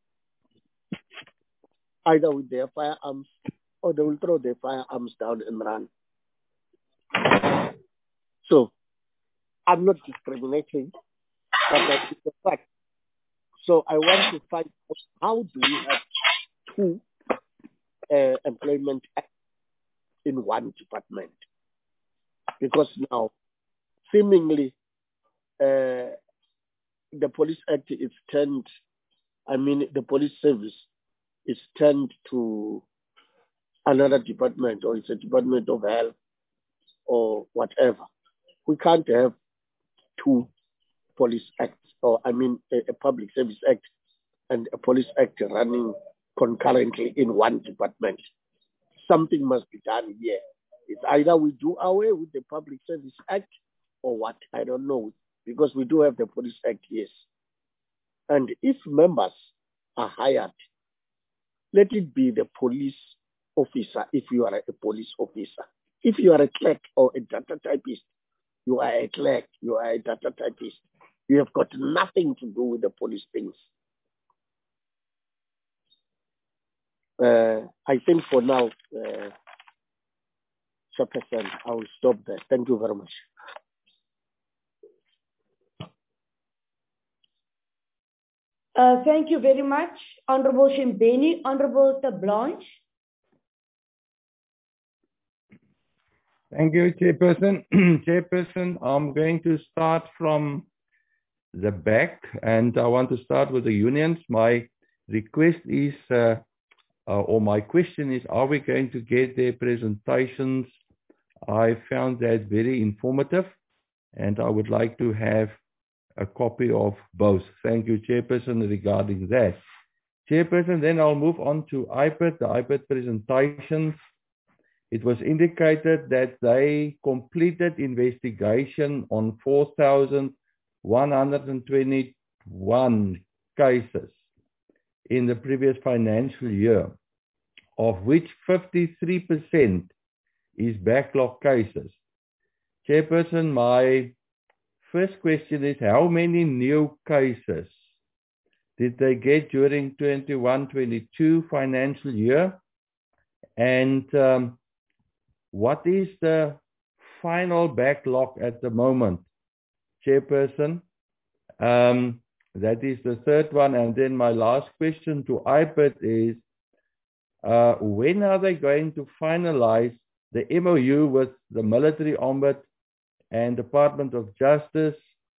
Either with their firearms or they will throw their firearms down and run. So, I'm not discriminating, but that is a fact. So I want to find out, how do we have two employment acts in one department? Because now, seemingly, the Police Act is the police service is turned to another department, or it's a Department of Health or whatever. We can't have two police acts, or a Public Service Act and a Police Act running concurrently in one department. Something must be done here. It's either we do away with the Public Service Act or what, I don't know, because we do have the Police Act, yes. And if members are hired, let it be the police officer if you are a police officer. If you are a clerk or a data typist, you are a clerk, you are a data typist. You have got nothing to do with the police things. I think for now, Chairperson, I will stop there. Thank you very much. Thank you very much, Honorable Shimbeni. Honorable Blanche. Thank you, Chairperson. Chairperson, I'm going to start from the back, and I want to start with the unions. My request is, or my question is, are we going to get their presentations? I found that very informative, and I would like to have a copy of both. Thank you, Chairperson, regarding that. Chairperson, then I'll move on to IPID, the IPID presentations. It was indicated that they completed investigation on 4,121 cases in the previous financial year, of which 53% is backlog cases. Chairperson, my first question is, how many new cases did they get during 21-22 financial year? And what is the final backlog at the moment, Chairperson? That is the third one. And then my last question to IPID is, when are they going to finalize the MOU with the Military Ombud and Department of Justice,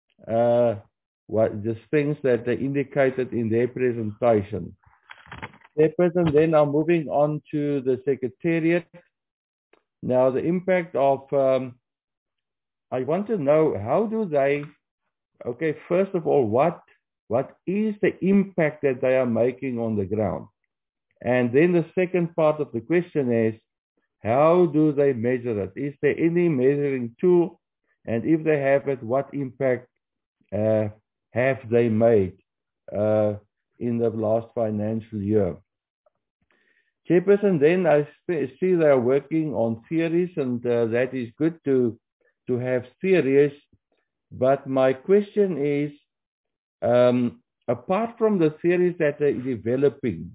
what the things that they indicated in their presentation? Chairperson, then I'm moving on to the Secretariat. Now, the impact of, I want to know, how do they, okay, first of all, what is the impact that they are making on the ground? And then the second part of the question is, how do they measure it? Is there any measuring tool? And if they have it, what impact have they made in the last financial year? Chairperson, then I see they are working on theories, and that is good to have theories. But my question is, apart from the theories that they're developing,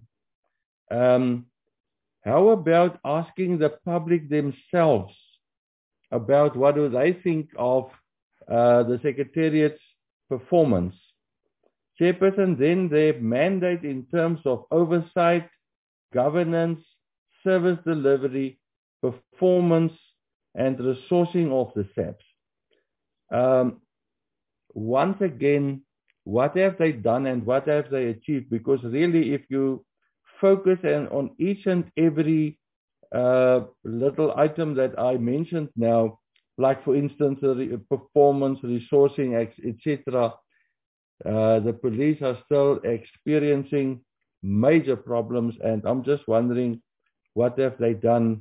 how about asking the public themselves about what do they think of the Secretariat's performance? Chairperson, then their mandate in terms of oversight, governance, service delivery, performance, and resourcing of the SAPs. Once again, what have they done and what have they achieved? Because really, if you focus on each and every little item that I mentioned now, like for instance, performance, resourcing, etc., the police are still experiencing major problems, and I'm just wondering what have they done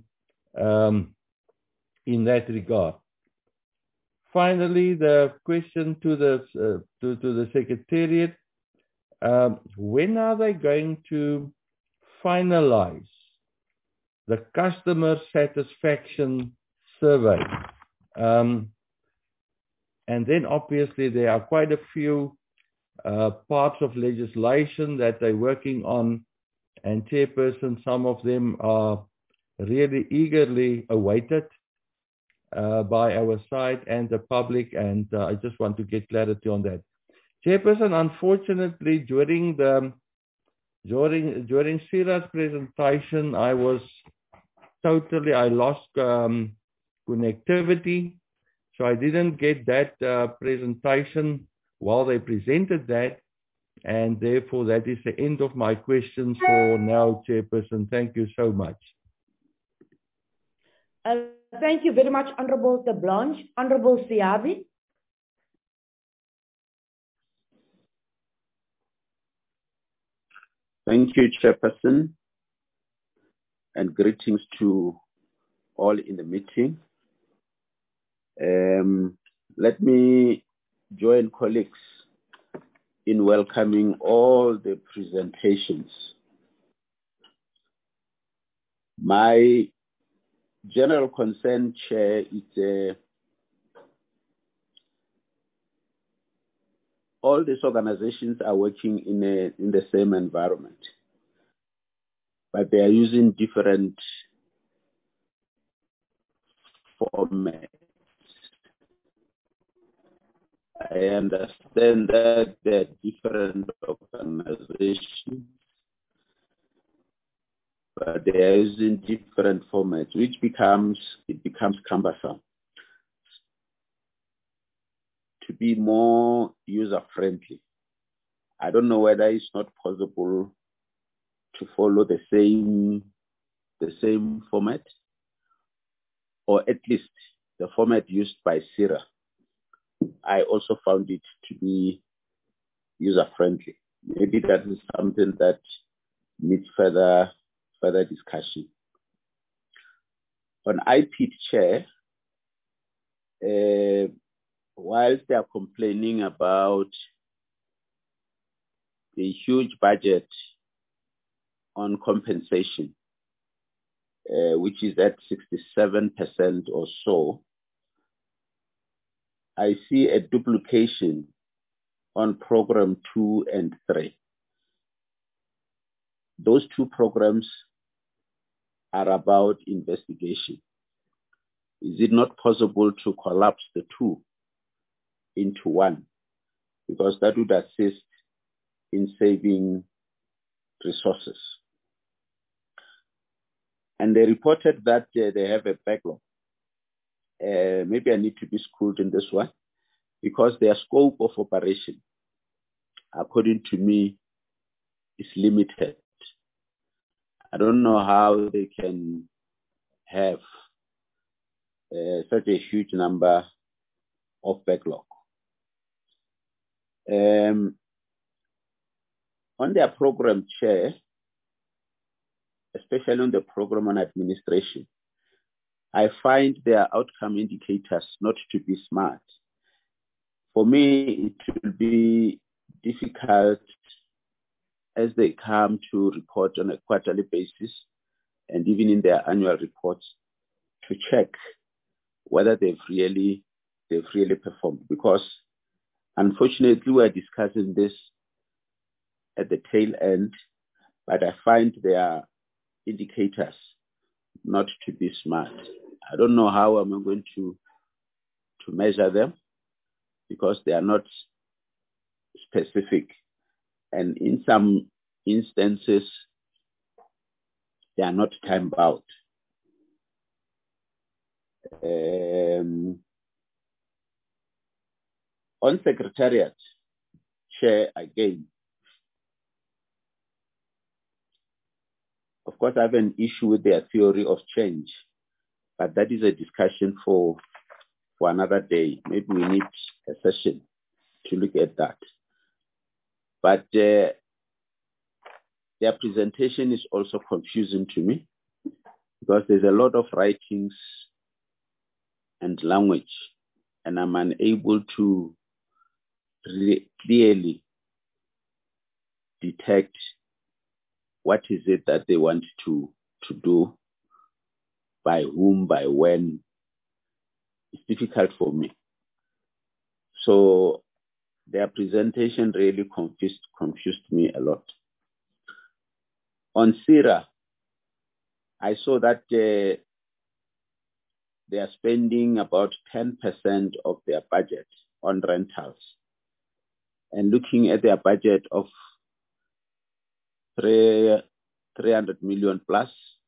in that regard. Finally, the question to the Secretariat, when are they going to finalize the customer satisfaction survey? And then obviously there are quite a few parts of legislation that they're working on, and Chairperson, some of them are really eagerly awaited by our side and the public, and I just want to get clarity on that. Chairperson, unfortunately, during Sira's presentation, I lost connectivity, so I didn't get that presentation while they presented that, and therefore that is the end of my questions for now, Chairperson. Thank you so much. Thank you very much, Honorable de Blanche. Honorable Siabi. Thank you, Chairperson, and greetings to all in the meeting. Let me join colleagues in welcoming all the presentations. My general concern, Chair, is all these organizations are working in the same environment, but they are using different formats. I understand that there are different organizations, but they are using different formats, which becomes cumbersome. To be more user-friendly, I don't know whether it's not possible to follow the same format, or at least the format used by Sira. I also found it to be user-friendly. Maybe that is something that needs further discussion. On IPID, Chair, whilst they are complaining about the huge budget on compensation, which is at 67% or so, I see a duplication on program 2 and 3. Those two programs are about investigation. Is it not possible to collapse the two into one? Because that would assist in saving resources. And they reported that they have a backlog. Maybe I need to be schooled in this one, because their scope of operation, according to me, is limited. I don't know how they can have such a huge number of backlog. On their program, Chair, especially on the program on administration, I find their outcome indicators not to be smart. For me, it will be difficult as they come to report on a quarterly basis and even in their annual reports to check whether they've really performed. Because unfortunately, we're discussing this at the tail end, but I find their indicators not to be smart. I don't know how I'm going to measure them because they are not specific. And in some instances, they are not time-bound. On Secretariat, Chair, again, of course, I have an issue with their theory of change, but that is a discussion for another day. Maybe we need a session to look at that. But their presentation is also confusing to me because there's a lot of writings and language, and I'm unable to really clearly detect what is it that they want to do, by whom, by when. It's difficult for me. So their presentation really confused me a lot. On CIRA, I saw that they are spending about 10% of their budget on rentals. And looking at their budget of 300 million plus,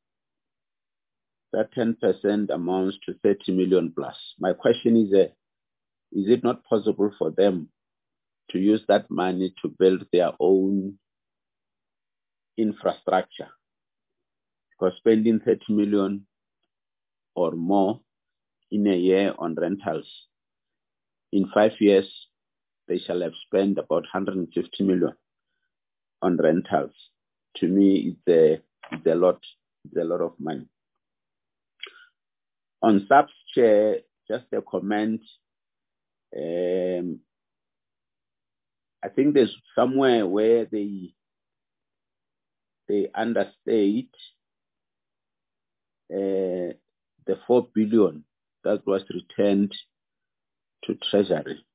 that 10% amounts to 30 million plus. My question is it not possible for them to use that money to build their own infrastructure? Because spending 30 million or more in a year on rentals, in 5 years, they shall have spent about 150 million on rentals. To me, it's a lot of money. On SAPS, Chair, just a comment. I think there's somewhere where they understate the 4 billion that was returned to Treasury.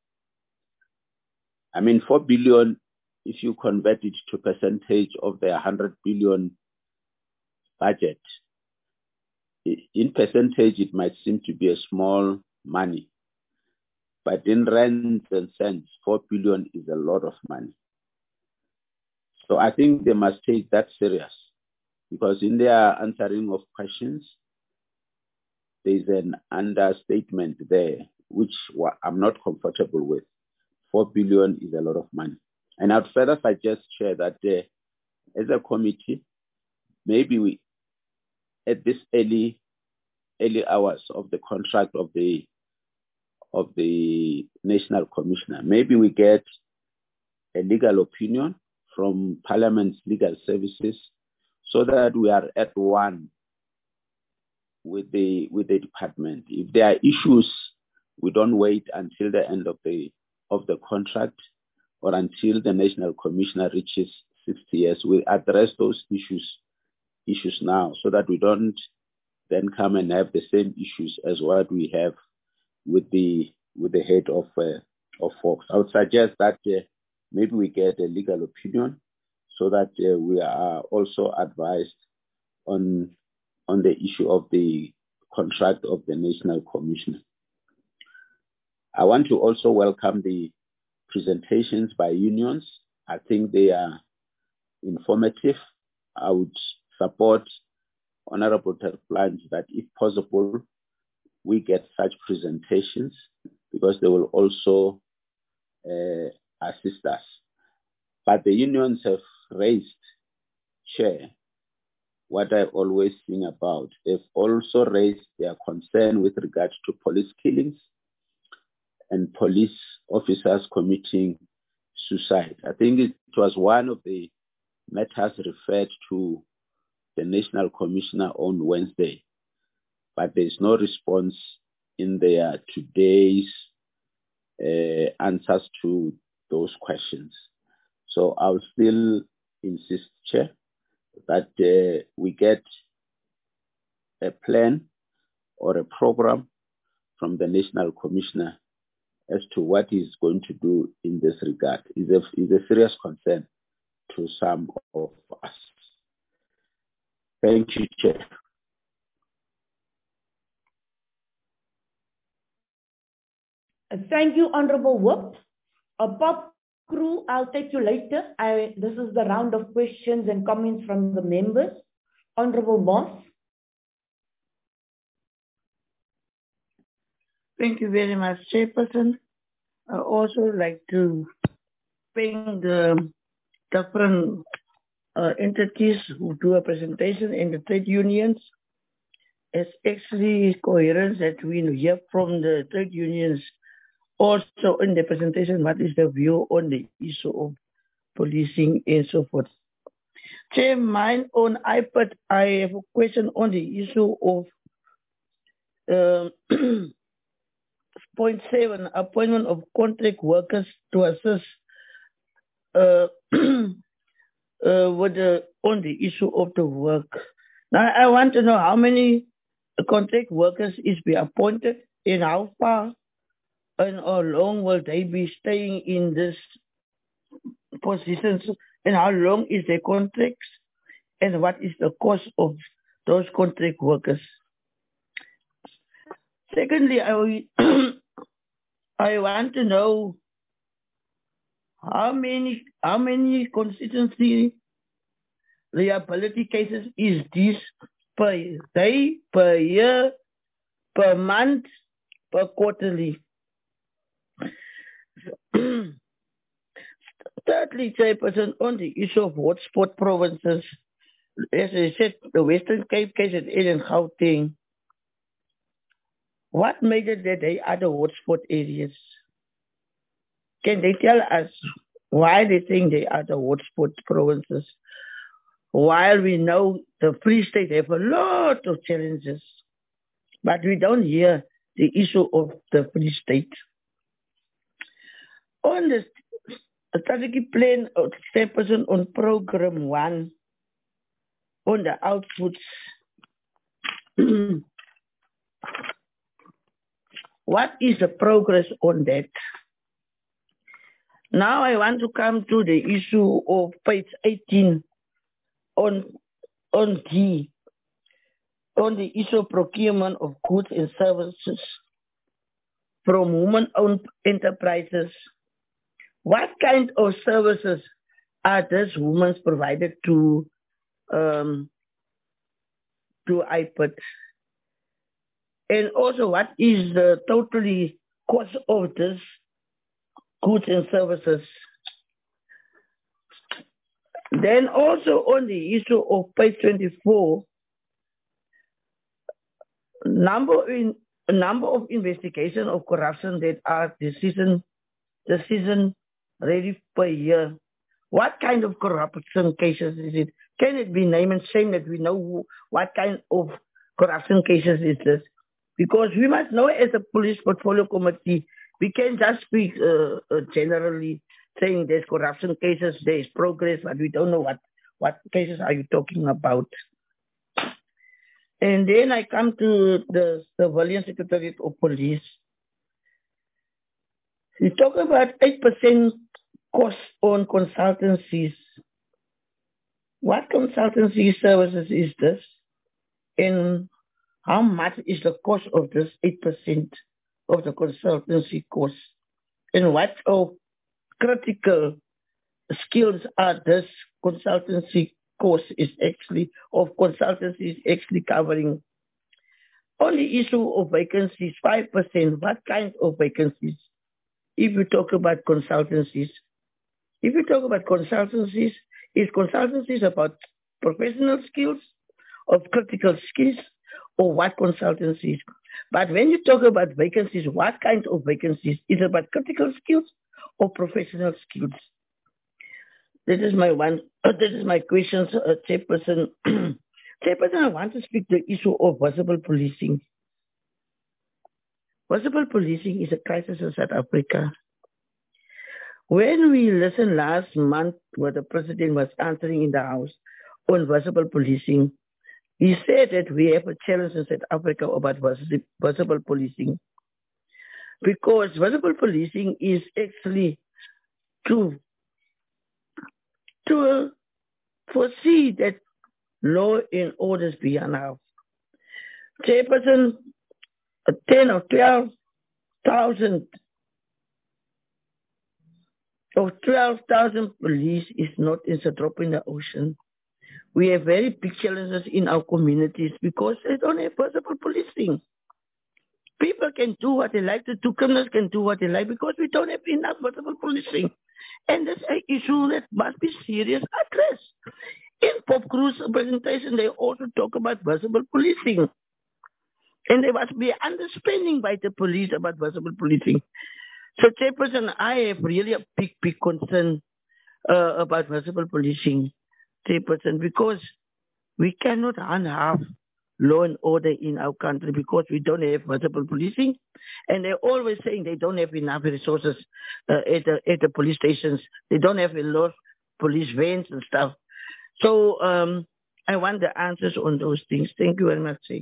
I mean, 4 billion, if you convert it to percentage of the 100 billion budget, in percentage, it might seem to be a small money. But in rands and cents, 4 billion is a lot of money. So I think they must take that serious, because in their answering of questions, there's an understatement there, which I'm not comfortable with. 4 billion is a lot of money. And I'd further suggest, Chair, that as a committee, maybe we, at this early hours of the contract of the National Commissioner, maybe we get a legal opinion from Parliament's legal services so that we are at one with the department. If there are issues, we don't wait until the end of the contract or until the National Commissioner reaches 60 years. We address those issues now so that we don't then come and have the same issues as what we have with the head of Fox. I would suggest that maybe we get a legal opinion so that we are also advised on the issue of the contract of the National Commissioner. I want to also welcome the presentations by unions. I think they are informative. I would support Honorable Terplanch that if possible, we get such presentations because they will also assist us. But the unions have raised, Chair, what I always sing about. They've also raised their concern with regard to police killings and police officers committing suicide. I think it was one of the matters referred to the National Commissioner on Wednesday, but there's no response in their today's answers to those questions. So I'll still insist, Chair, that we get a plan or a program from the National Commissioner as to what he's going to do in this regard. Is a serious concern to some of us. Thank you, Chair. Thank you, Honorable Whip. Pop Crew, I'll take you later. This is the round of questions and comments from the members. Honorable Moss. Thank you very much, Chairperson. I also like to thank the different entities who do a presentation in the trade unions. It's actually coherent that we hear from the trade unions also in the presentation what is the view on the issue of policing and so forth. Chair, mine on iPad, I have a question on the issue of point 7, appointment of contract workers to assist on the issue of the work. Now, I want to know how many contract workers is be appointed and how far and how long will they be staying in this positions and how long is their contracts and what is the cost of those contract workers. Secondly, I want to know how many constituency liability cases is this per day, per year, per month, per quarterly. Thirdly, Chairperson, on the issue of hotspot provinces, as I said, the Western Cape, KZN and Gauteng, what made it that they are the hotspot areas? Can they tell us why they think they are the hotspot provinces? While we know the Free State have a lot of challenges, but we don't hear the issue of the Free State. On the strategic plan of Chairperson on Program 1, on the outputs, what is the progress on that? Now I want to come to the issue of page 18 on the issue of procurement of goods and services from women-owned enterprises. What kind of services are these women provided to IPID? And also, what is the totally cost of this goods and services? Then also on the issue of page 24, number of investigation of corruption that are decision ready per year. What kind of corruption cases is it? Can it be named and shame that we know what kind of corruption cases is this? Because we must know as a police portfolio committee, we can't just speak generally saying there's corruption cases, there's progress, but we don't know what cases are you talking about. And then I come to the Civilian Secretariat of Police. We talk about 8% cost on consultancies. What consultancy services is this? And how much is the cost of this 8% of the consultancy cost? And what critical skills are this consultancy course is actually covering? On the issue of vacancies, 5%, what kind of vacancies? If you talk about consultancies, is consultancies about professional skills of critical skills or what consultancies. But when you talk about vacancies, what kind of vacancies? Is it about critical skills or professional skills? This is my question, Chairperson. Chairperson, I want to speak to the issue of visible policing. Visible policing is a crisis in South Africa. When we listened last month where the President was answering in the House on visible policing, he said that we have a challenge in South Africa about visible policing. Because visible policing is actually to foresee that law and orders be announced. Chairperson, 10 or 12,000 police is not a drop in the ocean. We have very big challenges in our communities because they don't have visible policing. People can do what they like to do, criminals can do what they like because we don't have enough visible policing. And that's an issue that must be seriously addressed. In POPCRU's presentation, they also talk about visible policing. And there must be understanding by the police about visible policing. So, Chairperson, I have really a big concern about visible policing, Chairperson, because we cannot have law and order in our country because we don't have visible policing. And they're always saying they don't have enough resources at the police stations. They don't have enough police vans and stuff. So I want the answers on those things. Thank you very much, Chair.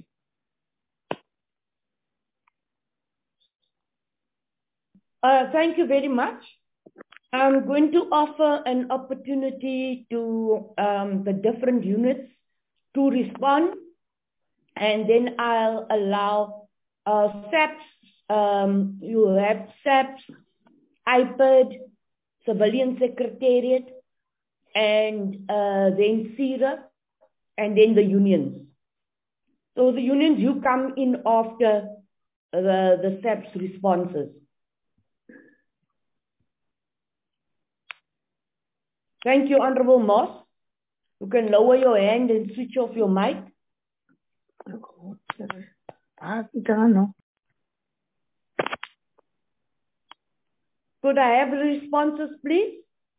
Thank you very much. I'm going to offer an opportunity to the different units to respond, and then I'll allow SAPS, you have SAPS, IPID, Civilian Secretariat, and then CIRA, and then the unions. So the unions, you come in after the SAPS responses. Thank you, Honorable Moss. You can lower your hand and switch off your mic. Could I have the responses, please?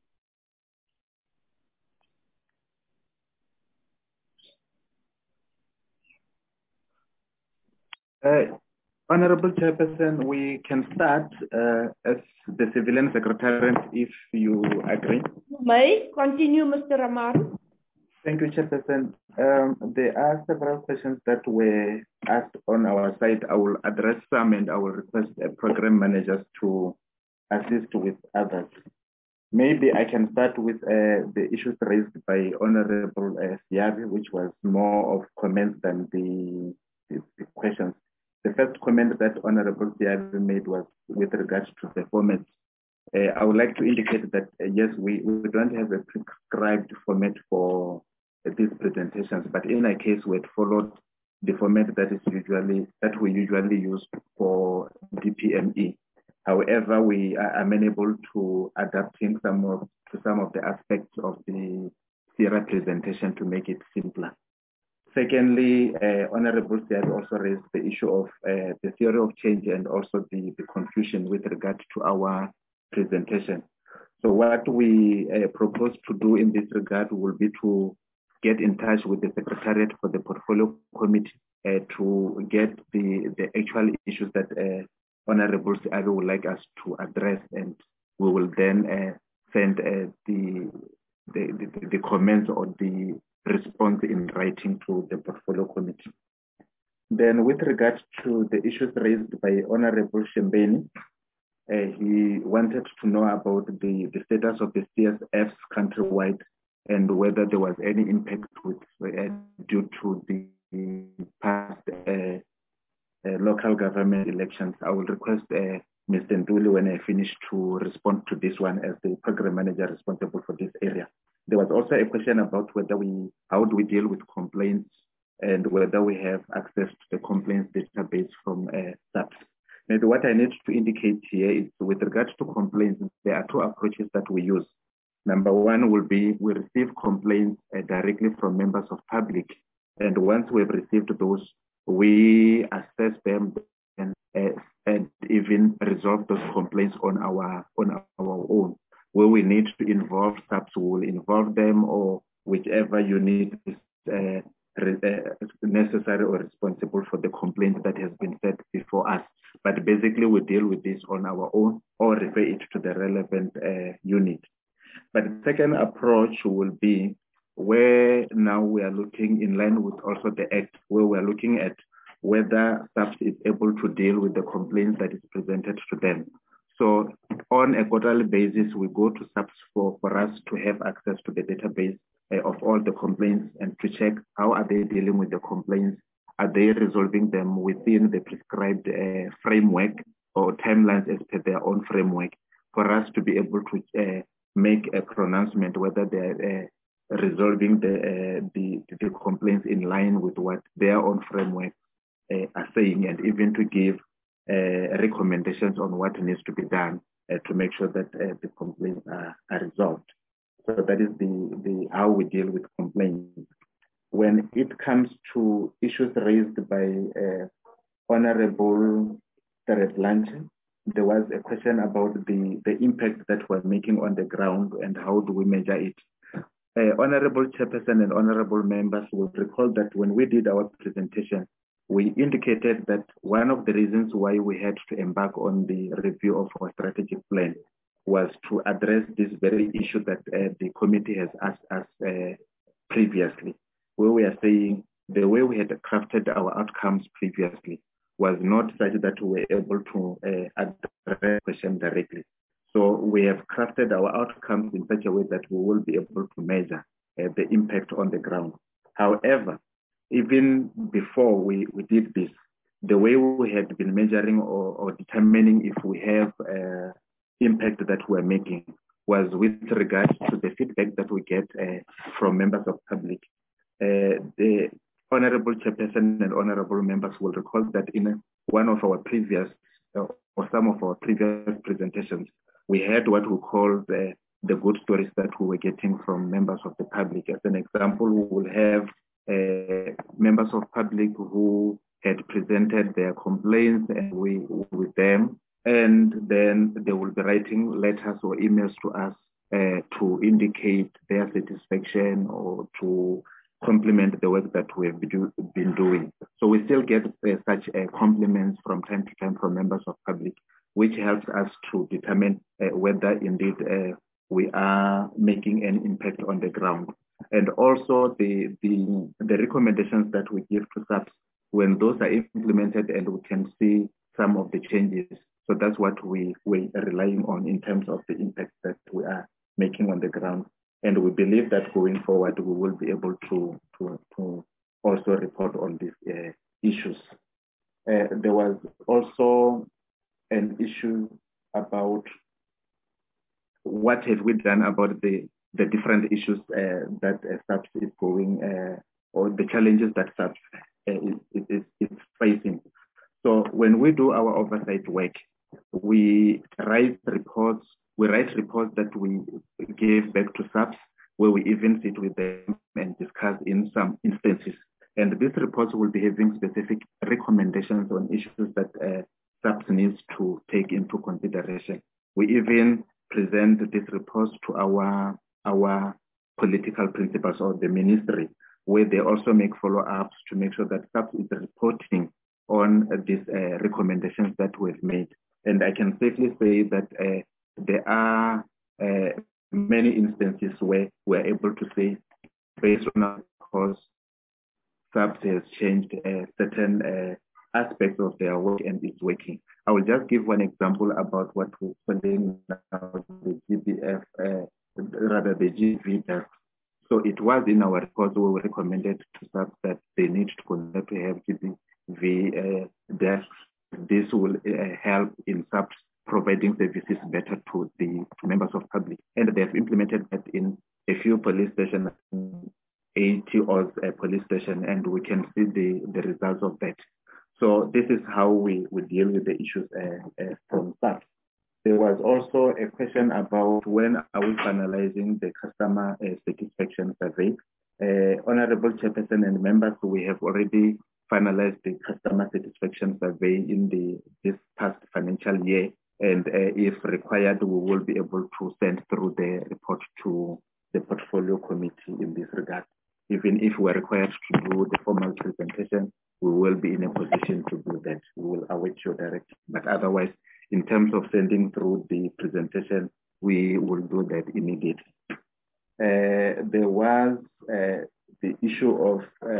Honorable Chairperson, we can start as the Civilian Secretariat if you agree. May continue, Mr. Amaru. Thank you, Chairperson. There are several questions that were asked on our side. I will address some and I will request program managers to assist with others. Maybe I can start with the issues raised by Honorable Siabi, which was more of comments than the questions. The first comment that Honorable Siabi made was with regards to the format. I would like to indicate that yes, we don't have a prescribed format for these presentations, but in our case, we had followed the format that we usually use for DPME. However, we are amenable to adapting some of the aspects of the CIRA presentation to make it simpler. Secondly, Honorable Siabi also raised the issue of the theory of change and also the confusion with regard to our presentation. So what we propose to do in this regard will be to get in touch with the Secretariat for the Portfolio Committee to get the actual issues that Honorable Siabi would like us to address, and we will then send the comments or the response in writing to the Portfolio Committee. Then with regards to the issues raised by Honorable Shembeni, he wanted to know about the status of the CSFs countrywide and whether there was any impact due to the past local government elections. I will request Mr. Nduli, when I finish, to respond to this one as the program manager responsible for this area. There was also a question about how do we deal with complaints and whether we have access to the complaints database from SAPS. Maybe what I need to indicate here is with regards to complaints, there are two approaches that we use. Number one will be we receive complaints directly from members of public, And once we've received those, we assess them and even resolve those complaints on our own. Where we need to involve SAPS, we will involve them, or whichever unit is necessary or responsible for the complaint that has been set before us. But basically, we deal with this on our own or refer it to the relevant unit. But the second approach will be where now we are looking in line with also the Act, where we are looking at whether SAPS is able to deal with the complaints that is presented to them. So on a quarterly basis, we go to SAPS for us to have access to the database of all the complaints and to check how are they dealing with the complaints. Are they resolving them within the prescribed framework or timelines as per their own framework, for us to be able to make a pronouncement whether they're resolving the complaints in line with what their own framework are saying, and even to give recommendations on what needs to be done to make sure that the complaints are resolved. So that is the how we deal with complaints. When it comes to issues raised by Honorable Jared Blanche, there was a question about the impact that we're making on the ground and how do we measure it. Honorable Chairperson and honorable members will recall that when we did our presentation, we indicated that one of the reasons why we had to embark on the review of our strategic plan was to address this very issue that the committee has asked us previously, where we are saying the way we had crafted our outcomes previously was not such that we were able to address the question directly. So we have crafted our outcomes in such a way that we will be able to measure the impact on the ground. However, even before we did this, the way we had been measuring or determining if we have impact that we're making was with regards to the feedback that we get from members of public. The Honorable Chairperson and honorable members will recall that in one of our previous, or some of our previous presentations, we had what we call the good stories that we were getting from members of the public. As an example, we will have members of public who had presented their complaints and we with them, and then they will be writing letters or emails to us to indicate their satisfaction or to complement the work that we have been doing. So we still get such compliments from time to time from members of public, which helps us to determine whether indeed we are making an impact on the ground. And also the recommendations that we give to SAPS, when those are implemented and we can see some of the changes. So that's what we are relying on in terms of the impact that we are making on the ground. And we believe that going forward, we will be able to also report on these issues. There was also an issue about what have we done about the different issues that SAPS is going, or the challenges that SAPS is facing. So when we do our oversight work, we write reports that we give back to SAPS, where we even sit with them and discuss in some instances. And these reports will be having specific recommendations on issues that SAPS needs to take into consideration. We even present these reports to our political principals or the ministry, where they also make follow-ups to make sure that SAPS is reporting on these recommendations that we've made. And I can safely say that there are many instances where we're able to say, based on our course, SAPS has changed certain aspects of their work and it's working. I will just give one example about what we're calling now the GBF, rather the GV. So it was in our report where we recommended to SAPS that they need to continue to have GBV desks. This will help in SAPS providing services better to members of public. And they have implemented that in a few police stations, 80 or a police station, and we can see the results of that. So this is how we deal with the issues from SAPS. There was also a question about when are we finalizing the customer satisfaction survey. Honorable Chairperson and members, we have already finalized the customer satisfaction survey in this past financial year, and if required, we will be able to send through the report to the portfolio committee in this regard. Even if we're required to do the formal presentation, we will be in a position to do that. We will await your direction. But otherwise, in terms of sending through the presentation, we will do that immediately. There was the issue of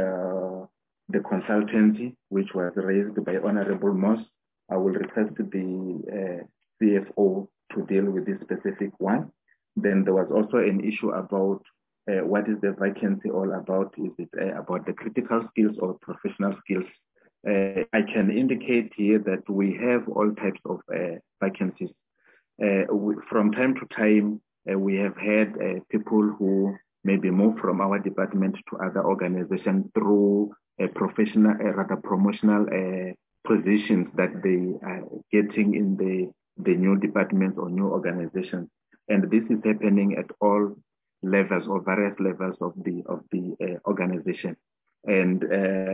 the consultancy, which was raised by Honorable Moss. I will request the CFO to deal with this specific one. Then there was also an issue about what is the vacancy all about? Is it about the critical skills or professional skills? I can indicate here that we have all types of vacancies. From time to time, we have had people who maybe move from our department to other organizations through professional, rather promotional positions that they are getting in the new departments or new organizations. And this is happening at all levels or various levels of the organization. And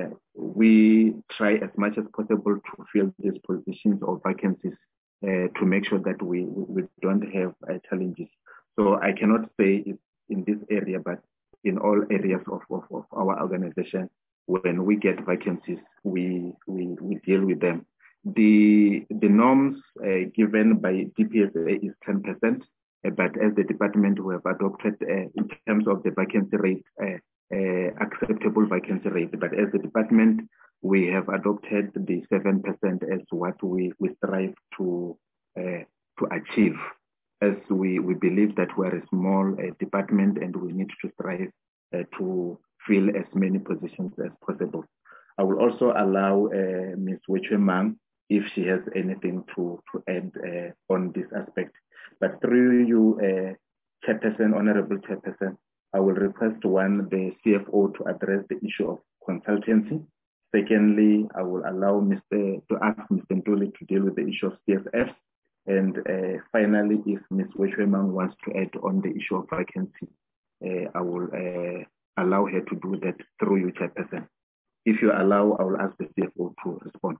we try as much as possible to fill these positions or vacancies to make sure that we don't have challenges. So I cannot say it's in this area, but in all areas of our organization, when we get vacancies, we deal with them. The norms given by DPSA is 10%, but as the department we have adopted in terms of the vacancy rate, acceptable vacancy rate. But as the department, we have adopted the 7% as what we strive to achieve, as we believe that we're a small department and we need to strive to fill as many positions as possible. I will also allow Ms. Wechwe Mang if she has anything to add on this aspect. But through you, Chairperson, Honorable Chairperson, I will request one, the CFO to address the issue of consultancy. Secondly, I will allow to ask Mr. Ntuli to deal with the issue of CSF. And finally, if Ms. Wechwe Mang wants to add on the issue of vacancy, I will allow her to do that through you, Chairperson. If you allow, I will ask the CFO to respond.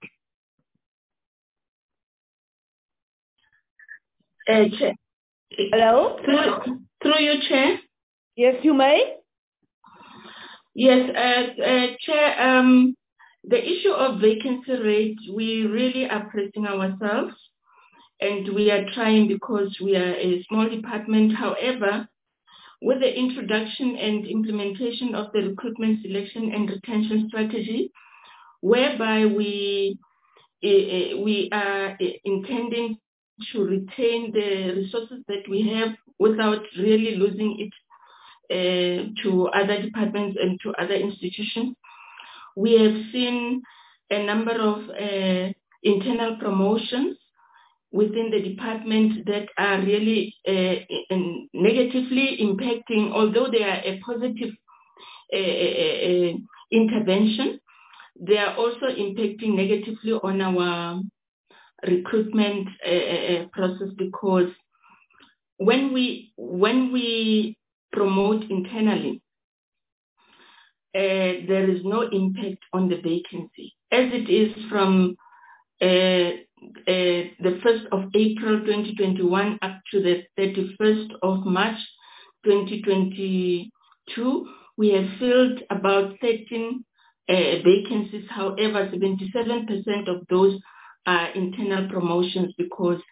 Chair. Hello? Through you, Chair. Yes, you may. Yes, Chair, the issue of vacancy rate, we really are pressing ourselves and we are trying because we are a small department. However, with the introduction and implementation of the recruitment, selection and retention strategy, whereby we are intending to retain the resources that we have without really losing it to other departments and to other institutions. We have seen a number of internal promotions within the department that are really negatively impacting, although they are a positive intervention, they are also impacting negatively on our recruitment process, because when we promote internally, there is no impact on the vacancy. As it is from the 1st of April 2021 up to the 31st of March 2022, we have filled about 13 vacancies. However, 77% of those are internal promotions, because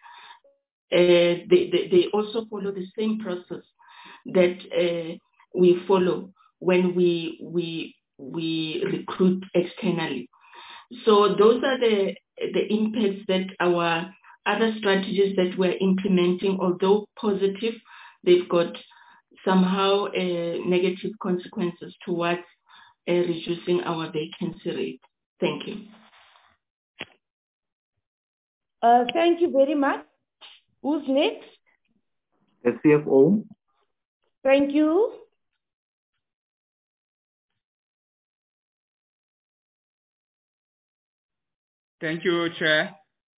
they also follow the same process that we follow when we recruit externally. So those are the impacts that our other strategies that we're implementing, although positive, they've got somehow negative consequences towards reducing our vacancy rate. Thank you. Thank you very much. Who's next? The CFO. Thank you. Thank you, Chair.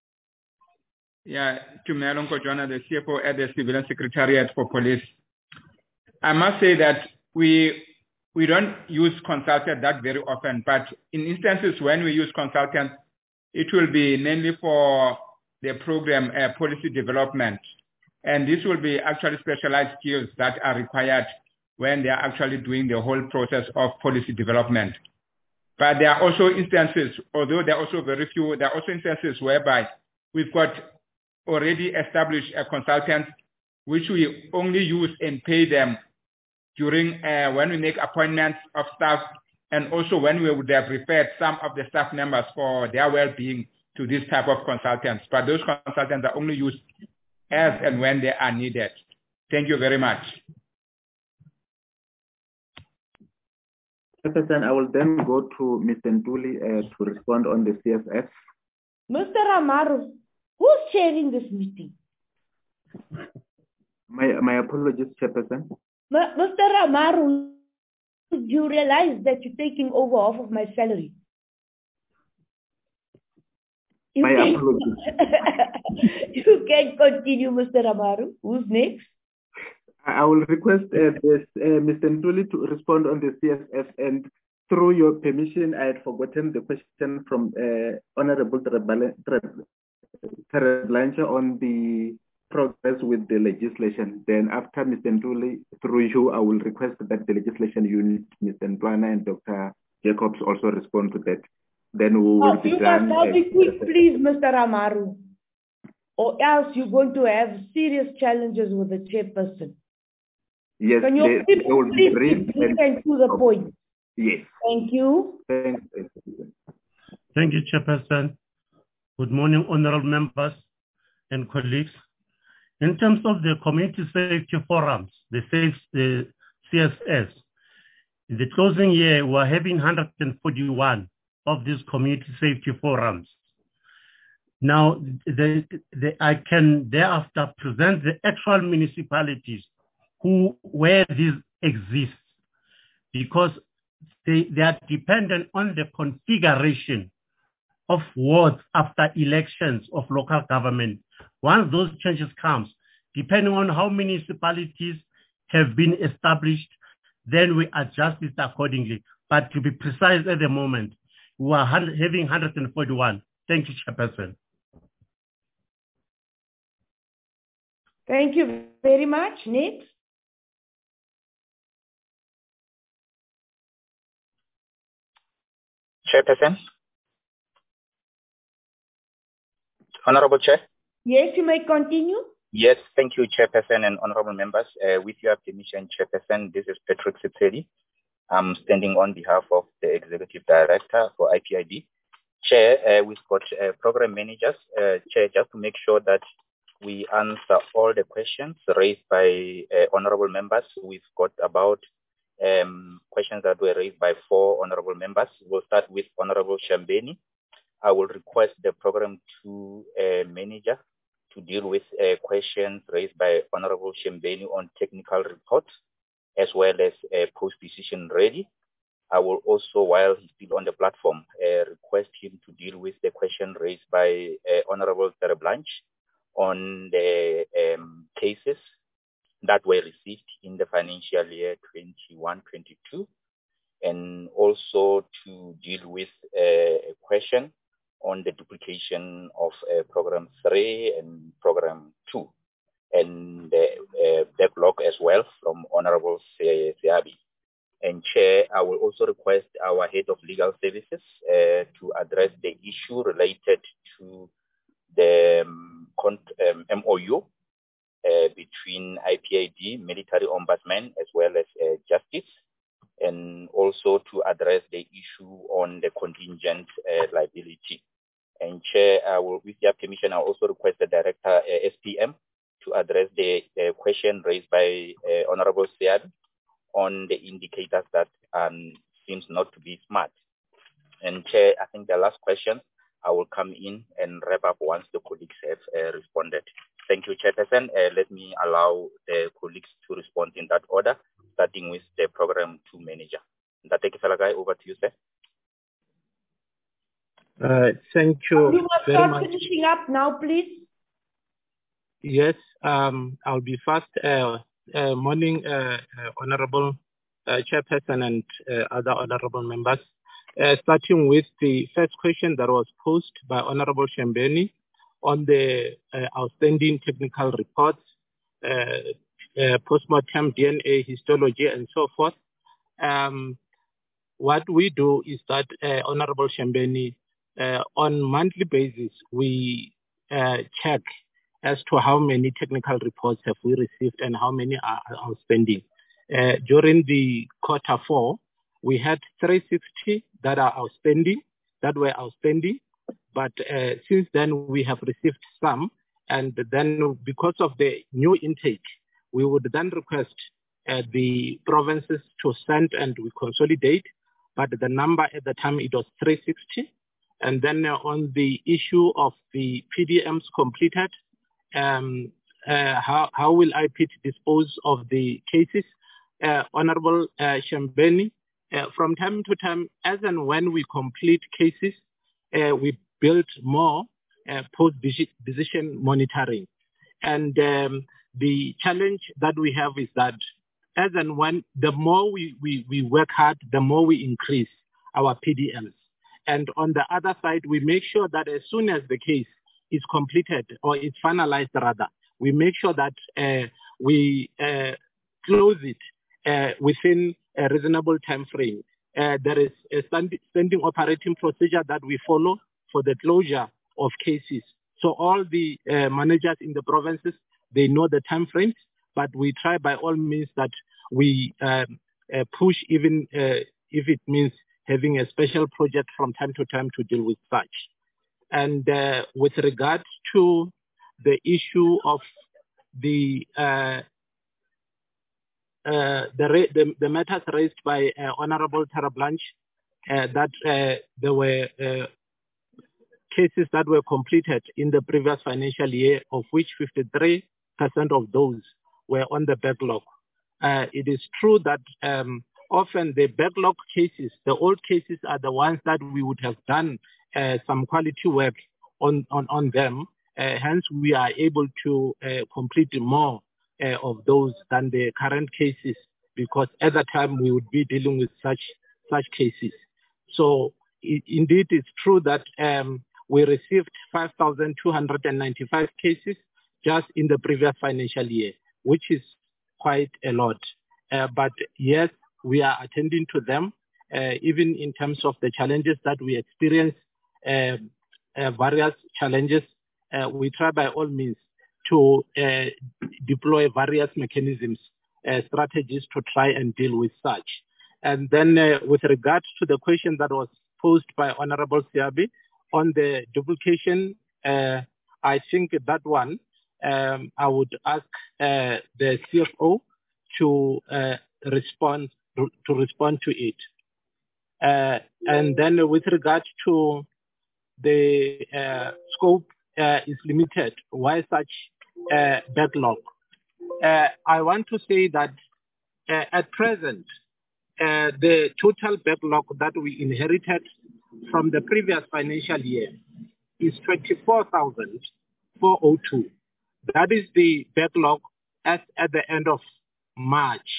Yeah, Tumelo Nkojwana, the CFO at the Civilian Secretariat for Police. I must say that we we don't use consultants that very often, but in instances when we use consultants, it will be mainly for the program policy development. And this will be actually specialized skills that are required when they are actually doing the whole process of policy development. But there are also instances, although there are also very few, there are also instances whereby we've got already established a consultant which we only use and pay them during when we make appointments of staff, and also when we would have referred some of the staff members for their well-being to this type of consultants. But those consultants are only used as and when they are needed. Thank you very much. Chairperson, I will then go to Mr. Ntuli to respond on the CSF. Mr. Amaru, who's chairing this meeting? My apologies, Chairperson. Mr. Amaru, you realize that you're taking over off of my salary? My apologies. You can continue, Mr. Amaru. Who's next? I will request Mr. Ntuli to respond on the CSF, and through your permission, I had forgotten the question from Honorable Blanche on the progress with the legislation. Then after Mr. Ntuli, through you, I will request that the legislation unit, Mr. Ntwana and Dr. Jacobs also respond to that. Then we will be done. You must be quick, please, Mr. Amaru, or else you're going to have serious challenges with the chairperson. Yes, can you please be brief and to the point? Yes. Thank you. Thank you, Chairperson. Good morning, honorable members and colleagues. In terms of the community safety forums, the CSS, the closing year, we're having 141 of these community safety forums. Now, I can thereafter present the actual municipalities where these exist, because they are dependent on the configuration of wards after elections of local government. Once those changes comes, depending on how municipalities have been established, then we adjust it accordingly. But to be precise at the moment, we are having 141. Thank you, Chairperson. Thank you very much. Next. Chairperson. Honorable Chair. Yes, you may continue. Yes, thank you, Chairperson and honorable members. With your permission, Chairperson, this is Patrick Sitseli. I'm standing on behalf of the Executive Director for IPID. Chair, we've got program managers. Chair, just to make sure that we answer all the questions raised by honorable members. We've got about questions that were raised by 4 honorable members. We'll start with Honorable Shambeni. I will request the program 2 manager to deal with questions raised by Honorable Shambeni on technical reports, as well as post-decision ready. I will also, while he's still on the platform, request him to deal with the question raised by Honorable Blanche on the cases that were received in the financial year 21-22, and also to deal with a question on the duplication of Program 3 and Program 2, and the backlog as well from Honorable Siabi. And Chair, I will also request our Head of Legal Services to address the issue related to the MOU between IPID, Military Ombudsman, as well as Justice, and also to address the issue on the contingent liability. And Chair, I will, with your permission, I also request the Director SPM to address the question raised by Honorable Siad on the indicators that seems not to be smart. And Chair, I think the last question, I will come in and wrap up once the colleagues have responded. Thank you, Chairperson. Let me allow the colleagues to respond in that order, starting with the Program 2 manager. Ntate Salagai, over to you, sir. Thank you. You must start finishing up now, please. Yes, I'll be fast. Morning, Honorable Chairperson and other honorable members. Starting with the first question that was posed by Honorable Shembeni on the outstanding technical reports, postmortem DNA histology and so forth. What we do is that, Honorable Shembeni, on monthly basis, we check as to how many technical reports have we received and how many are outstanding. During the Q4, we had 360 that were outstanding, but since then we have received some, and then because of the new intake, we would then request the provinces to send and we consolidate, but the number at the time it was 360. And then on the issue of the PDMs completed, how will IPID dispose of the cases? Honorable Shembeni, from time to time, as and when we complete cases, we build more post-decision monitoring. And the challenge that we have is that as and when, the more we work hard, the more we increase our PDMs. And on the other side, we make sure that as soon as the case is completed or is finalized rather, we make sure that we close it within a reasonable time frame. There is a standing operating procedure that we follow for the closure of cases. So all the managers in the provinces, they know the time frames, but we try by all means that we push even if it means having a special project from time to time to deal with such. And with regard to the issue of the matters raised by Honorable Tara Blanche, that there were cases that were completed in the previous financial year, of which 53% of those were on the backlog. It is true that often the backlog cases, the old cases, are the ones that we would have done some quality work on them. Hence, we are able to complete more of those than the current cases, because at the time we would be dealing with such cases. So indeed, it's true that we received 5,295 cases just in the previous financial year, which is quite a lot. But yes, we are attending to them, even in terms of the challenges that we experience, various challenges. We try by all means to deploy various mechanisms, strategies to try and deal with such. And then with regard to the question that was posed by Honorable Siabi on the duplication, I think that one, I would ask the CFO to respond to it. And then with regard to the scope is limited, why such backlog? I want to say that at present, the total backlog that we inherited from the previous financial year is 24,402. That is the backlog at the end of March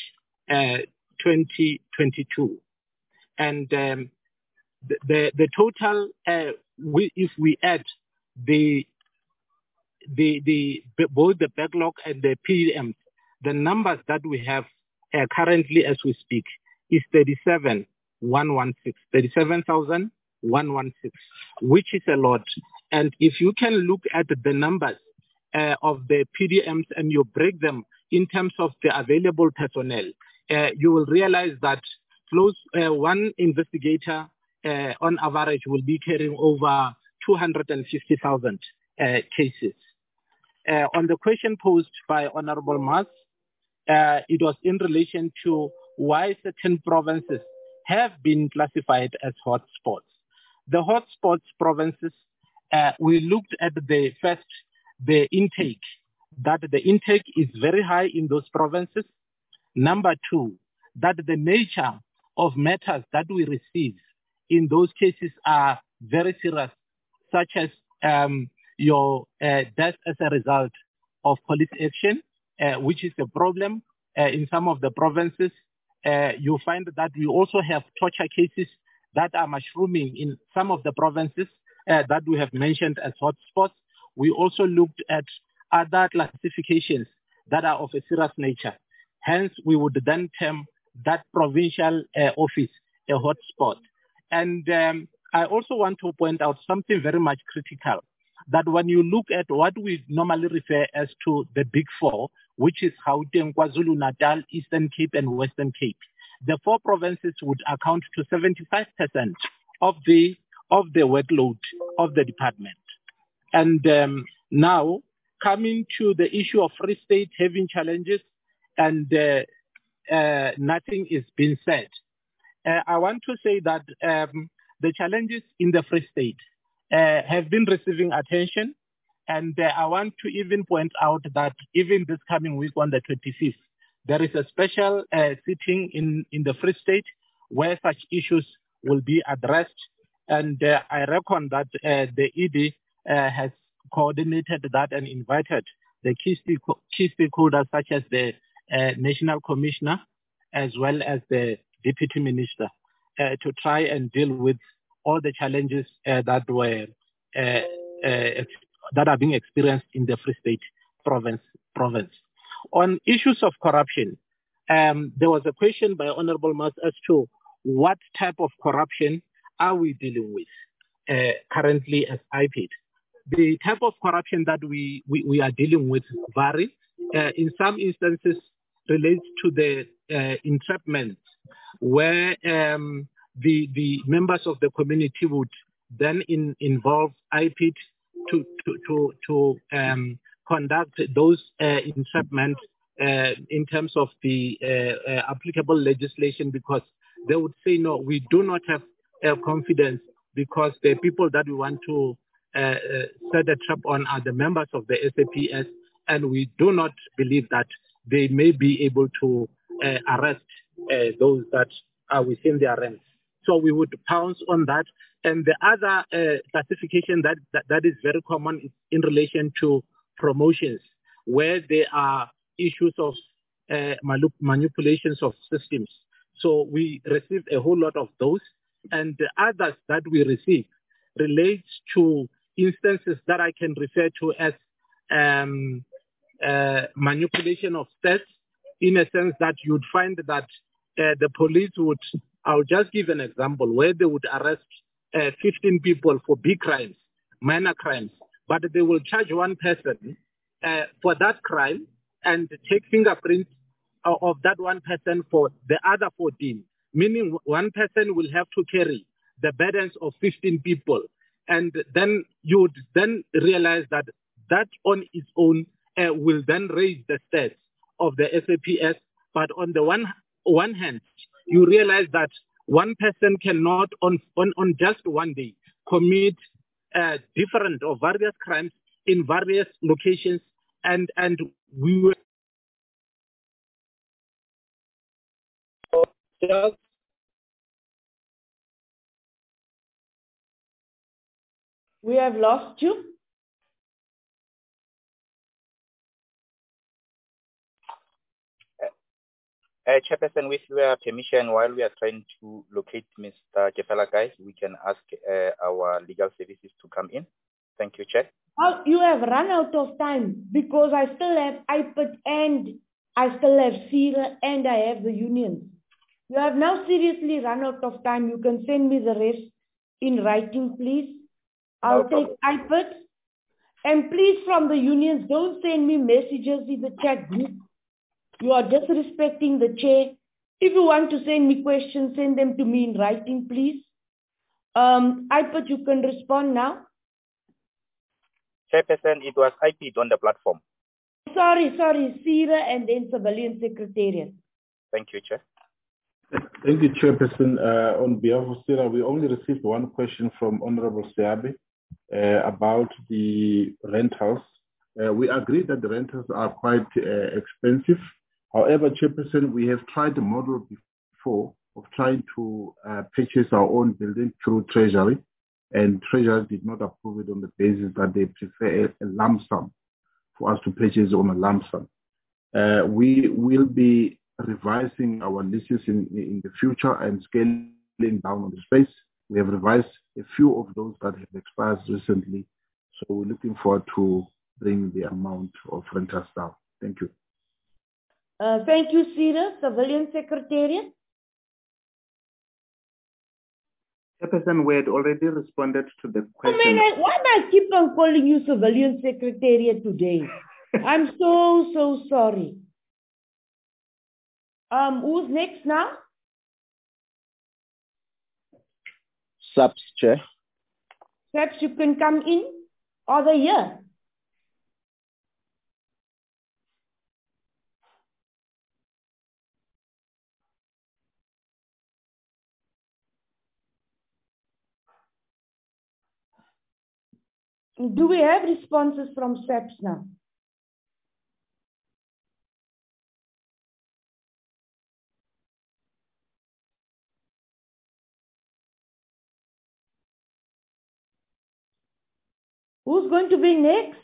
2022. And the total, if we add both the backlog and the PDMs, the numbers that we have currently as we speak is 37,116, which is a lot. And if you can look at the numbers of the PDMs and you break them in terms of the available personnel, you will realize that close one investigator on average will be carrying over 250,000 cases. On the question posed by Honorable Mas, it was in relation to why certain provinces have been classified as hotspots. The hotspots provinces, we looked at the intake, that the intake is very high in those provinces. Number two, that the nature of matters that we receive in those cases are very serious, such as your death as a result of police action, which is a problem in some of the provinces. you find that we also have torture cases that are mushrooming in some of the provinces that we have mentioned as hotspots. We also looked at other classifications that are of a serious nature. Hence, we would then term that provincial office a hotspot. And I also want to point out something very much critical, that when you look at what we normally refer as to the Big Four, which is Gauteng, KwaZulu-Natal, Eastern Cape, and Western Cape, the four provinces would account to 75% of the workload of the department. And now, coming to the issue of Free State having challenges, and nothing is being said. I want to say that the challenges in the Free State have been receiving attention, and I want to even point out that even this coming week on the 25th, there is a special sitting in the Free State where such issues will be addressed, and I reckon that the ED has coordinated that and invited the key stakeholders such as the National Commissioner as well as the Deputy Minister to try and deal with all the challenges that are being experienced in the Free State province. On issues of corruption, there was a question by Honorable Mas as to what type of corruption are we dealing with currently as IPID. The type of corruption that we are dealing with vary. In some instances, relates to the entrapment, where the members of the community would then involve IPID to conduct those entrapment in terms of the applicable legislation, because they would say, no, we do not have confidence because the people that we want to set a trap on are the members of the SAPS, and we do not believe that they may be able to arrest those that are within their ranks. So we would pounce on that. And the other classification that is very common is in relation to promotions, where there are issues of manipulations of systems. So we receive a whole lot of those. And the others that we receive relates to instances that I can refer to as manipulation of stats, in a sense that you'd find that the police would, I'll just give an example, where they would arrest 15 people for big crimes, minor crimes, but they will charge one person for that crime and take fingerprints of that one person for the other 14, meaning one person will have to carry the burdens of 15 people. And then you would then realize that on its own will then raise the stats of the SAPS. But on the one hand, you realize that one person cannot on just one day commit different or various crimes in various locations, and we were We have lost you. Chairperson, with your permission, while we are trying to locate Mr. Kefalagai, we can ask our legal services to come in. Thank you, Chair. Oh, you have run out of time because I still have IPID and I still have CERA and I have the unions. You have now seriously run out of time. You can send me the rest in writing, please. I'll take IPID. And please, from the unions, don't send me messages in the chat group. You are disrespecting the chair. If you want to send me questions, send them to me in writing, please. IPID, you can respond now. Chairperson, it was IPID on the platform. Sorry, CERA and then Civilian Secretariat. Thank you, Chair. Thank you, Chairperson. On behalf of CERA, we only received one question from Honorable Seabe about the rentals. We agree that the rentals are quite expensive. However, Chairperson, we have tried the model before of trying to purchase our own building through Treasury, and Treasury did not approve it on the basis that they prefer a lump sum for us to purchase on a lump sum. We will be revising our leases in the future and scaling down on the space. We have revised a few of those that have expired recently. So we're looking forward to bring the amount of rentals down. Thank you. Thank you, Cyrus. Civilian Secretariat. Chairperson, we had already responded to the question. Oh man, why do I keep on calling you Civilian Secretariat today? I'm so sorry. Who's next now? SAPS, Chair. SAPS, you can come in. Are they here? Do we have responses from SAPS now? Who's going to be next?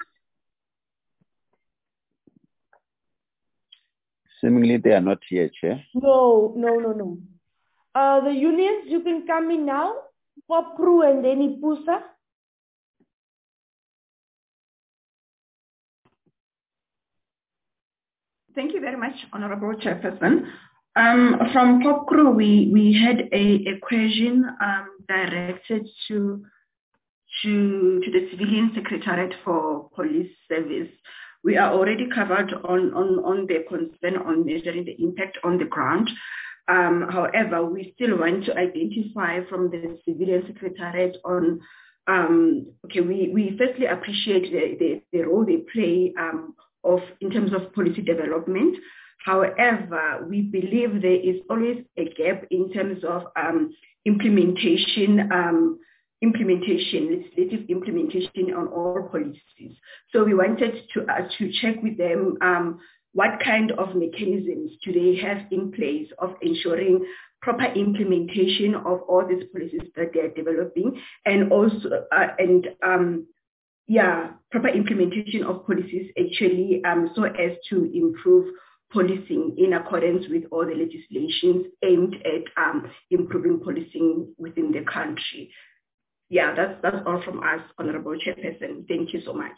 Seemingly they are not here, Chair. No. The unions, you can come in now. POPCRU and then IPUSA. Thank you very much, Honorable Chairperson. From POPCRU, we had a question directed to the Civilian Secretariat for Police Service. We are already covered on the concern on measuring the impact on the ground. However, we still want to identify from the Civilian Secretariat on, we firstly appreciate the role they play in terms of policy development. However, we believe there is always a gap in terms of legislative implementation on all policies. So we wanted to check with them what kind of mechanisms do they have in place of ensuring proper implementation of all these policies that they are developing, and also proper implementation of policies actually so as to improve policing in accordance with all the legislations aimed at improving policing within the country. Yeah, that's all from us, Honorable Chairperson. Thank you so much.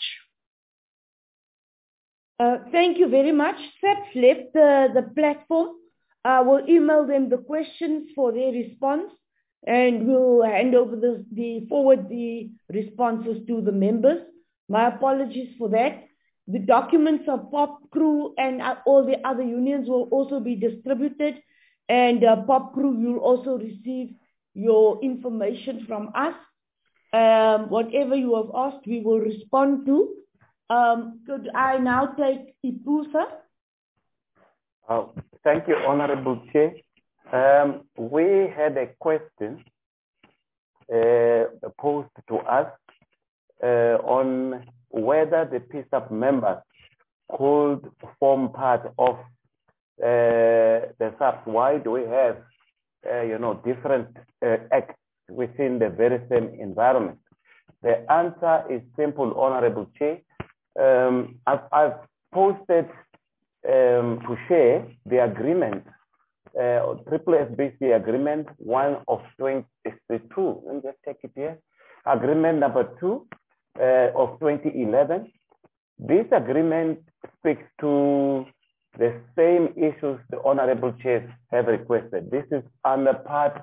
Thank you very much. SAPS left the platform. We'll email them the questions for their response, and we'll hand over forward the responses to the members. My apologies for that. The documents of POPCRU and all the other unions will also be distributed, and POPCRU, you'll also receive your information from us. Whatever you have asked, we will respond to. Could I now take IPUSA? Thank you, Honorable Chair. We had a question posed to us on whether the PSAP members could form part of the SAPS. Why do we have, different acts within the very same environment? The answer is simple, Honorable Chair. I've posted to share the agreement, Triple SBC agreement, one of 2022. Let me just take it here. Agreement number 2 of 2011. This agreement speaks to the same issues the Honorable Chairs have requested. This is under part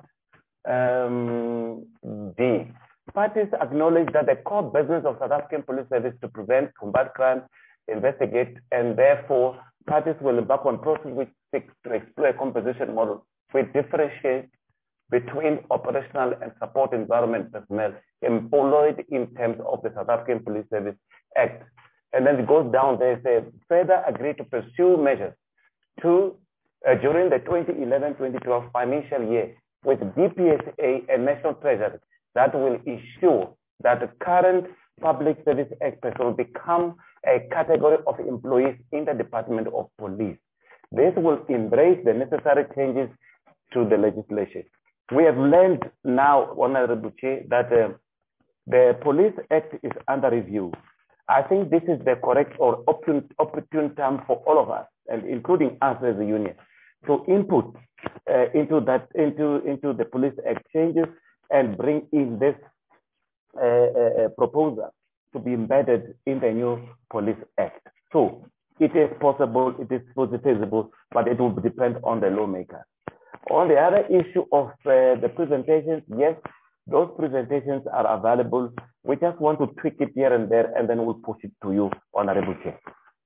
D. Parties acknowledge that the core business of South African Police Service to prevent, combat crime, investigate, and therefore parties will embark on process which seeks to explore a composition model which differentiates between operational and support environment personnel employed in terms of the South African Police Service Act. And then it goes down, they say, further agree to pursue measures to, during the 2011-2012 financial year with DPSA and National Treasury that will ensure that the current Public Service Act personnel become a category of employees in the Department of Police. This will embrace the necessary changes to the legislation. We have learned now, Honorable Chair, that the Police Act is under review. I think this is the correct or opportune time for all of us, and including us as a union, to input into the police exchanges and bring in this proposal to be embedded in the new police act. So it is possible, it is feasible, but it will depend on the lawmaker. On the other issue of the presentations, yes, those presentations are available. We just want to tweak it here and there, and then we'll push it to you, Honorable Chair.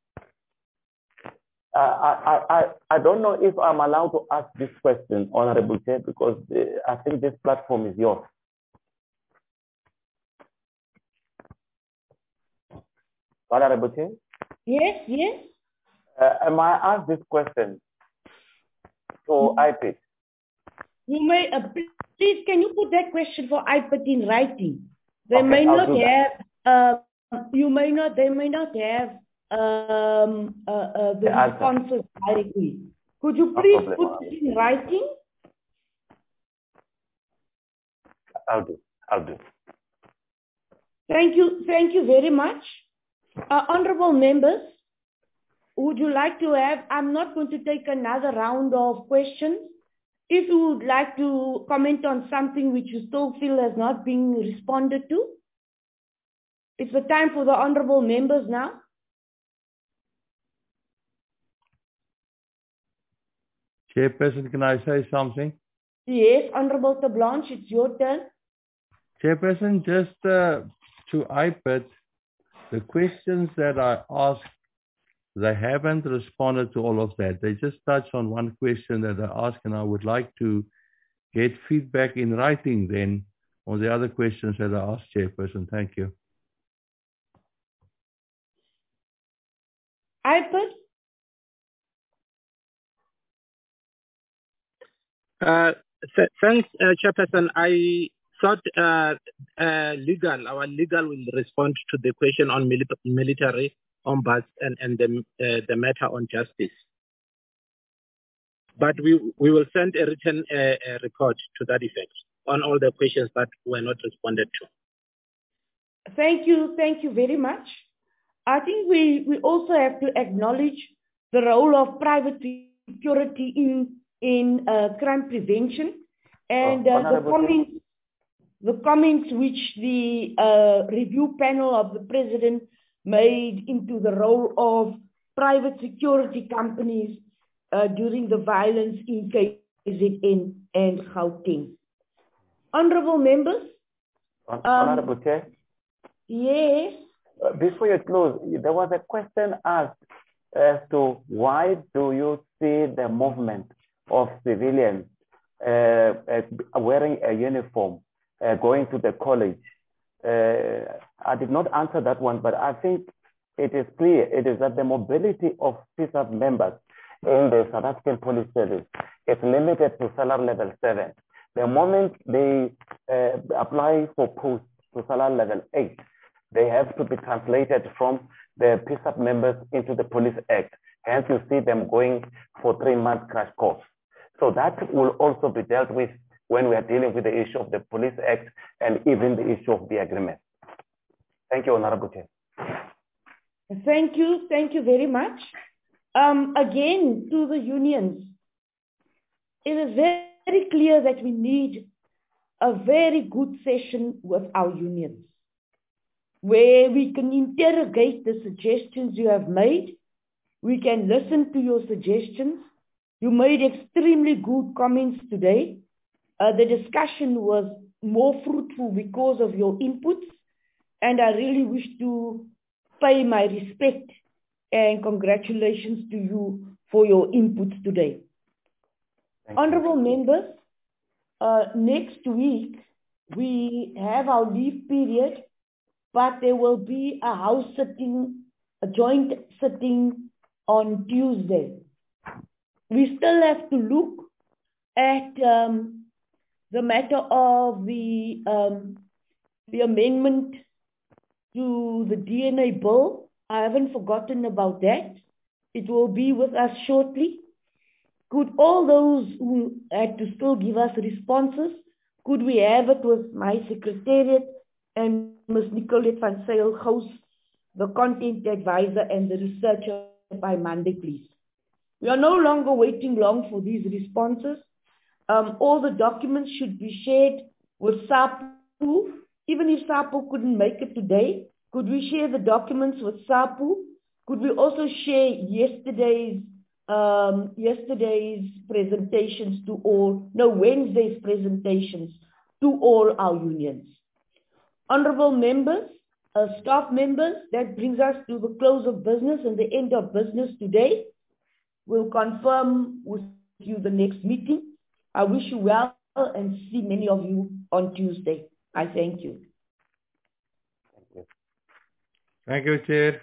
I don't know if I'm allowed to ask this question, Honorable Chair, because I think this platform is yours. Honorable Chair? Yes, yes. Am I asked this question to IPID? You may, please, can you put that question for IPID in writing? They Okay, may I'll not do have, they may not have the responses directly. Could you please put it in writing? I'll do. Thank you very much. Honorable members, would you like to have, I'm not going to take another round of questions. If you would like to comment on something which you still feel has not been responded to, it's the time for the honorable members now. Chairperson, can I say something? Yes, Honorable Tablanche, it's your turn. Chairperson, just to IPID, the questions that I asked, they haven't responded to all of that. They just touched on one question that I asked, and I would like to get feedback in writing then on the other questions that I asked, Chairperson. Thank you. IPID? Thanks, Chairperson. I thought our legal will respond to the question on military ombuds and the matter on justice. But we will send a written report to that effect on all the questions that were not responded to. Thank you very much. I think we also have to acknowledge the role of private security in crime prevention and the comments which the review panel of the President made into the role of private security companies during the violence in KZN and Gauteng. Honorable members. Honorable Chair? Yes. Before you close, there was a question asked as to why do you see the movement of civilians wearing a uniform, going to the college? I did not answer that one, but I think it is clear. It is that the mobility of PSAP members in the South African Police Service is limited to salary level 7. The moment they apply for posts to salary level 8, they have to be translated from the PSAP members into the Police Act. Hence, you see them going for 3-month crash course. So that will also be dealt with when we are dealing with the issue of the Police Act and even the issue of the agreement. Thank you, Honorable Chair. Thank you very much. Again, to the unions, it is very clear that we need a very good session with our unions, where we can interrogate the suggestions you have made. We can listen to your suggestions. You made extremely good comments today. The discussion was more fruitful because of your inputs, and I really wish to pay my respect and congratulations to you for your inputs today. Honorable members, next week we have our leave period, but there will be a house sitting, a joint sitting on Tuesday. We still have to look at the matter of the amendment to the DNA bill. I haven't forgotten about that. It will be with us shortly. Could all those who had to still give us responses, could we have it with my secretariat and Ms. Nicolette van Zyl Gous, the content advisor and the researcher by Monday, please? We are no longer waiting long for these responses. All the documents should be shared with SAPU. Even if SAPU couldn't make it today, could we share the documents with SAPU? Could we also share yesterday's presentations to all, Wednesday's presentations to all our unions? Honorable members, staff members, that brings us to the close of business and the end of business today. We'll confirm with you the next meeting. I wish you well and see many of you on Tuesday. I thank you. Thank you, Chair.